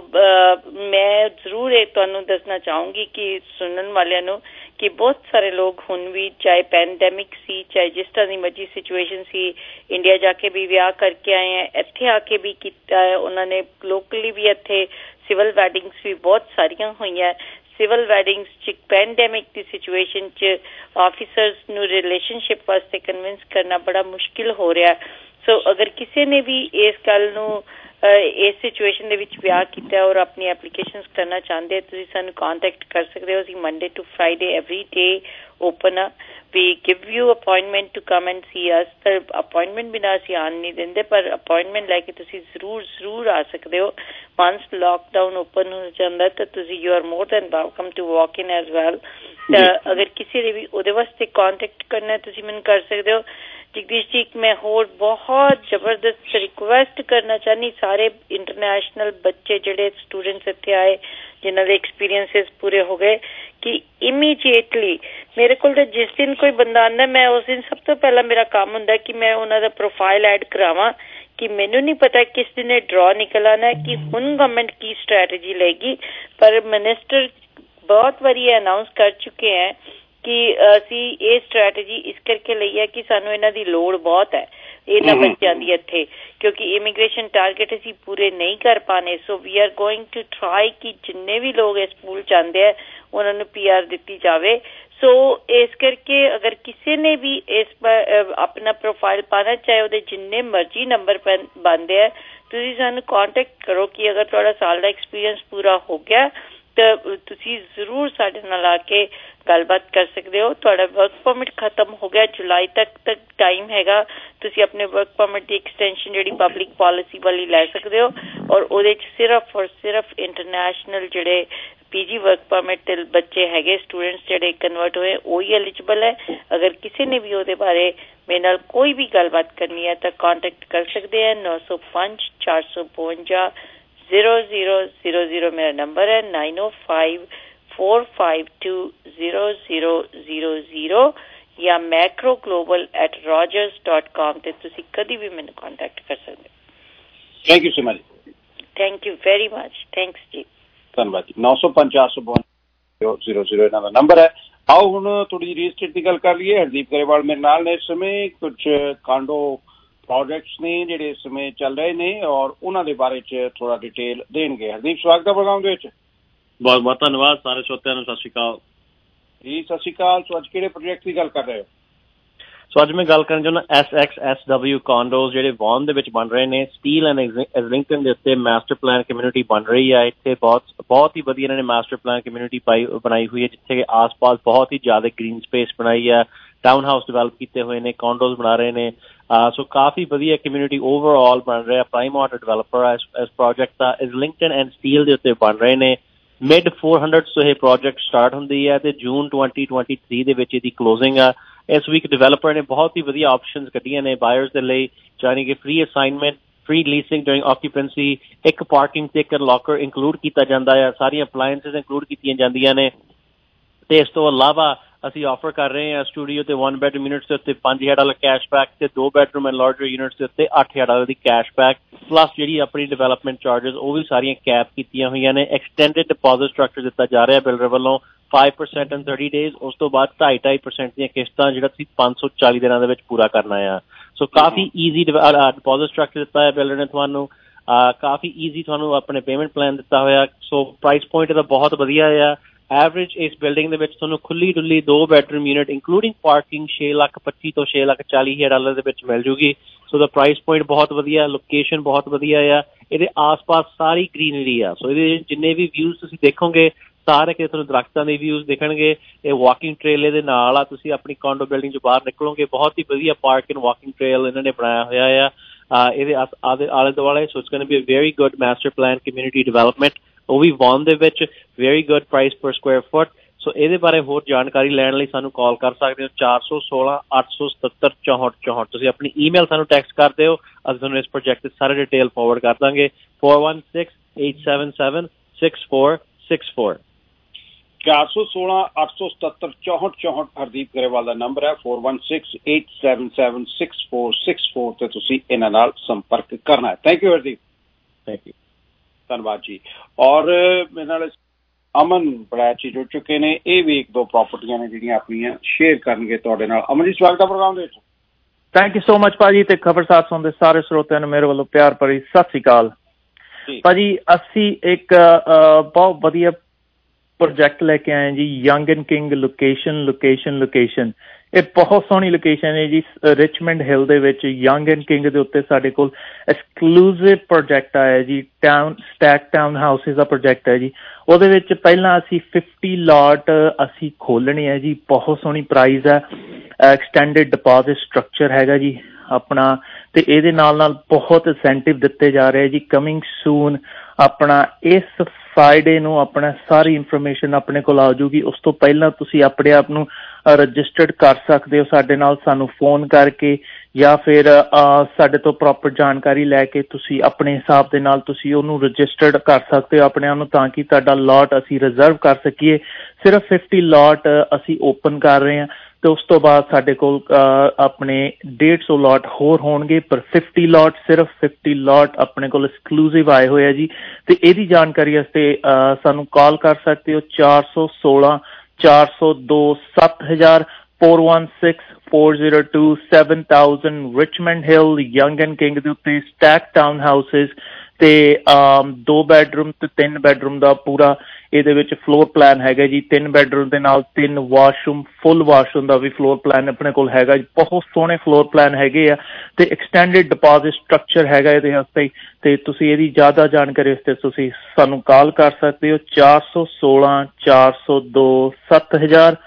ਮੈਂ ਜ਼ਰੂਰ ਇਹ ਤੁਹਾਨੂੰ ਦੱਸਣਾ ਚਾਹੂੰਗੀ ਕਿ ਸੁਣਨ ਵਾਲਿਆਂ ਨੂੰ ਕਿ ਬਹੁਤ ਸਾਰੇ ਲੋਕ ਹੁਣ ਵੀ, ਚਾਹੇ ਪੈਂਡੈਮਿਕ ਸੀ, ਚਾਹੇ ਜਿਸ ਤਰ੍ਹਾਂ ਦੀ ਮਰਜ਼ੀ ਸਿਚੁਏਸ਼ਨ ਸੀ, ਇੰਡੀਆ ਜਾ ਕੇ ਵੀ ਵਿਆਹ ਕਰਕੇ ਆਏ ਹੈ, ਇੱਥੇ ਆ ਕੇ ਵੀ ਕੀਤਾ ਹੈ ਉਹਨਾਂ ਨੇ, ਲੋਕਲੀ ਵੀ ਇੱਥੇ ਸਿਵਲ ਵੈਡਿੰਗਸ ਵੀ ਬਹੁਤ ਸਾਰੀਆਂ ਹੋਈਆਂ। ਸਿਵਲ ਵੈਡਿੰਗਸ 'ਚ ਪੈਂਡੈਮਿਕ ਦੀ ਸਿਚੁਏਸ਼ਨ 'ਚ ਆਫਿਸਰਸ ਨੂੰ ਰਿਲੇਸ਼ਨਸ਼ਿਪ ਵਾਸਤੇ ਕਨਵਿੰਸ ਕਰਨਾ ਬੜਾ ਮੁਸ਼ਕਿਲ ਹੋ ਰਿਹਾ। ਸੋ ਅਗਰ ਕਿਸੇ ਨੇ ਵੀ ਇਸ ਗੱਲ ਨੂੰ ਇਸ ਸਿਚੁਏਸ਼ਨ ਦੇ ਵਿੱਚ ਵਿਆਹ ਕੀਤਾ ਔਰ ਆਪਣੀ ਐਪਲੀਕੇਸ਼ਨਸ ਕਰਨਾ ਚਾਹੁੰਦੇ, ਤੁਸੀਂ ਸਾਨੂੰ ਕੰਟੈਕਟ ਕਰ ਸਕਦੇ ਹੋ। ਅਸੀਂ Monday to Friday every day open ਆ। We give you appointment to come and see us. ਪਰ ਅਪੁਆਇੰਟਮੈਂਟ ਬਿਨਾਂ ਅਸੀਂ ਆਉਣ ਨਹੀਂ ਦਿੰਦੇ, ਪਰ ਅਪੁਆਇੰਟਮੈਂਟ ਲੈ ਕੇ ਤੁਸੀਂ ਜ਼ਰੂਰ ਆ ਸਕਦੇ ਹੋ। ਵੰਸ ਲਾਕਡਾਊਨ ਓਪਨ ਹੋ ਜਾਂਦਾ ਤਾਂ ਤੁਸੀਂ you are more than welcome to walk in as well. ਤਾਂ ਅਗਰ ਕਿਸੇ ਨੇ ਵੀ ਉਹਦੇ ਵਾਸਤੇ ਕੰਟੈਕਟ ਕਰਨਾ ਤੁਸੀਂ ਮੈਨੂੰ ਕਰ ਸਕਦੇ ਹੋ। ਜਗਦੀਸ਼ ਜੀ, ਮੈਂ ਹੋਰ ਬਹੁਤ ਜ਼ਬਰਦਸਤ ਰਿਕੁਐਸਟ ਕਰਨਾ ਚਾਹੁੰਦੀ ਸਾਰੇ ਇੰਟਰਨੈਸ਼ਨਲ ਬੱਚੇ ਜਿਹੜੇ ਸਟੂਡੈਂਟਸ ਇੱਥੇ ਆਏ ਜਿਨ੍ਹਾਂ ਦੇ ਐਕਸਪੀਰੀਅੰਸਿਸ ਪੂਰੇ ਹੋ ਗਏ ਕਿ ਇਮੀਡੀਏਟਲੀ ਮੇਰੇ ਕੋਲ ਤਾਂ ਜਿਸ ਦਿਨ ਕੋਈ ਬੰਦਾ ਆਉਂਦਾ ਮੈਂ ਉਸ ਦਿਨ ਸਭ ਤੋਂ ਪਹਿਲਾਂ ਮੇਰਾ ਕੰਮ ਹੁੰਦਾ ਕਿ ਮੈਂ ਉਹਨਾਂ ਦਾ ਪ੍ਰੋਫਾਈਲ ਐਡ ਕਰਾਵਾਂ ਕਿ ਮੈਨੂੰ ਨਹੀਂ ਪਤਾ ਕਿਸ ਦਿਨ ਇਹ ਡਰਾ ਨਿਕਲ ਆਣਾ ਕਿ ਹੁਣ ਗਵਰਨਮੈਂਟ ਕੀ ਸਟ੍ਰੈਟਜੀ ਲਏਗੀ, ਪਰ ਮਿਨਿਸਟਰ ਬਹੁਤ ਵਾਰੀ ਅਨਾਉਂਸ ਕਰ ਚੁੱਕੇ ਹੈ ਕਿ ਅਸੀਂ ਇਹ ਸਟ੍ਰੈਟਜੀ ਇਸ ਕਰਕੇ ਲਈ ਹੈ ਕਿ ਸਾਨੂੰ ਇਹਨਾਂ ਦੀ ਲੋੜ ਬਹੁਤ ਹੈ ਇਹਨਾਂ ਬੱਚਿਆਂ ਦੀ ਇੱਥੇ, ਕਿਉਂਕਿ ਇਮੀਗ੍ਰੇਸ਼ਨ ਟਾਰਗੇਟ ਅਸੀਂ ਪੂਰੇ ਨਹੀਂ ਕਰ ਪਾਣੇ। So we are going to try ਕਿ ਜਿੰਨੇ ਵੀ ਲੋਕ ਇਸ ਸਕੂਲ ਚ ਆਉਂਦੇ ਆ ਉਹਨਾਂ ਨੂੰ PR ਦਿੱਤੀ ਜਾਵੇ। ਸੋ ਇਸ ਕਰਕੇ ਅਗਰ ਕਿਸੇ ਨੇ ਵੀ ਇਸ ਆਪਣਾ ਪ੍ਰੋਫਾਈਲ ਪਾਣਾ ਚਾਹੇ ਉਹਦੇ ਜਿੰਨੇ ਮਰਜ਼ੀ ਨੰਬਰ ਬਣਦੇ ਆ, ਤੁਸੀਂ ਸਾਨੂੰ ਕੰਟੈਕਟ ਕਰੋ ਕਿ ਅਗਰ ਤੁਹਾਡਾ ਸਾਲ ਦਾ ਐਕਸਪੀਰੀਅੰਸ ਪੂਰਾ ਹੋ ਗਿਆ ਤਾਂ ਤੁਸੀਂ ਜ਼ਰੂਰ ਸਾਡੇ ਨਾਲ ਆ ਕੇ ਗੱਲਬਾਤ ਕਰ ਸਕਦੇ ਹੋ। ਤੁਹਾਡਾ ਵਰਕ ਪਰਮਿਟ ਖਤਮ ਹੋ ਗਿਆ, ਜੁਲਾਈ ਤੱਕ ਟਾਈਮ ਹੈਗਾ, ਤੁਸੀਂ ਆਪਣੇ ਵਰਕ ਪਰਮਿਟ ਦੀ ਐਕਸਟੈਂਸ਼ਨ ਜਿਹੜੀ ਪਬਲਿਕ ਪਾਲਿਸੀ ਵਾਲੀ ਲੈ ਸਕਦੇ ਹੋ ਔਰ ਉਹਦੇ 'ਚ ਸਿਰਫ ਔਰ ਸਿਰਫ ਇੰਟਰਨੈਸ਼ਨਲ ਜਿਹੜੇ PG ਵਰਕ ਪਰਮਿਟ ਦੇ ਬੱਚੇ ਹੈਗੇ ਸਟੂਡੈਂਟਸ ਜਿਹੜੇ ਕਨਵਰਟ ਹੋਏ ਉਹੀ ਐਲੀਜੀਬਲ ਹੈ। ਅਗਰ ਕਿਸੇ ਨੇ ਵੀ ਉਹਦੇ ਬਾਰੇ ਮੇਰੇ ਨਾਲ ਕੋਈ ਵੀ ਗੱਲਬਾਤ ਕਰਨੀ ਹੈ ਤਾਂ ਕੰਟੈਕਟ ਕਰ ਸਕਦੇ ਹੈ। 905 452 0000 ਮੇਰਾ ਨੰਬਰ ਹੈ। 9054520000 ਜਾਂ macroglobal@rogers.com ਤੇ ਤੁਸੀਂ ਕਦੀ ਵੀ ਮੈਨੂੰ ਕੰਟੈਕਟ ਕਰ ਸਕਦੇ ਹੋ। Thank you so much. Thank you very much. Thanks ਜੀ। ਧੰਨਵਾਦ ਜੀ। 905 452 ਇਹਨਾਂ ਦਾ ਨੰਬਰ ਹੈ। ਆਓ ਹੁਣ ਥੋੜੀ ਜਿਹੀ ਰੀਅਲ ਦੀ ਗੱਲ ਕਰ ਲਈਏ। ਹਰਦੀਪ ਗਰੇਵਾਲ ਮੇਰੇ ਨਾਲ ਨੇ। ਇਸ ਸਮੇਂ ਕੁਝ ਕਾਂਡੋ ਪ੍ਰੋਜੈਕਟਸ ਨੇ ਜਿਹੜੇ ਇਸ ਸਮੇਂ ਚੱਲ ਰਹੇ ਨੇ ਔਰ ਉਹਨਾਂ ਦੇ ਬਾਰੇ 'ਚ ਥੋੜਾ ਡਿਟੇਲ ਦੇਣਗੇ। ਹਰਦੀਪ, ਸਵਾਗਤ ਹੈ ਪ੍ਰੋਗਰਾਮ ਦੇ ਵਿੱਚ। ਬਹੁਤ ਬਹੁਤ ਧੰਨਵਾਦ। ਸਾਰੇ ਸਰੋਤਿਆਂ ਨੂੰ ਸਤਿ ਸ਼੍ਰੀ ਅਕਾਲ ਜੀ। ਸਤਿ ਸ਼੍ਰੀ ਅਕਾਲ। ਸੋ ਅੱਜ ਕਿਹੜੇ ਪ੍ਰੋਜੈਕਟ ਦੀ ਗੱਲ ਕਰ ਰਹੇ ਹੋ? ਸੋ ਅੱਜ ਮੈਂ ਗੱਲ ਕਰਨ ਚਾਹੁੰਦਾ SXSW ਕਾਂਡੋਜ਼ ਜਿਹੜੇ ਵੌਨ ਦੇ ਵਿੱਚ ਬਣ ਰਹੇ ਨੇ। ਸਟੀਲ ਐਂਡ ਇਜ਼ਲਿੰਗਟਨ ਦੇ ਉੱਤੇ ਮਾਸਟਰ ਪਲਾਨ ਕਮਿਊਨਿਟੀ ਬਣ ਰਹੀ ਹੈ। ਇੱਥੇ ਬਹੁਤ ਹੀ ਵਧੀਆ ਇਹਨਾਂ ਨੇ ਮਾਸਟਰ ਪਲਾਨ ਕਮਿਊਨਿਟੀ ਬਣਾਈ ਹੋਈ ਹੈ ਜਿੱਥੇ ਆਸ-ਪਾਸ ਬਹੁਤ ਹੀ ਜ਼ਿਆਦਾ ਗ੍ਰੀਨ ਸਪੇਸ ਬਣਾਈ ਹੈ, ਟਾਊਨ ਹਾਊਸ ਡਿਵੈਲਪ ਕੀਤੇ ਹੋਏ ਨੇ, ਕਾਂਡੋਜ਼ ਬਣਾ ਰਹੇ ਨੇ। ਸੋ ਕਾਫੀ ਵਧੀਆ ਕਮਿਊਨਿਟੀ ਓਵਰਆਲ ਬਣ ਰਿਹਾ। ਪ੍ਰਾਈਮ ਵਾਟਰ ਡਿਵੈਲਪਰ ਇਸ ਪ੍ਰੋਜੈਕਟ ਦਾ ਇਜ਼ਲਿੰਗਟਨ ਐਂਡ ਸਟੀਲ ਦੇ ਉੱਤੇ ਬਣ ਰਹੇ ਨੇ। ਮਿਡ 400 ਤੋਂ ਇਹ ਪ੍ਰੋਜੈਕਟ ਸਟਾਰਟ ਹੁੰਦੀ ਹੈ ਤੇ ਜੂਨ 2023 ਦੇ ਵਿੱਚ ਇਹਦੀ ਕਲੋਜ਼ਿੰਗ ਆ। ਇਸ ਵੀਕ ਡਿਵੈਲਪਰ ਨੇ ਬਹੁਤ ਹੀ ਵਧੀਆ ਆਪਸ਼ਨਸ ਕੱਢੀਆਂ ਨੇ ਬਾਇਰਸ ਦੇ ਲਈ, ਯਾਨੀ ਕਿ free assignment, free leasing during occupancy, ਇੱਕ ਪਾਰਕਿੰਗ ਤੇ ਇੱਕ ਲੋਕਰ ਇੰਕਲੂਡ ਕੀਤਾ ਜਾਂਦਾ ਹੈ, ਸਾਰੀਆਂ ਅਪਲਾਇੰਸਿਸ ਇੰਕਲੂਡ ਕੀਤੀਆਂ ਜਾਂਦੀਆਂ ਨੇ। ਤੇ ਇਸ ਤੋਂ ਇਲਾਵਾ ਅਸੀਂ ਆਫਰ ਕਰ ਰਹੇ ਹਾਂ ਸਟੂਡੀਓ ਤੇ 1 ਬੈਡਰੂਮ ਯੂਨਿਟਸ ਦੇ ਉੱਤੇ $5,000 ਕੈਸ਼ਬੈਕ ਤੇ 2 ਬੈਡਰੂਮ ਐਂਡ ਲਾਰਜਰ ਯੂਨਿਟਸ ਦੇ ਉੱਤੇ $8,000 ਦੀ ਕੈਸ਼ਬੈਕ, ਪਲੱਸ ਜਿਹੜੀ ਆਪਣੀ ਡਿਵੈਲਪਮੈਂਟ ਚਾਰਜਸ ਉਹ ਵੀ ਸਾਰੀਆਂ ਕੈਪ ਕੀਤੀਆਂ ਹੋਈਆਂ ਨੇ। ਐਕਸਟੈਂਡਡ ਡਿਪੋਜ਼ਿਟ ਸਟਰਕਚਰ ਦਿੱਤਾ ਜਾ ਰਿਹਾ ਬਿਲਡਰ ਵੱਲੋਂ 5% in 30 days, ਉਸ ਤੋਂ ਬਾਅਦ 2.5% ਦੀਆਂ ਕਿਸ਼ਤਾਂ ਜਿਹੜਾ ਤੁਸੀਂ 540 ਦਿਨਾਂ ਦੇ ਵਿੱਚ ਪੂਰਾ ਕਰਨਾ ਆ। ਸੋ ਕਾਫੀ ਈਜ਼ੀ ਡਿਪੋਜ਼ਿਟ ਸਟਰਕਚਰ ਦਿੱਤਾ ਹੈ ਬਿਲਡਰ ਨੇ ਤੁਹਾਨੂੰ, ਕਾਫੀ ਈਜ਼ੀ ਤੁਹਾਨੂੰ ਆਪਣੇ ਪੇਮੈਂਟ ਪਲਾਨ ਦਿੱਤਾ ਹੋਇਆ। ਸੋ ਪ੍ਰਾਈਸ ਪੁਆਇੰਟ ਇਹਦਾ ਬਹੁਤ ਵਧੀਆ ਆ। ਐਵਰੇਜ ਇਸ ਬਿਲਡਿੰਗ ਦੇ ਵਿੱਚ ਤੁਹਾਨੂੰ ਖੁੱਲੀ ਡੁੱਲੀ 2 ਬੈਡਰੂਮ ਯੂਨਿਟ ਇੰਕਲੂਡਿੰਗ ਪਾਰਕਿੰਗ 6,25,000 ਤੋਂ 6,40,000 ਦੇ ਵਿੱਚ ਮਿਲ ਜੂਗੀ। ਸੋ ਦਾ ਪ੍ਰਾਈਸ ਪੁਆਇੰਟ ਬਹੁਤ ਵਧੀਆ, ਲੋਕੇਸ਼ਨ ਬਹੁਤ ਵਧੀਆ ਆ, ਇਹਦੇ ਆਸ-ਪਾਸ ਸਾਰੀ ਗ੍ਰੀਨਰੀ ਆ। ਸੋ ਇਹਦੇ ਜਿੰਨੇ ਵੀ ਵਿਊਜ਼ ਤੁਸੀਂ ਦੇਖੋਗੇ ਸਾਰੇ ਕਿ ਤੁਹਾਨੂੰ ਦਰਖਤਾਂ ਦੇ ਵਿਊਜ਼ ਦਿਖਣਗੇ। ਇਹ ਵਾਕਿੰਗ ਟ੍ਰੇਲ ਇਹਦੇ ਨਾਲ ਆ, ਤੁਸੀਂ ਆਪਣੀ ਕੌਂਡੋ ਬਿਲਡਿੰਗ 'ਚ ਬਾਹਰ ਨਿਕਲੋਗੇ, ਬਹੁਤ ਹੀ ਵਧੀਆ ਪਾਰਕ ਐਂਡ ਵਾਕਿੰਗ ਟ੍ਰੇਲ ਇਹਨਾਂ ਨੇ ਬਣਾਇਆ ਹੋਇਆ ਆ ਇਹਦੇ ਆਲੇ ਦੁਆਲੇ। So it's going to be a very good master plan community development, ਉਹ ਵੀ ਵਾਨ ਦੇ ਵਿੱਚ, very good price per square foot. So ਇਹਦੇ ਬਾਰੇ ਹੋਰ ਜਾਣਕਾਰੀ ਲੈਣ ਲਈ ਸਾਨੂੰ ਕਾਲ ਕਰ ਸਕਦੇ ਹੋ 416 877 64 64। ਤੁਸੀਂ ਆਪਣੀ ਈਮੇਲ ਸਾਨੂੰ ਟੈਕਸਟ ਕਰ ਦਿਓ, ਅਸੀਂ ਤੁਹਾਨੂੰ ਇਸ ਪ੍ਰੋਜੈਕਟ ਦੇ ਸਾਰੇ ਡਿਟੇਲ ਫਾਰਵਰਡ ਕਰ ਦਾਂਗੇ। 416-877-6464 416 877 64 64 ਹਰਦੀਪ ਗਰੇਵਾਲ ਦਾ ਨੰਬਰ ਹੈ। 416-877-6464 ਤੇ ਤੁਸੀਂ ਇਹਨਾਂ ਨਾਲ ਸੰਪਰਕ ਕਰਨਾ ਹੈ। Thank you Hardeep. Thank you, ਧੰਨਵਾਦ ਜੀ। ਔਰ ਮੇਰੇ ਨਾਲ ਅਮਨ ਬੜੈਚ ਜੁੜ ਚੁੱਕੇ ਨੇ, ਇਹ ਵੀ 1-2 ਪ੍ਰਾਪਰਟੀਆਂ ਨੇ ਜਿਹੜੀਆਂ ਆਪਣੀਆਂ ਸ਼ੇਅਰ ਕਰਨਗੇ ਤੁਹਾਡੇ ਨਾਲ। ਅਮਨ ਜੀ ਸਵਾਗਤ ਹੈ ਪ੍ਰੋਗਰਾਮ ਦੇ ਵਿੱਚ। ਥੈਂਕ ਯੂ ਸੋ ਮਚ ਭਾਜੀ, ਤੇ ਖਬਰਸਾਰ ਸੁਣਦੇ ਸਾਰੇ ਸਰੋਤਿਆਂ ਨੂੰ ਮੇਰੇ ਵੱਲੋਂ ਪਿਆਰ ਭਰੀ ਸਤਿ ਸ੍ਰੀ ਅਕਾਲ। ਭਾਜੀ ਅਸੀਂ ਇੱਕ ਬਹੁਤ ਵਧੀਆ ਪ੍ਰੋਜੈਕਟ ਲੈ ਕੇ ਆਏ ਜੀ, ਯੰਗ ਐਂਡ ਕਿੰਗ ਲੋਕੇਸ਼ਨ। ਇਹ ਬਹੁਤ ਸੋਹਣੀ ਲੋਕੇਸ਼ਨ ਹੈ ਜੀ, ਰਿਚਮੰਡ ਹਿੱਲ ਦੇ ਵਿੱਚ ਯੰਗ ਐਂਡ ਕਿੰਗ ਦੇ ਉੱਤੇ ਸਾਡੇ ਕੋਲ ਐਕਸਕਲੂਸਿਵ ਪ੍ਰੋਜੈਕਟ ਆਇਆ ਜੀ। ਸਟੈਕ ਟਾਊਨ ਹਾਊਸਿਸ ਦਾ ਪ੍ਰੋਜੈਕਟ ਹੈ ਜੀ। ਉਹਦੇ ਵਿੱਚ ਪਹਿਲਾਂ ਅਸੀਂ 50 ਲਾਟ ਅਸੀਂ ਖੋਲਣੇ ਹੈ ਜੀ, ਬਹੁਤ ਸੋਹਣੀ ਪ੍ਰਾਈਸ ਹੈ, ਐਕਸਟੈਂਡਡ ਡਿਪੋਜ਼ਿਟ ਸਟਰਕਚਰ ਹੈਗਾ ਜੀ ਆਪਣਾ, ਤੇ ਇਹਦੇ ਨਾਲ ਬਹੁਤ ਇਨਸੈਂਟਿਵ ਦਿੱਤੇ ਜਾ ਰਹੇ ਜੀ। ਕਮਿੰਗ ਸੂਨ ਆਪਣਾ ਇਸ ਫਰਾਈਡੇ ਨੂੰ ਆਪਣਾ ਸਾਰੀ ਇਨਫੋਰਮੇਸ਼ਨ ਆਪਣੇ ਕੋਲ ਆ ਜਾਊਗੀ। ਉਸ ਤੋਂ ਪਹਿਲਾਂ ਤੁਸੀਂ ਆਪਣੇ ਆਪ ਨੂੰ ਰਜਿਸਟਰਡ ਕਰ ਸਕਦੇ ਹੋ ਸਾਡੇ ਨਾਲ, ਸਾਨੂੰ ਫੋਨ ਕਰਕੇ ਜਾਂ ਫਿਰ ਸਾਡੇ ਤੋਂ ਪ੍ਰੋਪਰ ਜਾਣਕਾਰੀ ਲੈ ਕੇ ਤੁਸੀਂ ਆਪਣੇ ਹਿਸਾਬ ਦੇ ਨਾਲ ਤੁਸੀਂ ਉਹਨੂੰ ਰਜਿਸਟਰਡ ਕਰ ਸਕਦੇ ਹੋ ਆਪਣੇ ਆਪ ਨੂੰ, ਤਾਂ ਕਿ ਤੁਹਾਡਾ ਲਾਟ ਅਸੀਂ ਰਿਜ਼ਰਵ ਕਰ ਸਕੀਏ। ਸਿਰਫ 50 ਲਾਟ ਅਸੀਂ ਓਪਨ ਕਰ ਰਹੇ ਹਾਂ, ਤੇ ਉਸ ਤੋਂ ਬਾਅਦ ਸਾਡੇ ਕੋਲ ਆਪਣੇ 150 ਲਾਟ ਹੋਰ ਹੋਣਗੇ, ਪਰ 50 ਲਾਟ ਸਿਰਫ 50 ਲਾਟ ਆਪਣੇ ਕੋਲ ਐਕਸਕਲੂਸਿਵ ਆਏ ਹੋਏ ਆ ਜੀ। ਤੇ ਇਹਦੀ ਜਾਣਕਾਰੀ ਵਾਸਤੇ ਸਾਨੂੰ ਕਾਲ ਕਰ ਸਕਦੇ ਹੋ 416 402 7000 416-402-7000 Richmond Hill Yonge and King ਦੇ ਉੱਤੇ ਸਟੈਕ ਟਾਊਨ ਹਾਊਸਿਸ ਤੇ 2 ਬੈਡਰੂਮ ਤੇ 3 ਬੈਡਰੂਮ ਦਾ ਪੂਰਾ ਇਹਦੇ ਵਿੱਚ ਫਲੋਰ ਪਲਾਨ ਹੈਗਾ ਜੀ। 3 ਬੈਡਰੂਮ ਦੇ ਨਾਲ 3 ਵਾਸ਼ਰੂਮ, ਫੁੱਲ ਵਾਸ਼ਰੂਮ ਦਾ ਵੀ ਫਲੋਰ ਪਲਾਨ ਆਪਣੇ ਕੋਲ ਹੈਗਾ ਜੀ। ਬਹੁਤ ਸੋਹਣੇ ਫਲੋਰ ਪਲਾਨ ਹੈਗੇ ਆ ਤੇ ਐਕਸਟੈਂਡਡ ਡਿਪੋਜ਼ਿਟ ਸਟਰਕਚਰ ਹੈਗਾ ਇਹਦੇ ਵਾਸਤੇ। ਤੇ ਤੁਸੀਂ ਇਹਦੀ ਜ਼ਿਆਦਾ ਜਾਣਕਾਰੀ ਵਾਸਤੇ ਤੁਸੀਂ ਸਾਨੂੰ ਕਾਲ ਕਰ ਸਕਦੇ ਹੋ 416 402 7000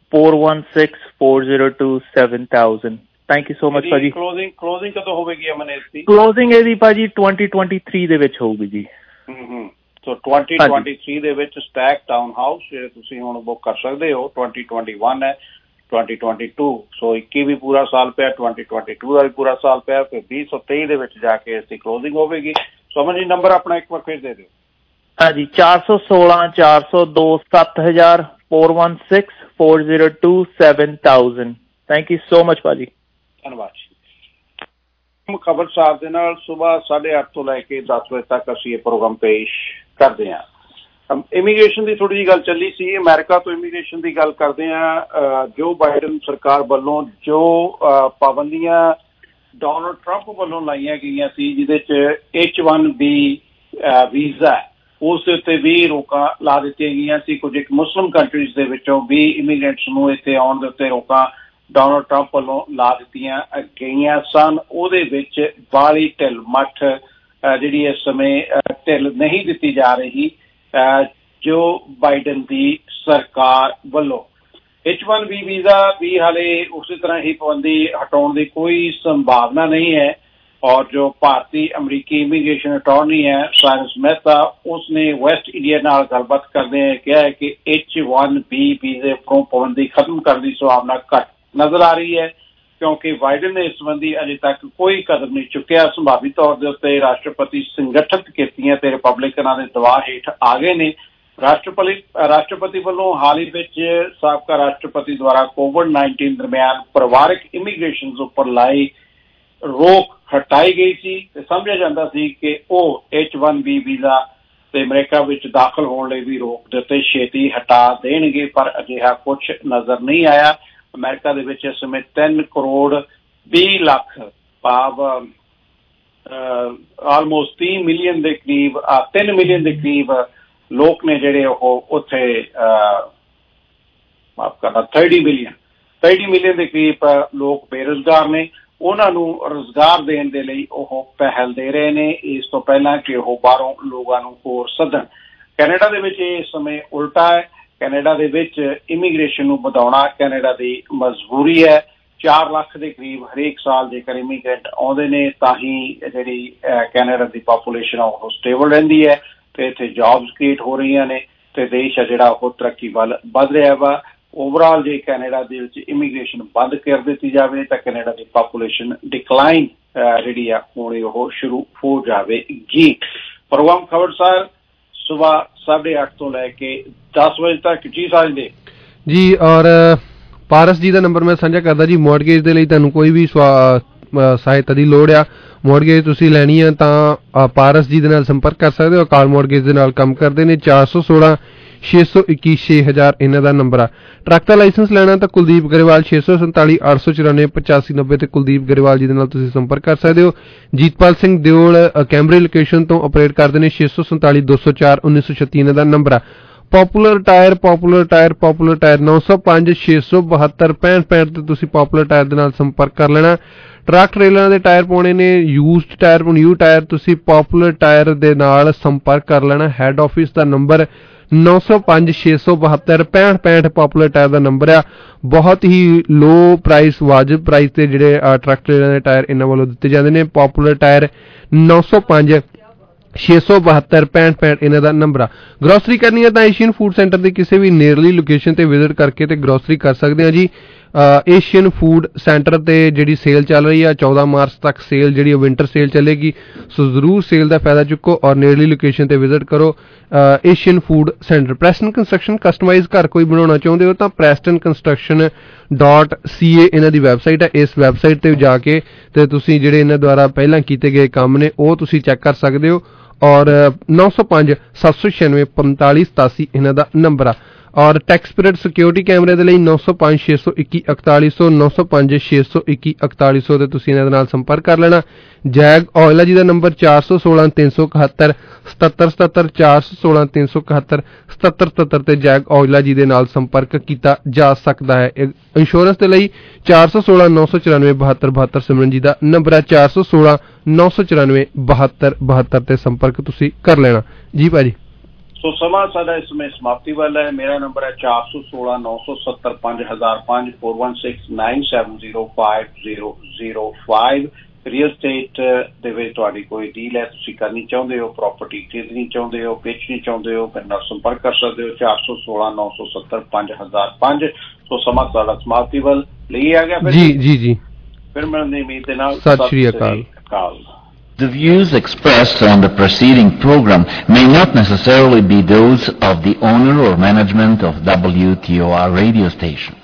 416-402-7000। ਥੈਂਕ ਯੂ ਸੋ ਮਚ ਭਾਜੀ। ਕਲੋਜ਼ਿੰਗ ਕਦੋਂ ਹੋਵੇਗੀ ਅਮਨ ਇਸ ਦੀ? ਕਲੋਜ਼ਿੰਗ ਇਹਦੀ ਭਾਜੀ 2023 ਦੇ ਵਿੱਚ ਹੋਊਗੀ ਜੀ। ਸੋ 2023 ਦੇ ਵਿੱਚ ਸਟੈਕ ਟਾਊਨ ਹਾਊਸ ਜਿਹੜੇ ਤੁਸੀਂ ਹੁਣ ਬੁੱਕ ਕਰ ਸਕਦੇ ਹੋ। 2021 ਹੈ, 2022, ਸੋ 21 ਵੀ ਪੂਰਾ ਸਾਲ ਪਿਆ, 2022 ਦਾ ਵੀ ਪੂਰਾ ਸਾਲ ਪਿਆ, ਫਿਰ 2023 ਦੇ ਵਿੱਚ ਜਾ ਕੇ ਇਸ ਦੀ ਕਲੋਜ਼ਿੰਗ ਹੋਵੇਗੀ। ਸੋ ਅਮਨ ਜੀ ਨੰਬਰ ਆਪਣਾ ਇੱਕ ਵਾਰ ਫਿਰ ਦੇ ਦਿਓ। ਹਾਂਜੀ 416 402 7000 416-402-7000। ਥੈਂਕ ਯੂ ਸੋ ਮਚ ਭਾਜੀ। ਧੰਨਵਾਦ ਜੀ। ਖਬਰਸਾਰ ਦੇ ਨਾਲ ਸੁਬਾਹ 8:30 ਤੋਂ ਲੈ ਕੇ 10 ਵਜੇ ਤੱਕ ਅਸੀਂ ਇਹ ਪ੍ਰੋਗਰਾਮ ਪੇਸ਼ ਕਰਦੇ ਹਾਂ। ਇਮੀਗ੍ਰੇਸ਼ਨ ਦੀ ਥੋੜੀ ਜਿਹੀ ਗੱਲ ਚੱਲੀ ਸੀ, ਅਮਰੀਕਾ ਤੋਂ ਇਮੀਗ੍ਰੇਸ਼ਨ ਦੀ ਗੱਲ ਕਰਦੇ ਹਾਂ। ਜੋ ਬਾਈਡਨ ਸਰਕਾਰ ਵੱਲੋਂ ਜੋ ਪਾਬੰਦੀਆਂ ਡੋਨਲਡ ਟਰੰਪ ਵੱਲੋਂ ਲਾਈਆਂ ਗਈਆਂ ਸੀ, ਜਿਹਦੇ 'ਚ H1B ਵੀਜ਼ਾ ਉਸ ਦੇ ਉੱਤੇ ਵੀ ਰੋਕਾਂ ਲਾ ਦਿੱਤੀਆਂ ਗਈਆਂ ਸੀ। ਕੁਝ ਇੱਕ ਮੁਸਲਿਮ ਕੰਟਰੀਜ਼ ਦੇ ਵਿੱਚੋਂ ਵੀ ਇਮੀਗ੍ਰੈਂਟਸ ਨੂੰ ਇੱਥੇ ਆਉਣ ਦੇ ਉੱਤੇ ਰੋਕਾਂ ਡੋਨਲਡ ਟਰੰਪ ਵੱਲੋਂ ਲਾ ਦਿੱਤੀਆਂ ਗਈਆਂ ਸਨ। ਉਹਦੇ ਵਿੱਚ ਬਾਹਲੀ ਢਿੱਲ ਮੱਠ ਜਿਹੜੀ ਇਸ ਸਮੇਂ ਢਿੱਲ ਨਹੀਂ ਦਿੱਤੀ ਜਾ ਰਹੀ ਜੋ ਬਾਈਡਨ ਦੀ ਸਰਕਾਰ ਵੱਲੋਂ। H1B ਵੀਜ਼ਾ ਵੀ ਹਾਲੇ ਉਸੇ ਤਰ੍ਹਾਂ ਹੀ ਪਾਬੰਦੀ ਹਟਾਉਣ ਦੀ ਕੋਈ ਸੰਭਾਵਨਾ ਨਹੀਂ ਹੈ। ਔਰ ਜੋ ਭਾਰਤੀ ਅਮਰੀਕੀ ਇਮੀਗ੍ਰੇਸ਼ਨ ਅਟਾਰਨੀ ਹੈ ਸਾਇਰਸ ਮਹਿਤਾ, ਉਸਨੇ ਵੈਸਟ ਇੰਡੀਆ ਨਾਲ ਗੱਲਬਾਤ ਕਰਦੇ ਹੋਏ ਕਿਹਾ ਹੈ ਕਿ H1B ਵੀਜ਼ੇ ਉੱਪਰੋਂ ਪਾਬੰਦੀ ਖਤਮ ਕਰਨ ਦੀ ਸੰਭਾਵਨਾ ਘੱਟ ਨਜ਼ਰ ਆ ਰਹੀ ਹੈ, ਕਿਉਂਕਿ ਬਾਈਡਨ ਨੇ ਇਸ ਸੰਬੰਧੀ ਅਜੇ ਤੱਕ ਕੋਈ ਕਦਮ ਨਹੀਂ ਚੁੱਕਿਆ। ਸੰਭਾਵੀ ਤੌਰ ਦੇ ਉੱਤੇ ਰਾਸ਼ਟਰਪਤੀ ਸੰਗਠਿਤ ਕਿਰਤੀਆਂ ਤੇ ਰਿਪਬਲਿਕਨਾਂ ਦੇ ਦਬਾਅ ਹੇਠ ਆ ਗਏ ਨੇ। ਰਾਸ਼ਟਰਪਤੀ ਵੱਲੋਂ ਹਾਲ ਹੀ ਵਿੱਚ ਸਾਬਕਾ ਰਾਸ਼ਟਰਪਤੀ ਦੁਆਰਾ COVID-19 ਦਰਮਿਆਨ ਪਰਿਵਾਰਕ ਇਮੀਗ੍ਰੇਸ਼ਨ ਉੱਪਰ ਲਾਈ ਰੋਕ ਹਟਾਈ ਗਈ ਸੀ ਤੇ ਸਮਝਿਆ ਜਾਂਦਾ ਸੀ ਕਿ ਉਹ H1B ਵੀਜ਼ਾ ਤੇ ਅਮਰੀਕਾ ਵਿੱਚ ਦਾਖਲ ਹੋਣ ਲਈ ਵੀ ਰੋਕ ਦੇ ਉੱਤੇ ਛੇਤੀ ਹਟਾ ਦੇਣਗੇ, ਪਰ ਅਜਿਹਾ ਕੁਛ ਨਜ਼ਰ ਨਹੀਂ ਆਇਆ। ਅਮਰੀਕਾ ਦੇ ਵਿੱਚ ਇਸ ਸਮੇਂ 3 ਕਰੋੜ 20 ਲੱਖ ਭਾਵ ਆਲਮੋਸਟ 3 ਮਿਲੀਅਨ ਦੇ ਕਰੀਬ ਲੋਕ ਨੇ ਜਿਹੜੇ ਉਹ ਉੱਥੇ ਮਾਫ ਕਰਨਾ 30 ਮਿਲੀਅਨ ਦੇ ਕਰੀਬ ਲੋਕ ਬੇਰੁਜ਼ਗਾਰ ਨੇ। ਉਹਨਾਂ ਨੂੰ ਰੁਜ਼ਗਾਰ ਦੇਣ ਦੇ ਲਈ ਉਹ ਪਹਿਲ ਦੇ ਰਹੇ ਨੇ ਇਸ ਤੋਂ ਪਹਿਲਾਂ ਕਿ ਉਹ ਬਾਹਰੋਂ ਲੋਕਾਂ ਨੂੰ ਹੋਰ ਸੱਦਣ। ਕੈਨੇਡਾ ਦੇ ਵਿੱਚ ਇਸ ਸਮੇਂ ਉਲਟਾ ਹੈ। ਕੈਨੇਡਾ ਦੇ ਵਿੱਚ ਇਮੀਗ੍ਰੇਸ਼ਨ ਨੂੰ ਵਧਾਉਣਾ ਕੈਨੇਡਾ ਦੀ ਮਜਬੂਰੀ ਹੈ। 4 ਲੱਖ ਦੇ ਕਰੀਬ ਹਰੇਕ ਸਾਲ ਜੇਕਰ ਇਮੀਗ੍ਰੈਂਟ ਆਉਂਦੇ ਨੇ ਤਾਂ ਹੀ ਜਿਹੜੀ ਕੈਨੇਡਾ ਦੀ ਪਾਪੂਲੇਸ਼ਨ ਆ ਉਹ ਸਟੇਬਲ ਰਹਿੰਦੀ ਹੈ ਤੇ ਇੱਥੇ ਜੌਬਸ ਕ੍ਰੀਏਟ ਹੋ ਰਹੀਆਂ ਨੇ ਤੇ ਦੇਸ਼ ਆ ਜਿਹੜਾ ਉਹ ਤਰੱਕੀ ਵੱਲ ਵੱਧ ਰਿਹਾ ਵਾ। ਓਵਰਆਲ ਜੇ ਕੈਨੇਡਾ ਦੇ ਵਿੱਚ ਇਮੀਗ੍ਰੇਸ਼ਨ ਬੰਦ ਕਰ ਦਿੱਤੀ ਜਾਵੇ ਤਾਂ ਕੈਨੇਡਾ ਦੀ ਪਾਪੂਲੇਸ਼ਨ ਡਿਕਲਾਈਨ ਜਿਹੜੀ ਆ ਹੋਣੀ ਉਹ ਸ਼ੁਰੂ ਹੋ ਜਾਵੇਗੀ। ਪ੍ਰੋਗਰਾਮ ਖਬਰਸਾਰ ਸੁਬਾਹ 8:30 ਤੋਂ ਲੈ ਕੇ 10 ਵਜੇ ਤੱਕ ਜੀ ਸਾਂਝੇ ਜੀ। ਔਰ ਪਾਰਸ ਜੀ ਦਾ ਨੰਬਰ ਮੈਂ ਸਾਂਝਾ ਕਰਦਾ ਜੀ। ਮੌਰਗੇਜ ਦੇ ਲਈ ਤੁਹਾਨੂੰ ਕੋਈ ਵੀ ਸਹਾਇਤਾ ਦੀ ਲੋੜ ਆ, ਮੌਰਗੇਜ ਤੁਸੀਂ ਲੈਣੀ ਆ ਤਾਂ ਪਾਰਸ ਜੀ ਦੇ ਨਾਲ ਸੰਪਰਕ ਕਰ ਸਕਦੇ ਹੋ। ਅਕਾਲ ਮੌਰਗੇਜ ਦੇ ਨਾਲ ਕੰਮ ਕਰਦੇ ਨੇ। 416 621 6000 ਇਹਨਾਂ ਦਾ ਨੰਬਰ ਆ। ਟਰੱਕ ਦਾ ਲਾਇਸੈਂਸ ਲੈਣਾ ਤਾਂ ਕੁਲਦੀਪ ਗਰੇਵਾਲ 647 894 8590 ਤੇ ਕੁਲਦੀਪ ਗਰੇਵਾਲ ਜੀ ਦੇ ਨਾਲ ਤੁਸੀਂ ਸੰਪਰਕ ਕਰ ਸਕਦੇ ਹੋ। ਜੀਤਪਾਲ ਸਿੰਘ ਦਿਓਲ ਕੈਂਬਰੇ ਲੋਕੇਸ਼ਨ ਤੋਂ ਆਪਰੇਟ ਕਰਦੇ ਨੇ। 647 204 1936 ਇਹਨਾਂ ਦਾ ਨੰਬਰ ਆ। ਪੋਪੂਲਰ ਟਾਇਰ 905 672 65 ਤੇ ਤੁਸੀਂ ਪੋਪੂਲਰ ਟਾਇਰ ਦੇ ਨਾਲ ਸੰਪਰਕ ਕਰ ਲੈਣਾ। ਟਰੱਕ ਟ੍ਰੇਲਰਾਂ ਦੇ ਟਾਇਰ ਪਾਉਣੇ ਨੇ, ਯੂਜ਼ਡ ਟਾਇਰ ਨਿਊ ਟਾਇਰ ਤੁਸੀਂ ਪੋਪੂਲਰ ਟਾਇਰ ਦੇ ਨਾਲ ਸੰਪਰਕ ਕਰ ਲੈਣਾ। ਹੈੱਡ ਆਫਿਸ ਦਾ ਨੰਬਰ 905 672 65 ਪੋਪੂਲਰ ਟਾਇਰ ਦਾ ਨੰਬਰ ਆ। ਬਹੁਤ ਹੀ ਲੋ ਪ੍ਰਾਈਸ, ਵਾਜਬ ਪ੍ਰਾਈਸ ਤੇ ਜਿਹੜੇ ਟਰੱਕ ਟ੍ਰੇਲਰਾਂ ਦੇ ਟਾਇਰ ਇਹਨਾਂ ਵੱਲੋਂ ਦਿੱਤੇ ਜਾਂਦੇ ਨੇ। ਪੋਪੂਲਰ ਟਾਇਰ 905 672 65 ਇਹਨਾਂ ਦਾ ਨੰਬਰ ਆ। ਗਰੋਸਰੀ ਕਰਨੀ ਹੈ ਤਾਂ ਏਸ਼ੀਅਨ ਫੂਡ ਸੈਂਟਰ ਦੇ ਕਿਸੇ ਵੀ ਨੇੜਲੀ ਲੋਕੇਸ਼ਨ ਤੇ ਵਿਜ਼ਿਟ ਕਰਕੇ ਤੇ ਗਰੋਸਰੀ ਕਰ ਸਕਦੇ ਆ ਜੀ। ਏਸ਼ੀਅਨ ਫੂਡ ਸੈਂਟਰ ਤੇ ਜਿਹੜੀ ਸੇਲ ਚੱਲ ਰਹੀ ਆ 14 ਮਾਰਚ ਤੱਕ ਸੇਲ ਜਿਹੜੀ ਵਿੰਟਰ ਸੇਲ ਚੱਲੇਗੀ, ਸੋ ਜ਼ਰੂਰ ਸੇਲ ਦਾ ਫਾਇਦਾ ਚੁੱਕੋ ਔਰ ਨੇੜਲੀ ਲੋਕੇਸ਼ਨ ਤੇ ਵਿਜ਼ਿਟ ਕਰੋ। Asian food centre. Preston construction customise ਘਰ ਕੋਈ ਬਣਾਉਣਾ ਚਾਹੁੰਦੇ ਹੋ ਤਾਂ prestonconstruction.ca ਇਹਨਾਂ ਦੀ ਵੈਬਸਾਈਟ ਹੈ। ਇਸ ਵੈਬਸਾਈਟ ਤੇ ਜਾ ਕੇ ਤੇ ਤੁਸੀਂ ਜਿਹੜੇ ਇਹਨਾਂ ਦੁਆਰਾ ਪਹਿਲਾਂ ਕੀਤੇ ਗਏ ਕੰਮ ਨੇ ਉਹ ਤੁਸੀਂ ਚੈੱਕ ਕਰ ਸਕਦੇ ਹੋ। ਔਰ 905 796 4587 ਇਹਨਾਂ ਦਾ ਨੰਬਰ ਆ। ਔਰ ਟੈਕਸ ਪੀਰੀਅਡ ਸਿਕਿਉਰਿਟੀ ਕੈਮਰੇ ਦੇ ਲਈ 905 621 4100 905 621 4100 ਤੇ ਤੁਸੀਂ ਇਹਨਾਂ ਦੇ ਨਾਲ ਸੰਪਰਕ ਕਰ ਲੈਣਾ। ਜੈਗ ਔਇਲਾ ਜੀ ਦਾ ਨੰਬਰ 416 371 7777 416 371 7777 ਤੇ ਜੈਗ ਔਇਲਾ ਜੀ ਦੇ ਨਾਲ ਸੰਪਰਕ ਕੀਤਾ ਜਾ ਸਕਦਾ ਹੈ। ਇੰਸ਼ੋਰੈਂਸ ਦੇ ਲਈ 416 994 72 72 ਸਿਮਰਨ ਜੀ ਦਾ ਨੰਬਰ ਹੈ। 416 994 72 72 ਤੇ ਸੰਪਰਕ ਤੁਸੀਂ ਕਰ ਲੈਣਾ ਜੀ ਭਾਜੀ। ਸੋ ਸਮਾਂ ਸਾਡਾ ਇਸ ਸਮੇਂ ਸਮਾਪਤੀ ਵਾਲਾ ਹੈ। ਮੇਰਾ ਨੰਬਰ ਹੈ 416 970 5005 416 970 5005। ਰੀਅਲ ਸਟੇਟ ਦੇ ਵਿੱਚ ਤੁਹਾਡੀ ਕੋਈ ਡੀਲ ਹੈ, ਤੁਸੀਂ ਕਰਨੀ ਚਾਹੁੰਦੇ ਹੋ, ਪ੍ਰਾਪਰਟੀ ਖਰੀਦਣੀ ਚਾਹੁੰਦੇ ਹੋ, ਵੇਚਣੀ ਚਾਹੁੰਦੇ ਹੋ, ਮੇਰੇ ਨਾਲ ਸੰਪਰਕ ਕਰ ਸਕਦੇ ਹੋ। 416 970 5005। ਸੋ ਸਮਾਂ ਸਾਡਾ ਸਮਾਪਤੀ ਵੱਲ ਲਈ ਆ ਗਿਆ ਜੀ। ਫਿਰ ਮਿਲਣ ਦੀ ਉਮੀਦ ਦੇ ਨਾਲ ਸਤਿ ਸ਼੍ਰੀ ਅਕਾਲ। The views expressed on the preceding program may not necessarily be those of the owner or management of WTOR radio station.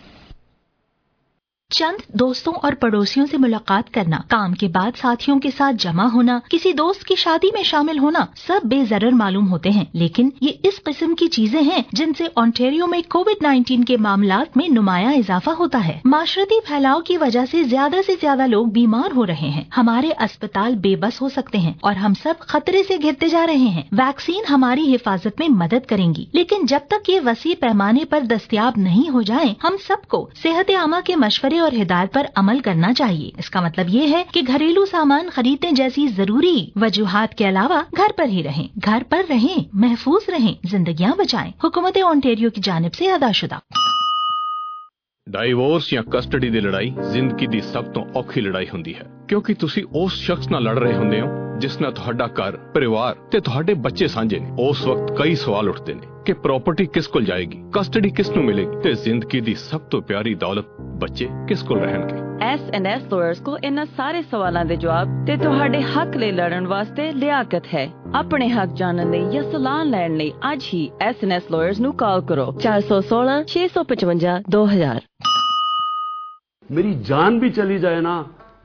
चंद दोस्तों और पड़ोसियों से मुलाकात करना, काम के बाद साथियों के साथ जमा होना, किसी दोस्त की शादी में शामिल होना, सब बेज़रर मालूम होते हैं, लेकिन ये इस किस्म की चीजें हैं जिनसे ओंटारियो में कोविड-19 के मामलात में नुमाया इजाफा होता है। माशरती फैलाव की वजह से ज्यादा लोग बीमार हो रहे हैं। हमारे अस्पताल बेबस हो सकते हैं और हम सब खतरे से घिरते जा रहे हैं। वैक्सीन हमारी हिफाजत में मदद करेंगी, लेकिन जब तक ये वसी पैमाने पर दस्तयाब नहीं हो जाए, हम सबको सेहत आमा के मशवरे और हिदायत पर अमल करना चाहिए। इसका मतलब ये है कि घरेलू सामान खरीदने जैसी जरूरी वजूहात के अलावा घर पर ही रहें, घर पर रहें, महफूज रहें, जिंदगियां बचाएं। हुकूमत ओंटारियो की जानिब से अदाशुदा। ਡਾਈਵੋਰਸ ਜਾਂ ਕਸਟਡੀ ਦੀ ਲੜਾਈ ਜ਼ਿੰਦਗੀ ਦੀ ਸਭ ਤੋਂ ਔਖੀ ਲੜਾਈ ਹੁੰਦੀ ਹੈ, ਕਿਉਂਕਿ ਤੁਸੀਂ ਉਸ ਸ਼ਖਸ ਨਾਲ ਲੜ ਰਹੇ ਹੁੰਦੇ ਹੋ ਜਿਸ ਨਾਲ ਤੁਹਾਡਾ ਘਰ, ਪਰਿਵਾਰ ਤੇ ਤੁਹਾਡੇ ਬੱਚੇ ਸਾਂਝੇ ਨੇ। ਉਸ ਵਕਤ ਕਈ ਸਵਾਲ ਉੱਠਦੇ ਨੇ ਕਿ ਪ੍ਰਾਪਰਟੀ ਕਿਸ ਕੋਲ ਜਾਏਗੀ, ਕਸਟਡੀ ਕਿਸ ਨੂੰ ਮਿਲੇਗੀ ਤੇ ਜ਼ਿੰਦਗੀ ਦੀ ਸਭ ਤੋਂ ਪਿਆਰੀ ਦੌਲਤ ਬੱਚੇ ਕਿਸ ਕੋਲ ਰਹਿਣਗੇ। S&S ਲਾਇਰਸ ਕੋ ਇਹਨਾਂ ਸਾਰੇ ਸਵਾਲਾਂ ਦੇ ਜਵਾਬ ਤੇ ਤੁਹਾਡੇ ਹੱਕ ਲਈ ਲੜਨ ਵਾਸਤੇ ਲਿਆਕਤ ਹੈ। ਆਪਣੇ ਹੱਕ ਜਾਣਨ ਲਈ ਜਾਂ ਸਲਾਹ ਲੈਣ ਲਈ ਅੱਜ ਹੀ S&S ਲਾਇਰਸ ਨੂੰ ਕਾਲ ਕਰੋ 416 655 2000। मेरी जान भी चली जाए ना,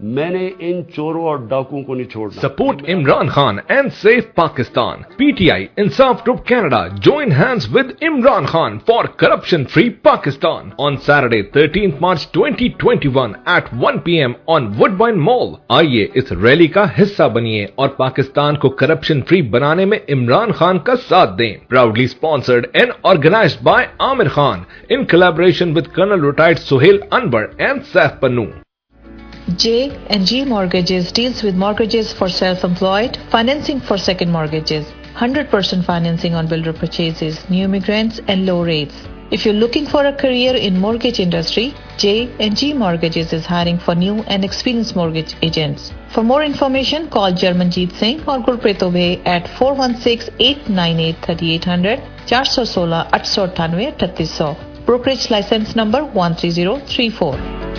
मैंने इन चोरों और डाकुओं को नहीं छोड़ना। Support Imran Khan and save Pakistan. PTI Insaf Group Canada join hands with Imran Khan for corruption-free Pakistan on Saturday 13th March 2021 at 1 p.m. on Woodbine Mall. आइए इस रैली का हिस्सा बनिए और पाकिस्तान को करप्शन-फ्री बनाने में इमरान खान का साथ दें. Proudly sponsored and organized by Amir Khan in collaboration with Colonel Retired Sohail Anwar and Saif Pannu. J&G Mortgages deals with mortgages for self-employed, financing for second mortgages, 100% financing on builder purchases, new immigrants and low rates. If you're looking for a career in mortgage industry, J&G Mortgages is hiring for new and experienced mortgage agents. For more information, call Jarmanjeet Singh or Gurpreet Obey at 416-898-3800, 416-898-3800. Brokerage license number 13034.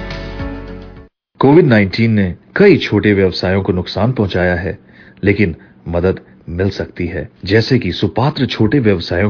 कोविड-19 ने कई छोटे व्यवसायों को नुकसान पहुंचाया है, लेकिन मदद मिल सकती है, जैसे कि सुपात्र छोटे व्यवसायों